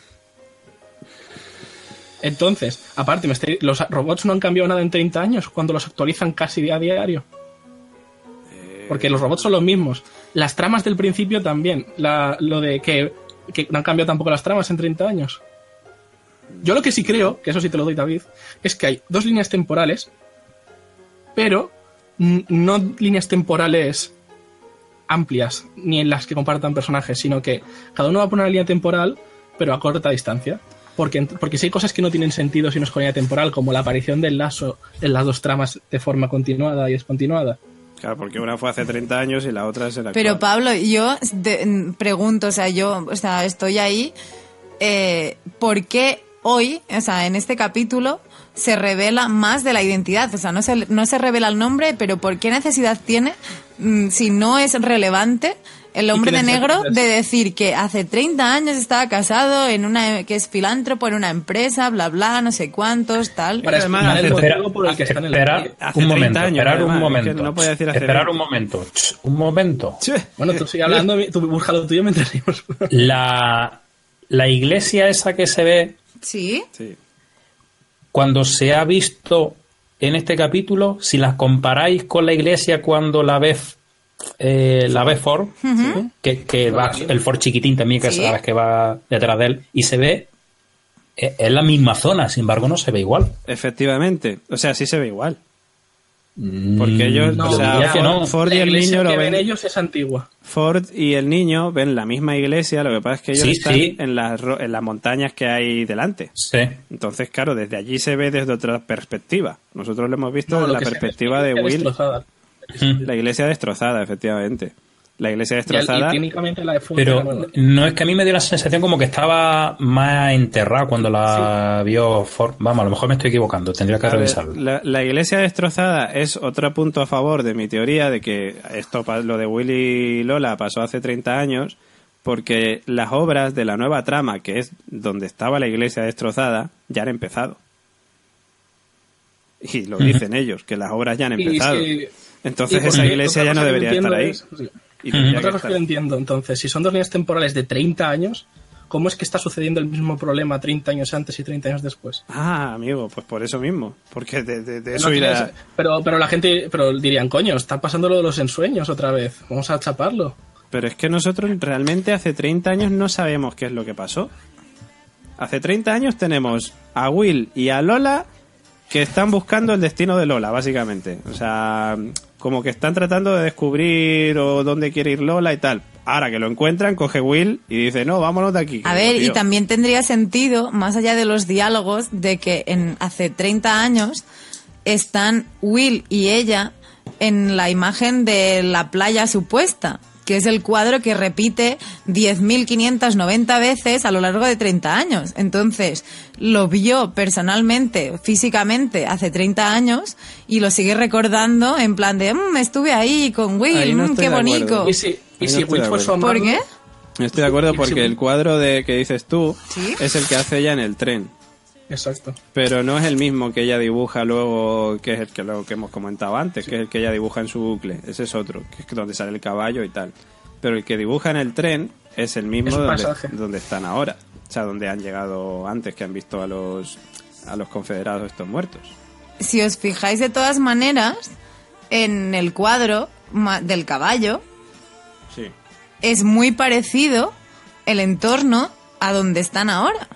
Entonces, aparte, los robots no han cambiado nada en 30 años cuando los actualizan casi a diario. Porque los robots son los mismos. Las tramas del principio también. Lo de que no han cambiado tampoco las tramas en 30 años. Yo lo que sí creo, que eso sí te lo doy, David, es que hay 2 líneas temporales, pero no líneas temporales amplias, ni en las que compartan personajes, sino que cada uno va a poner una línea temporal, pero a corta distancia. Porque si hay cosas que no tienen sentido si no es con línea temporal, como la aparición del lazo en las 2 tramas de forma continuada y descontinuada, Claro, porque una fue hace 30 años y la otra es el actual. Pero Pablo, yo pregunto, estoy ahí, ¿por qué hoy, en este capítulo, se revela más de la identidad? O sea, no se revela el nombre, pero ¿por qué necesidad tiene, si no es relevante, el hombre de negro de decir que hace 30 años estaba casado que es filántropo en una empresa, bla, bla, no sé cuántos, tal? Para explicar el motivo por el que está en el Esperar un momento. Bueno, tú sigue hablando, tú busca lo tuyo mientras seguimos. La iglesia esa que se ve... Sí. Cuando se ha visto en este capítulo, si las comparáis con la iglesia cuando la ve Ford, que va el Ford chiquitín también, que sabes que va detrás de él, y se ve, es la misma zona, sin embargo no se ve igual. Efectivamente, o sea, sí se ve igual. Porque ellos, Ford y el niño lo ven. Ellos es antigua. Ford y el niño ven la misma iglesia, lo que pasa es que ellos están en las montañas que hay delante. Sí. Entonces, claro, desde allí se ve desde otra perspectiva. Nosotros lo hemos visto desde la perspectiva de Will. Destrozada. La iglesia destrozada, efectivamente. La iglesia destrozada. Y técnicamente la de Ford, pero no es que a mí me dio la sensación como que estaba más enterrada cuando la vio Ford. Vamos, a lo mejor me estoy equivocando, tendría que revisarlo. La iglesia destrozada es otro punto a favor de mi teoría de que lo de Willy y Lola pasó hace 30 años, porque las obras de la nueva trama, que es donde estaba la iglesia destrozada, ya han empezado. Y lo dicen ellos, que las obras ya han empezado. Entonces esa iglesia ya no debería estar ahí. Otra cosa que no entiendo, entonces, si son dos líneas temporales de 30 años, ¿cómo es que está sucediendo el mismo problema 30 años antes y 30 años después? Ah, amigo, pues por eso mismo. Porque de eso irá... Pero la gente dirían, coño, está pasando lo de los ensueños otra vez, vamos a chaparlo. Pero es que nosotros realmente hace 30 años no sabemos qué es lo que pasó. Hace 30 años tenemos a Will y a Lola que están buscando el destino de Lola, básicamente. O sea, como que están tratando de descubrir dónde quiere ir Lola y tal. Ahora que lo encuentran, coge Will y dice, no, vámonos de aquí. A ver, y también tendría sentido, más allá de los diálogos, de que hace 30 años están Will y ella en la imagen de la playa supuesta, que es el cuadro que repite 10.590 veces a lo largo de 30 años. Entonces, lo vio personalmente, físicamente, hace 30 años y lo sigue recordando en plan de estuve ahí con Will, qué bonito. ¿Y si Will fue su amor? ¿Por qué? Estoy de acuerdo porque el cuadro que dices tú es el que hace ella en el tren. Exacto. Pero no es el mismo que ella dibuja luego, que es el que hemos comentado antes, que es el que ella dibuja en su bucle. Ese es otro, que es donde sale el caballo y tal. Pero el que dibuja en el tren es el mismo donde están ahora. O sea, donde han llegado antes, que han visto a los confederados estos muertos. Si os fijáis de todas maneras, en el cuadro del caballo, es muy parecido el entorno a donde están ahora.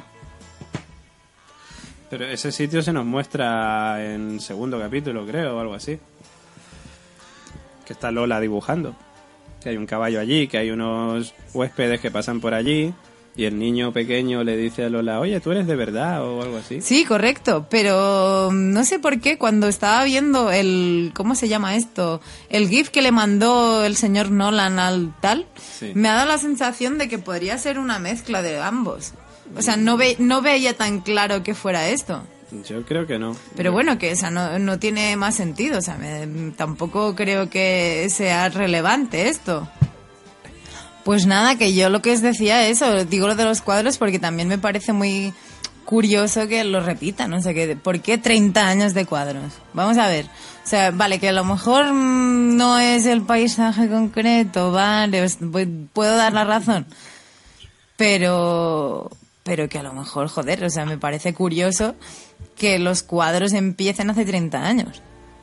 Pero ese sitio se nos muestra en segundo capítulo, creo, o algo así. Que está Lola dibujando. Que hay un caballo allí, que hay unos huéspedes que pasan por allí y el niño pequeño le dice a Lola, oye, ¿tú eres de verdad? O algo así. Sí, correcto, pero no sé por qué cuando estaba viendo ¿cómo se llama esto? El GIF que le mandó el señor Nolan al tal, me ha dado la sensación de que podría ser una mezcla de ambos. O sea, no veía tan claro que fuera esto. Yo creo que no. Pero bueno, que no tiene más sentido. O sea, tampoco creo que sea relevante esto. Pues nada, que yo lo que os decía eso, digo lo de los cuadros porque también me parece muy curioso que lo repitan. O sea, ¿por qué 30 años de cuadros? Vamos a ver. O sea, vale, que a lo mejor no es el paisaje concreto, vale, puedo dar la razón. Pero que a lo mejor, joder, o sea, me parece curioso que los cuadros empiecen hace 30 años.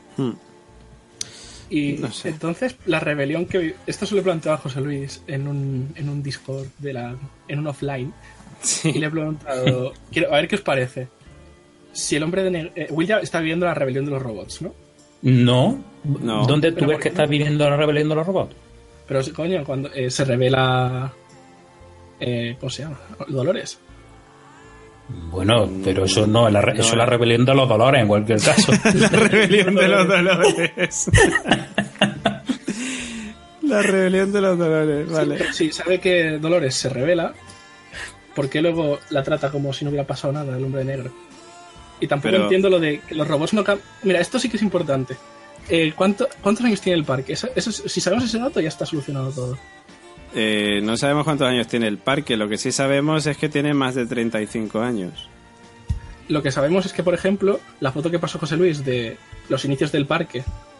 Y no sé. Entonces, la rebelión que... Esto se lo he planteado a José Luis en un Discord, en un offline, y le he preguntado, a ver qué os parece. Si el hombre de Will ya está viviendo la rebelión de los robots, ¿no? No. ¿Dónde tú ves que está viviendo la rebelión de los robots? Pero, coño, cuando se revela... ¿cómo se llama? Dolores. Bueno, pero eso no, eso es la rebelión de los dolores en cualquier caso. La rebelión de los dolores. La rebelión de los Dolores, vale. Sí, sabe que Dolores se revela, porque luego la trata como si no hubiera pasado nada, el hombre negro. Y tampoco entiendo lo de que los robots no cambian. Mira, esto sí que es importante. ¿Cuántos años tiene el parque? Si sabemos ese dato, ya está solucionado todo. No sabemos cuántos años tiene el parque. Lo que sí sabemos es que tiene más de 35 años. Lo que sabemos es que, por ejemplo, la foto que pasó José Luis de los inicios del parque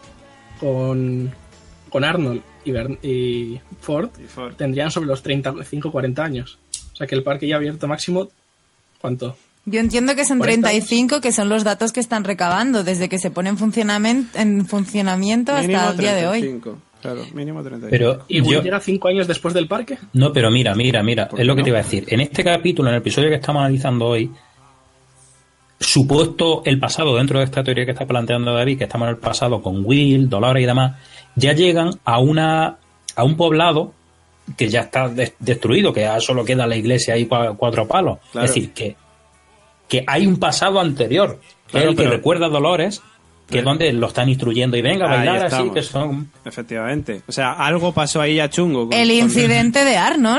con Arnold y Ford tendrían sobre los 35-40 años. O sea que el parque ya abierto máximo, ¿cuánto? Yo entiendo que son 35, que son los datos que están recabando desde que se pone en funcionamiento Mínimo hasta el día de hoy. 35, claro, mínimo 35. Pero ¿Y Will llega 5 años después del parque? No, pero mira, es lo que te iba a decir. En este capítulo, en el episodio que estamos analizando hoy, supuesto el pasado dentro de esta teoría que está planteando David, que estamos en el pasado con Will, Dolores y demás, ya llegan a un poblado que ya está destruido, que ya solo queda la iglesia ahí 4 palos. Claro. Es decir, que hay un pasado anterior, que claro, es el que recuerda a Dolores, que es donde lo están instruyendo y venga a bailar así, que son... Efectivamente. O sea, algo pasó ahí a chungo. El incidente de Arnold.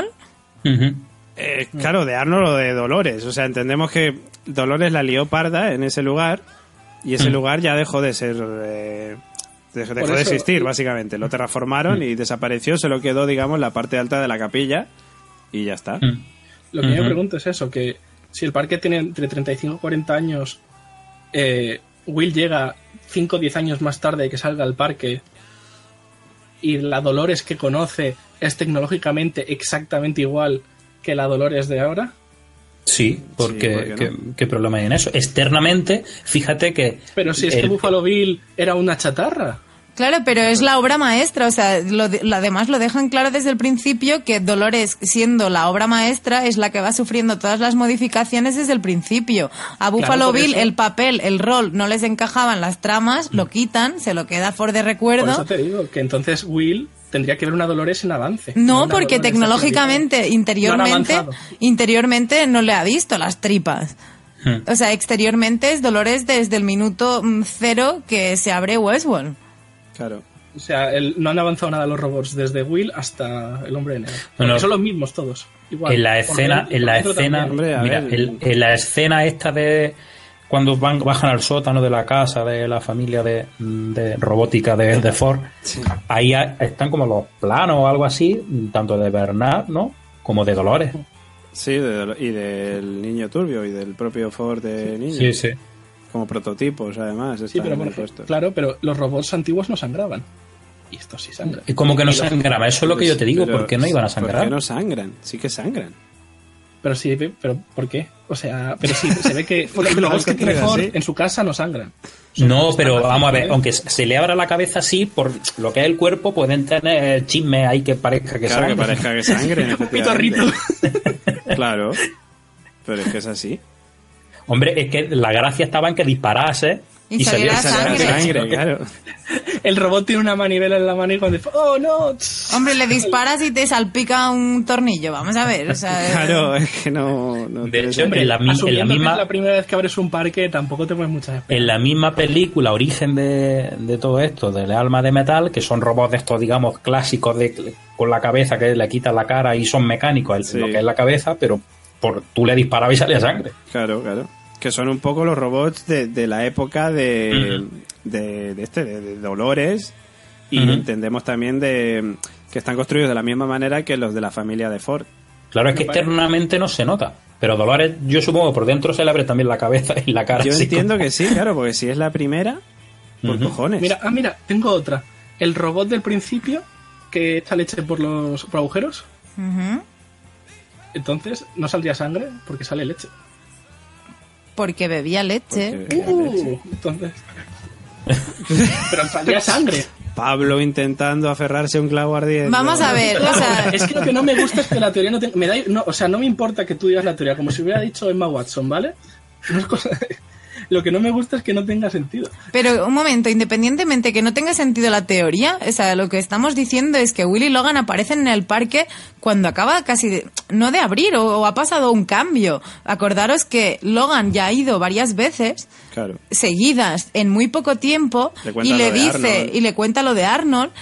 Claro, de Arnold o de Dolores. O sea, entendemos que Dolores la lió parda en ese lugar y ese lugar ya dejó de ser... dejó de existir, básicamente. Lo terraformaron y desapareció. Solo quedó, digamos, la parte alta de la capilla y ya está. Lo que yo me pregunto es eso, que si el parque tiene entre 35 y 40 años, Will llega 5 o 10 años más tarde de que salga al parque y la Dolores que conoce es tecnológicamente exactamente igual que la Dolores de ahora. Sí, porque no. ¿Qué problema hay en eso? Externamente, fíjate que... Pero si es que Buffalo Bill era una chatarra. Claro, pero es la obra maestra, o sea, además lo dejan claro desde el principio que Dolores, siendo la obra maestra, es la que va sufriendo todas las modificaciones desde el principio. A Buffalo Bill el papel, el rol, no les encajaban las tramas, lo quitan, se lo queda Ford de recuerdo. Por eso te digo, que entonces Will tendría que ver una Dolores en avance. No, porque tecnológicamente, interiormente no le ha visto las tripas. O sea, exteriormente es Dolores desde el minuto 0 que se abre Westworld. Claro. O sea, no han avanzado nada los robots desde Will hasta el hombre de negro. Son los mismos todos. Igual. En la escena, en la escena esta de cuando bajan al sótano de la casa de la familia de robótica de Ford, ahí están como los planos o algo así, tanto de Bernard, ¿no? Como de Dolores. Sí, y del niño turbio y del propio Ford de niño. Sí, sí. Como prototipos, además. Sí, pero claro, pero los robots antiguos no sangraban. Y estos sí sangran. ¿Y cómo que no sangraban? Eso es lo que yo te digo. ¿Por qué no iban a sangrar? ¿Por qué no sangran? Sí que sangran. Pero sí, pero ¿por qué? O sea, pero sí, se ve que los robots que tiene Ford en su casa no sangran. No, pero vamos a ver, aunque se le abra la cabeza así, por lo que es el cuerpo, pueden tener chisme ahí que parezca que sangre. Que parezca que sangre. Pitorrito. Claro, pero es que es así. Hombre, es que la gracia estaba en que disparase y saliera sangre, claro. El robot tiene una manivela en la mano y cuando dice, ¡oh, no! Hombre, le disparas y te salpica un tornillo, vamos a ver. O sea, claro, es que no de hecho, hombre, en la misma... que es la primera vez que abres un parque, tampoco te pones muchas esperanzas. En la misma película, origen de todo esto, del alma de metal, que son robots de estos, digamos, clásicos con la cabeza que le quitan la cara y son mecánicos, lo que es la cabeza, pero tú le disparabas y salía sangre. Claro. Que son un poco los robots de la época de Dolores y entendemos también que están construidos de la misma manera que los de la familia de Ford. Claro, es que externamente no se nota, pero Dolores, yo supongo que por dentro se le abre también la cabeza y la cara. Yo entiendo que sí, claro, porque si es la primera, por cojones. Mira, tengo otra. El robot del principio que echa leche por agujeros. Entonces, ¿no saldría sangre? Porque sale leche. Porque bebía leche. Entonces. Pero salía sangre. Pablo intentando aferrarse a un clavo ardiente. Vamos a ver, o sea... Es que lo que no me gusta es que la teoría no tenga... o sea, no me importa que tú digas la teoría, como si hubiera dicho Emma Watson, ¿vale? No es cosa... Lo que no me gusta es que no tenga sentido. Pero un momento, independientemente que no tenga sentido la teoría, o sea, lo que estamos diciendo es que Will y Logan aparecen en el parque cuando acaba casi no de abrir o ha pasado un cambio. Acordaros que Logan ya ha ido varias veces seguidas en muy poco tiempo y le dice y le cuenta lo de Arnold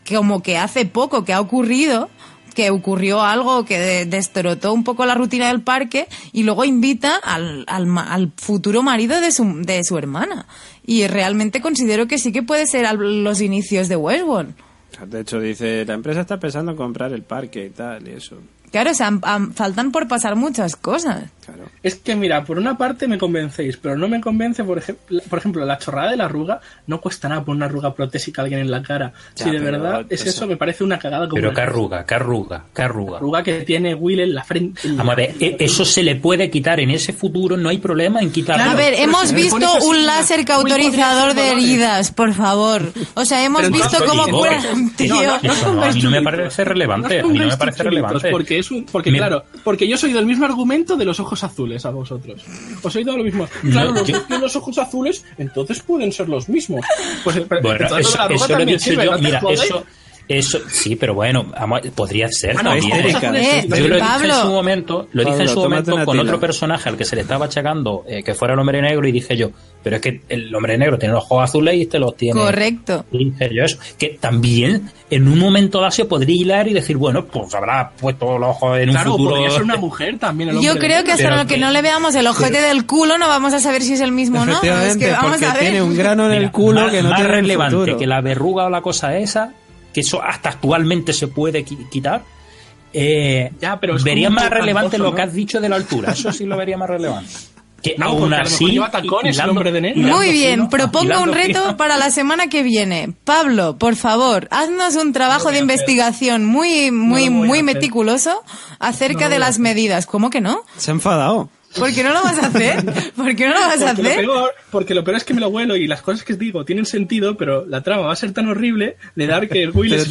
como que hace poco que ha ocurrido, que ocurrió algo que destrozó un poco la rutina del parque, y luego invita al futuro marido de su hermana. Y realmente considero que sí que puede ser los inicios de Westworld. De hecho, dice, la empresa está pensando en comprar el parque y tal, y eso. Claro, o sea, faltan por pasar muchas cosas. Claro. Es que, mira, por una parte me convencéis, pero no me convence, por ejemplo, la chorrada de la arruga. No cuesta nada poner una arruga protésica a alguien en la cara. Ya, Si de pero verdad es eso, me parece una cagada. Como Pero qué arruga. La arruga que tiene Will en la frente. Vamos a ver, eso se le puede quitar en ese futuro, no hay problema en quitarlo. A ver, pero hemos si me visto pones así, un láser cauterizador Will podría de ser heridas, por favor. O sea, hemos Pero visto entonces, cómo digo, cura un tío. Eso no, a mí no me parece relevante. A mí no me parece relevante. Porque yo soy del mismo argumento de los ojos azules a vosotros. Os he oído lo mismo. Claro, los que tienen los ojos azules, entonces pueden ser los mismos. Pues, Bueno, eso lo he dicho yo. Mira, eso sí, pero bueno, podría ser también. Yo lo dije en su momento, con otro personaje al que se le estaba achacando que fuera el hombre negro, y dije yo, pero es que el hombre negro tiene los ojos azules y este los tiene. Correcto. Y dije yo eso, que también en un momento dado se podría hilar y decir, bueno, pues habrá puesto los ojos en un futuro. Podría ser una mujer también. El hombre Yo creo que hasta lo que no le veamos el ojete del culo no vamos a saber si es el mismo o no. Es que vamos porque a ver. tiene un grano en el culo que no más tiene relevante futuro. que la verruga o la cosa esa, que eso hasta actualmente se puede quitar. Pero vería como más relevante cantoso, lo que has dicho de la altura. Eso sí lo vería más relevante. Que No, aún porque a lo así mejor lleva tacones el hombre de negro. Muy bien, propongo hilando un reto fino. para la semana que viene. Pablo, por favor, haznos un trabajo de investigación muy meticuloso acerca de las medidas. ¿Cómo que no? Se ha enfadado. ¿Por qué no lo vas a hacer? ¿Por qué no lo vas a hacer? Porque lo peor es que me lo huelo y las cosas que digo tienen sentido, pero la trama va a ser tan horrible de dar que el Will es...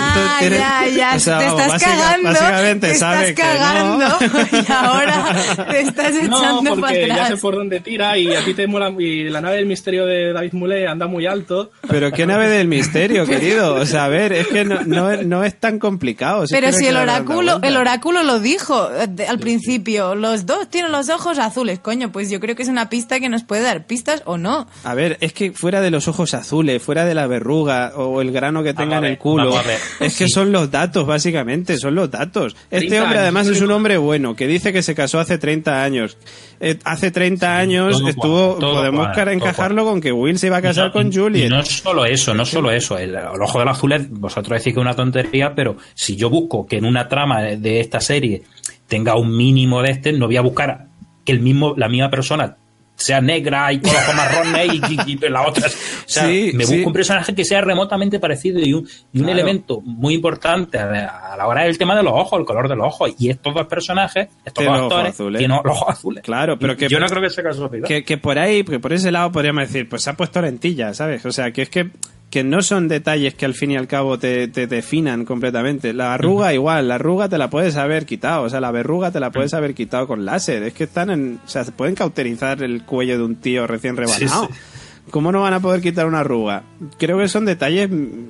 Ya, o sea, te estás cagando. básicamente Te sabe estás cagando y ahora te estás echando No, para porque ya sé atrás. por dónde tira y a ti te mola... Y la nave del misterio de David Moulet anda muy alto. Pero qué nave del misterio, querido. O sea, a ver, es que no es tan complicado. Pero si el oráculo oráculo lo dijo al principio, los dos tienen los ojos azules, coño, pues yo creo que es una pista que nos puede dar pistas o no. A ver, es que fuera de los ojos azules, fuera de la verruga o el grano que tenga en el culo, es que son los datos, básicamente, son los datos. Este hombre además es un hombre bueno, que dice que se casó hace 30 años. Hace 30 años podemos encajarlo con que Will se iba a casar con Juliet. Y no solo eso. El ojo del azul, vosotros decís que es una tontería, pero si yo busco que en una trama de esta serie tenga un mínimo de no voy a buscar que la misma persona sea negra y con ojos marrones y la otra. O sea, busco un personaje que sea remotamente parecido y un elemento muy importante a la hora del tema de los ojos, el color de los ojos. Y estos dos personajes, estos dos actores, tienen los ojos azules. Claro, pero que yo no creo que sea casualidad. Que por ahí, porque por ese lado podríamos decir, pues se ha puesto lentillas, ¿sabes? O sea, que es que no son detalles que al fin y al cabo te definan completamente. La arruga igual, la arruga te la puedes haber quitado, o sea, la verruga te la puedes haber quitado con láser. Es que o sea, se pueden cauterizar el cuello de un tío recién rebanado. Sí. ¿Cómo no van a poder quitar una arruga? Creo que son detalles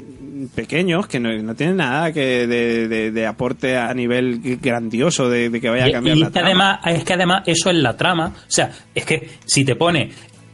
pequeños que no tienen nada que de aporte a nivel grandioso de que vaya a cambiar la trama. Es que además eso es la trama. O sea, es que si te pone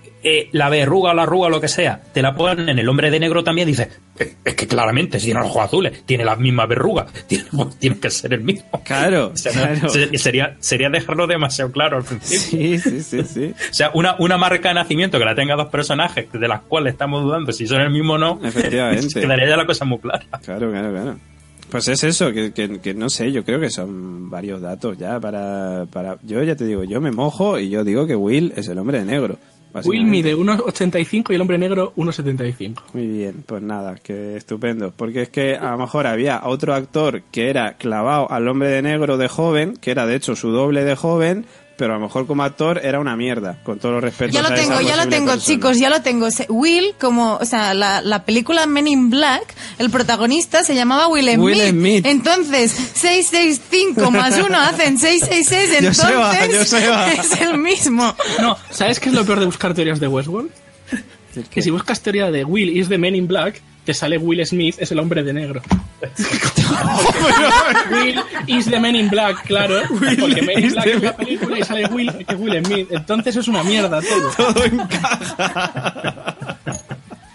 la verruga o la arruga o lo que sea, te la ponen en el hombre de negro también, dices, es que claramente si tiene los ojos azules, tiene las mismas verrugas, tiene que ser el mismo. Claro, o sea, claro. Sería dejarlo demasiado claro al principio. Sí. O sea, una marca de nacimiento que la tenga dos personajes de las cuales estamos dudando si son el mismo o no, efectivamente. Quedaría ya la cosa muy clara. Claro. Pues es eso, que no sé, yo creo que son varios datos ya para... Yo ya te digo, yo me mojo y yo digo que Will es el hombre de negro. Will mide 1,85 y el hombre negro 1,75. Muy bien, pues nada, que estupendo. Porque es que a lo mejor había otro actor que era clavado al hombre de negro de joven, que era de hecho su doble de joven, pero a lo mejor como actor era una mierda, con todos los respetos. Ya lo tengo, chicos, ya lo tengo. Will, la película Men in Black, el protagonista se llamaba Will Smith. Entonces, 665 más 1 hacen 666, entonces es el mismo. No, ¿sabes qué es lo peor de buscar teorías de Westworld? Que si buscas teoría de Will is the Man in Black, te sale Will Smith es el hombre de negro. Will is the Man in Black, claro. Porque Man in Black es la película y sale Will, que es Will Smith. Entonces es una mierda todo. Todo encaja.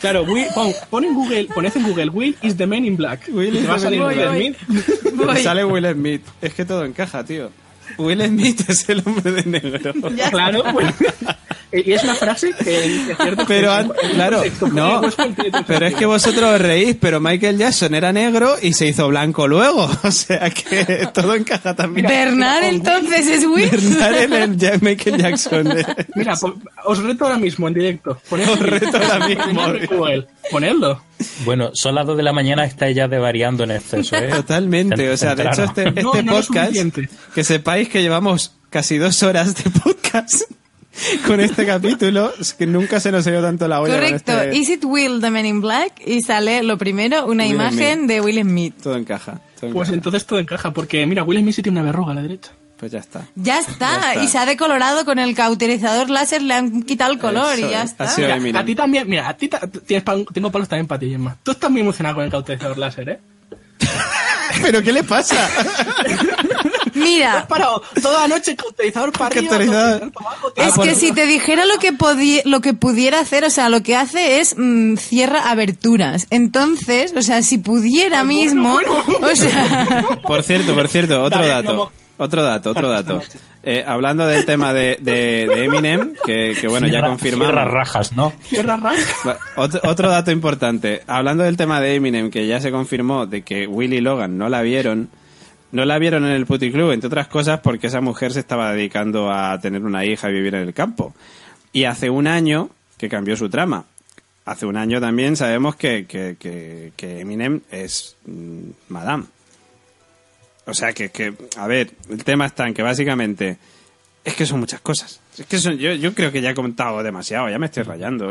Claro, poned en Google Will is the Man in Black. Will Y te va a salir Will Will Smith. Me sale Will Smith. Es que todo encaja, tío. Will Smith es el hombre de negro. Ya Claro, pues. Y es una frase que es cierto. Pero, claro, no. Pero Pero es que vosotros os reís, pero Michael Jackson era negro y se hizo blanco luego. O sea que todo encaja también. Bernard entonces es Will. Bernard en el Michael Jackson. Mira, os reto ahora mismo en directo. Os reto ahora mismo. Ponedlo. Bueno, son las 2 de la mañana, está ya devariando en exceso, ¿eh? Totalmente. O sea, de hecho, este No es podcast, suficiente. que sepáis que llevamos casi 2 horas de podcast con este capítulo, es que nunca se nos ha ido tanto la olla. con Correcto. este- Is it Will the Man in Black? Y sale lo primero, una Will imagen Smith. de Will Smith. Todo encaja. Todo Pues encaja. entonces todo encaja, porque mira, Will Smith sí tiene una verruga a la derecha. Pues ya está. Ya está. Ya está. Y se ha decolorado con el cauterizador láser, le han quitado el color Eso y ya es. está. Ha sido Mira, Eminem. a ti también, mira, a ti tengo palos también para ti, Gemma. Tú estás muy emocionado con el cauterizador láser, ¿eh? ¿Pero qué le pasa? Has Mira, parado toda la noche cauterizador para arriba, Cauterizador. cauterizador para abajo. es que si te dijera lo que pudiera hacer, o sea, lo que hace es cierra aberturas. Entonces, o sea, si pudiera mismo, o sea, Por cierto, otro Dale, dato. vamos. Otro dato. Hablando del tema de Eminem, que bueno, ya Cierra confirmamos. rajas, ¿no? Cierra raja. Otro dato importante. Hablando del tema de Eminem, que ya se confirmó de que Will y Logan no la vieron en el puticlub, entre otras cosas porque esa mujer se estaba dedicando a tener una hija y vivir en el campo. Y hace un año que cambió su trama. Hace un año también sabemos que Eminem es Madame. O sea que, a ver, el tema está en que básicamente es que son muchas cosas. Es que yo creo que ya he contado demasiado, ya me estoy rayando.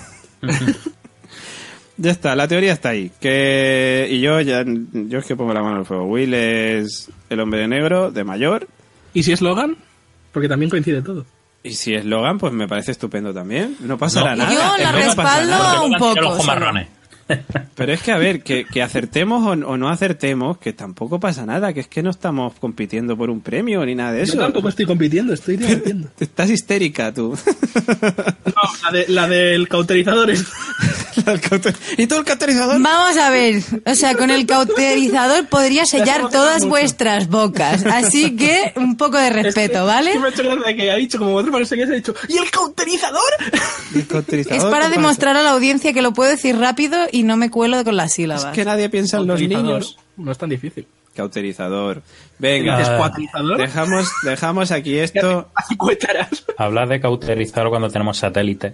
Ya está, la teoría está ahí. Y yo es que pongo la mano en el fuego. Will es el hombre de negro, de mayor. ¿Y si es Logan? Porque también coincide todo. Y si es Logan, pues me parece estupendo también. No pasará No. nada. Yo Es la que no pasa respaldo nada. un Tiene poco. los ojos solo. marrones. Pero es que, a ver, que acertemos o no acertemos, que tampoco pasa nada, que es que no estamos compitiendo por un premio ni nada de eso. Yo tampoco estoy compitiendo, estoy divirtiendo. Estás histérica tú. No, la del cauterizador es... ¿Y tú el cauterizador? Vamos a ver, o sea, con el cauterizador podría sellar todas vuestras bocas. Así que un poco de respeto, ¿vale? Que me ha hecho gracia que ha dicho, como otro parece que se ha dicho, ¿y el cauterizador? ¿El cauterizador Es qué para pasa? demostrar a la audiencia que lo puedo decir rápido y no me cuelo con las Es sílabas. que nadie piensa en los Cauterizador. niños. No es tan difícil. Cauterizador. ¿Dices Venga, cuatrizador? dejamos aquí esto. Así cuétaras. Hablar de cauterizar cuando tenemos satélite.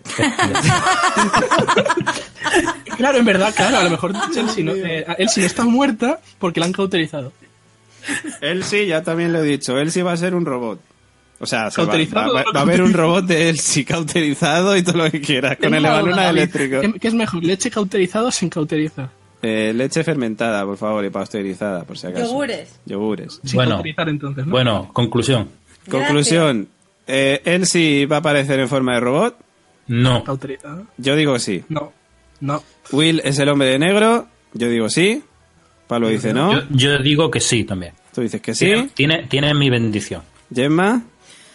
Claro, en verdad, claro, a lo mejor Elsie no está muerta porque la han cauterizado. Elsie, ya también lo he dicho, Elsie va a ser un robot. O sea, ¿Cauterizado va o a haber un robot de Elsie cauterizado y todo lo que quieras, con el evaluna eléctrico. ¿Qué es mejor, leche cauterizada o sin cauterizar? Leche fermentada, por favor, y pasteurizada, por si acaso. Yogures. Sin Bueno. cauterizar entonces, ¿no? Bueno, conclusión. Conclusión. Elsie va a aparecer en forma de robot. No. ¿Cauterizada? Yo digo sí. No. Will es el hombre de negro. Yo digo sí. Pablo dice no. Yo digo que sí también. Tú dices que sí. Tiene mi bendición. Gemma.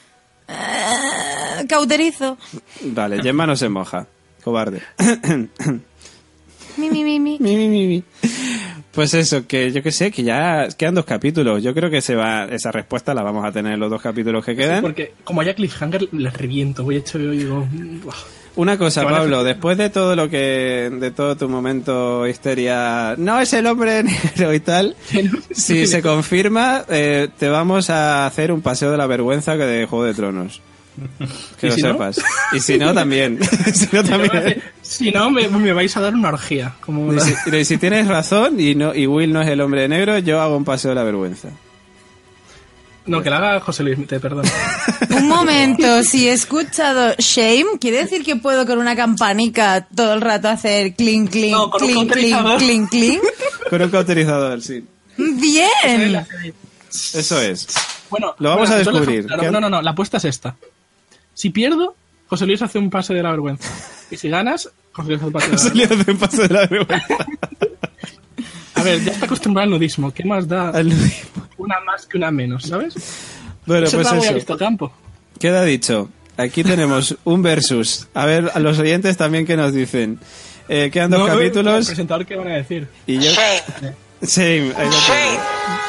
Cauterizo. Vale, Gemma no se moja. Cobarde. Mi. Pues eso, que yo que sé, que ya quedan 2 capítulos. Yo creo que esa respuesta la vamos a tener en los 2 capítulos que quedan. Porque como haya cliffhanger, les reviento. Voy hecho y digo... "Buah". Una cosa, Que van a Pablo, hacer- después de todo tu momento histeria, no es el hombre negro y tal, si se confirma, te vamos a hacer un paseo de la vergüenza que de Juego de Tronos. Que ¿Y lo si no? sepas. Y si no, también. Si no, también. Si no, me vais a dar una orgía. Como Y la- si tienes razón y Will no es el hombre negro, yo hago un paseo de la vergüenza. No, que la haga José Luis, te perdono. Un momento, si he escuchado shame, ¿quiere decir que puedo con una campanica todo el rato hacer clink, clink, No, con un clink, clink, cauterizador. clink, clink? Con un cauterizador, sí. ¡Bien! Eso es. Bueno, Lo vamos a entonces, descubrir. claro, no, la apuesta es esta. Si pierdo, José Luis hace un pase de la vergüenza. Y si ganas, José Luis hace un pase de la Se le hace un paseo de la vergüenza. A ver, ya está acostumbrado al nudismo. ¿Qué más da Al nudismo. una más que una menos, sabes? Bueno, Eso pues la voy a eso. visto campo. Queda dicho. Aquí tenemos un versus. A ver, a los oyentes también que nos dicen. Quedan 2 capítulos. El presentador, ¿qué van a decir? Y yo... Shame. Ahí lo tengo.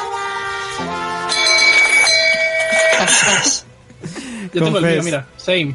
Yo tengo el mío, mira. Same.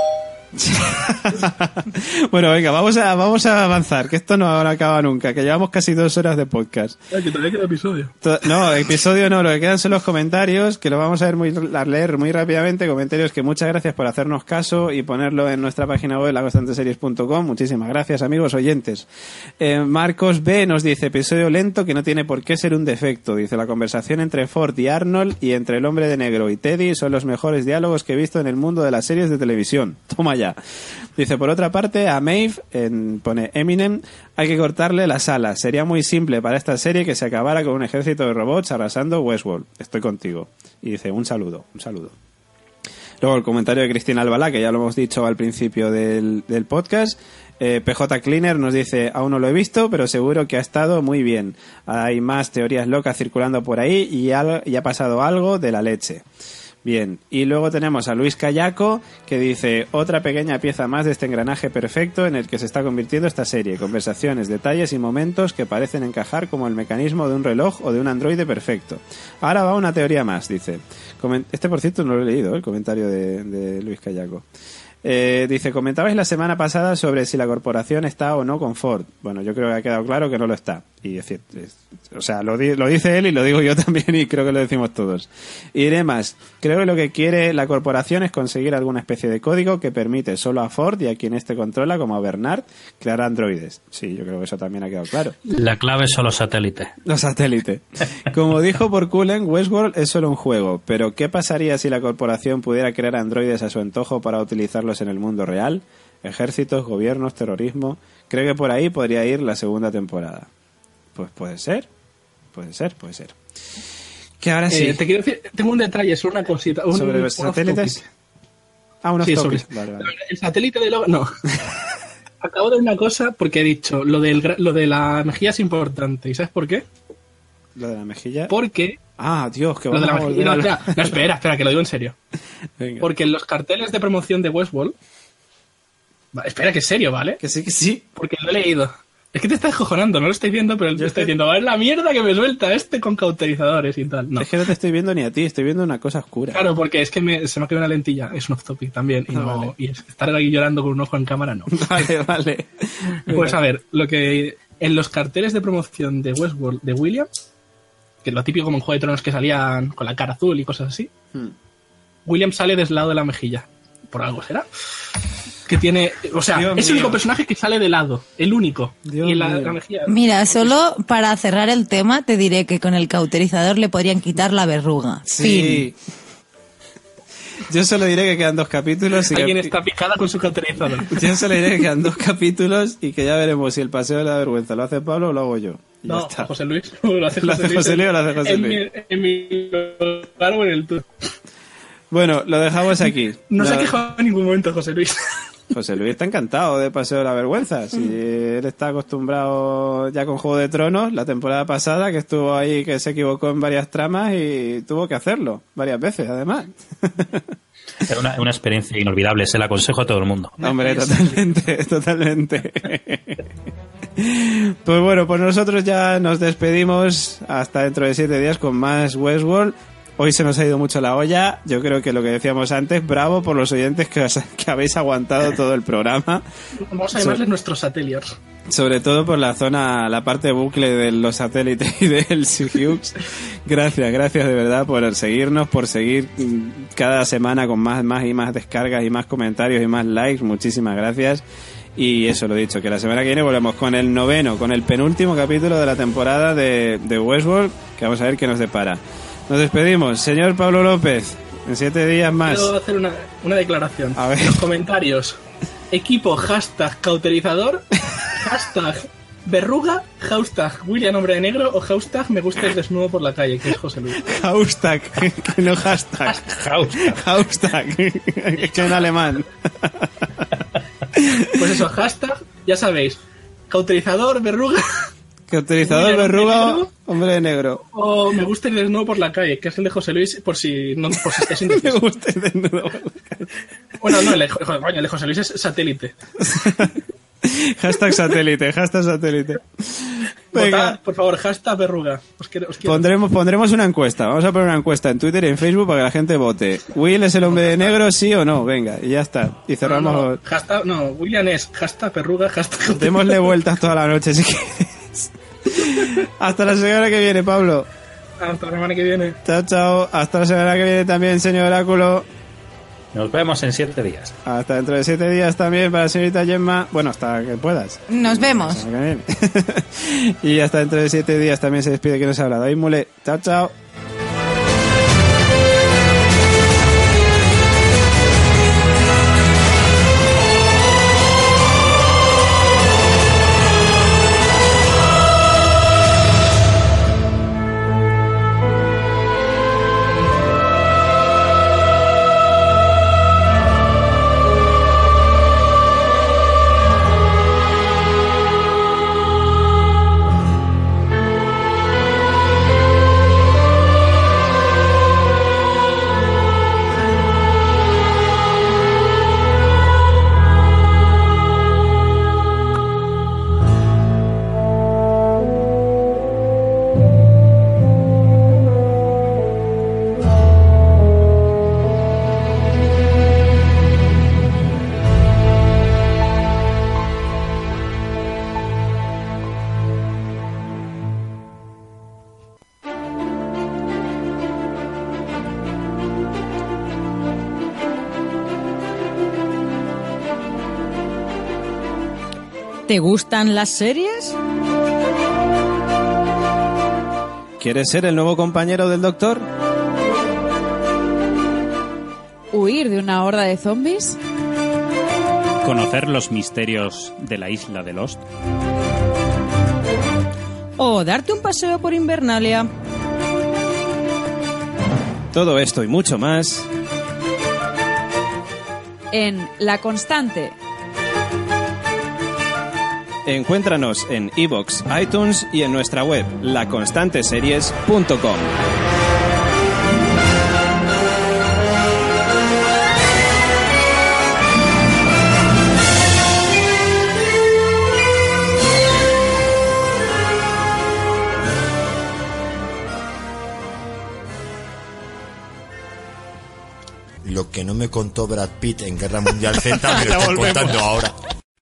Bueno, venga, vamos a avanzar, que esto no acaba nunca, que llevamos casi 2 horas de podcast. Que todavía queda episodio. No, episodio no, lo que quedan son los comentarios, que lo vamos a leer muy rápidamente. Comentarios que muchas gracias por hacernos caso y ponerlo en nuestra página web, laconstanteseries.com. Muchísimas gracias, amigos oyentes. Marcos B nos dice: episodio lento que no tiene por qué ser un defecto. Dice: la conversación entre Ford y Arnold y entre el hombre de negro y Teddy son los mejores diálogos que he visto en el mundo de las series de televisión. Toma ya. Dice: por otra parte, a Maeve, pone Eminem, hay que cortarle las alas. Sería muy simple para esta serie que se acabara con un ejército de robots arrasando Westworld. Estoy contigo. Y dice: un saludo. Luego el comentario de Cristina Albalá, que ya lo hemos dicho al principio del podcast. PJ Cleaner nos dice: aún no lo he visto, pero seguro que ha estado muy bien. Hay más teorías locas circulando por ahí y ha pasado algo de la leche. Bien, y luego tenemos a Luis Callaco, que dice: otra pequeña pieza más de este engranaje perfecto en el que se está convirtiendo esta serie. Conversaciones, detalles y momentos que parecen encajar como el mecanismo de un reloj o de un androide perfecto. Ahora va una teoría más, dice. Este, por cierto, no lo he leído, el comentario de Luis Callaco. Dice: comentabais la semana pasada sobre si la corporación está o no con Ford. Bueno, yo creo que ha quedado claro que no lo está. Y o sea, lo dice él y lo digo yo también, y creo que lo decimos todos. Y diré más: creo que lo que quiere la corporación es conseguir alguna especie de código que permite solo a Ford y a quien éste controla, como a Bernard, crear androides. Sí, yo creo que eso también ha quedado claro. La clave son los satélites. Los satélites. Como dijo por Cullen, Westworld es solo un juego, pero ¿qué pasaría si la corporación pudiera crear androides a su antojo para utilizarlos en el mundo real? Ejércitos, gobiernos, terrorismo. Creo que por ahí podría ir la segunda temporada. Pues puede ser. Que ahora sí. Te quiero decir, tengo un detalle, solo una cosita. ¿Sobre los satélites? Unos topics. Vale. El satélite de Logan. No. Acabo de una cosa porque he dicho, lo de la mejilla es importante. ¿Y sabes por qué? ¿Lo de la mejilla? Porque... Dios, que lo de la mejilla. No, espera, que lo digo en serio. Venga. Porque en los carteles de promoción de Westworld... Espera, que es serio, ¿vale? Que sí. Porque lo he leído. Es que te estás cojonando, no lo estáis viendo, pero yo estoy diciendo: a ver la mierda que me suelta con cauterizadores y tal. No. Es que no te estoy viendo ni a ti, estoy viendo una cosa oscura. Claro, porque es que se me ha quedado una lentilla, es un off topic también, y, vale. Y estar ahí llorando con un ojo en cámara, no. Vale. Pues a ver, lo que en los carteles de promoción de Westworld de William, que es lo típico como en Juego de Tronos que salían con la cara azul y cosas así, William sale del lado de la mejilla. Por algo será. Que tiene, o sea, Dios es el mío. único personaje que sale de lado, el único. Dios y la mío. mejilla. Mira, solo para cerrar el tema te diré que con el cauterizador le podrían quitar la verruga. Sí. Yo solo diré que quedan 2 capítulos y Alguien que... está picada con su cauterizador. Yo solo diré que quedan 2 capítulos y que ya veremos si el paseo de la vergüenza lo hace Pablo o lo hago yo. Y ya No, está. José Luis. Lo hace ¿Lo hace José Luis o lo hace José Luis? En mi lugar o en el tuyo. Bueno, lo dejamos aquí. No se ha quejado en ningún momento, José Luis. José Luis está encantado de Paseo de la Vergüenza. Si él está acostumbrado ya con Juego de Tronos, la temporada pasada, que estuvo ahí, que se equivocó en varias tramas y tuvo que hacerlo varias veces, además. Es una experiencia inolvidable, se la aconsejo a todo el mundo. Hombre, totalmente. Pues bueno, pues nosotros ya nos despedimos hasta dentro de 7 días con más Westworld. Hoy se nos ha ido mucho la olla. Yo creo que lo que decíamos antes, bravo por los oyentes que habéis aguantado todo el programa. Vamos a llamarles nuestros satélites. Sobre todo por la parte bucle de los satélites y del Hughes. Gracias de verdad por seguirnos, por seguir cada semana con más y más descargas y más comentarios y más likes. Muchísimas gracias. Y eso, lo dicho, que la semana que viene volvemos con el penúltimo capítulo de la temporada de Westworld, que vamos a ver qué nos depara. Nos despedimos. Señor Pablo López, en 7 días más. Quiero hacer una declaración. A ver. En los comentarios. Equipo, cauterizador, verruga, William hombre de negro o me gusta el desnudo por la calle, que es José Luis. Hashtag, que no hashtag. Hashtag, que en alemán. Pues eso, ya sabéis. Cauterizador, verruga. Cauterizador, verruga, hombre de negro. O me gusta el desnudo por la calle, que es el de José Luis, por si estáis indecisos. Me gusta el desnudo por la calle. Bueno, no, el de José Luis es satélite. Hashtag satélite. Venga. Votad, por favor, hashtag verruga. Os quiero. Pondremos una encuesta. Vamos a poner una encuesta en Twitter y en Facebook para que la gente vote. ¿Will es el hombre de negro, sí o no? Venga, y ya está. Y cerramos. William es hashtag verruga, hashtag... Démosle vueltas toda la noche si quieres. Hasta la semana que viene, Pablo. Hasta la semana que viene. Chao. Hasta la semana que viene también, señor Oráculo. Nos vemos en 7 días. Hasta dentro de 7 días también para la señorita Gemma. Bueno, hasta que puedas. Nos vemos. Y hasta dentro de 7 días también se despide quien nos ha hablado. Ahí, Mule. Chao. ¿Te gustan las series? ¿Quieres ser el nuevo compañero del doctor? ¿Huir de una horda de zombies? ¿Conocer los misterios de la isla de Lost? ¿O darte un paseo por Invernalia? Todo esto y mucho más En La Constante. Encuéntranos en iVoox, iTunes y en nuestra web, laconstanteseries.com. Lo que no me contó Brad Pitt en Guerra Mundial Z me lo está contando ahora.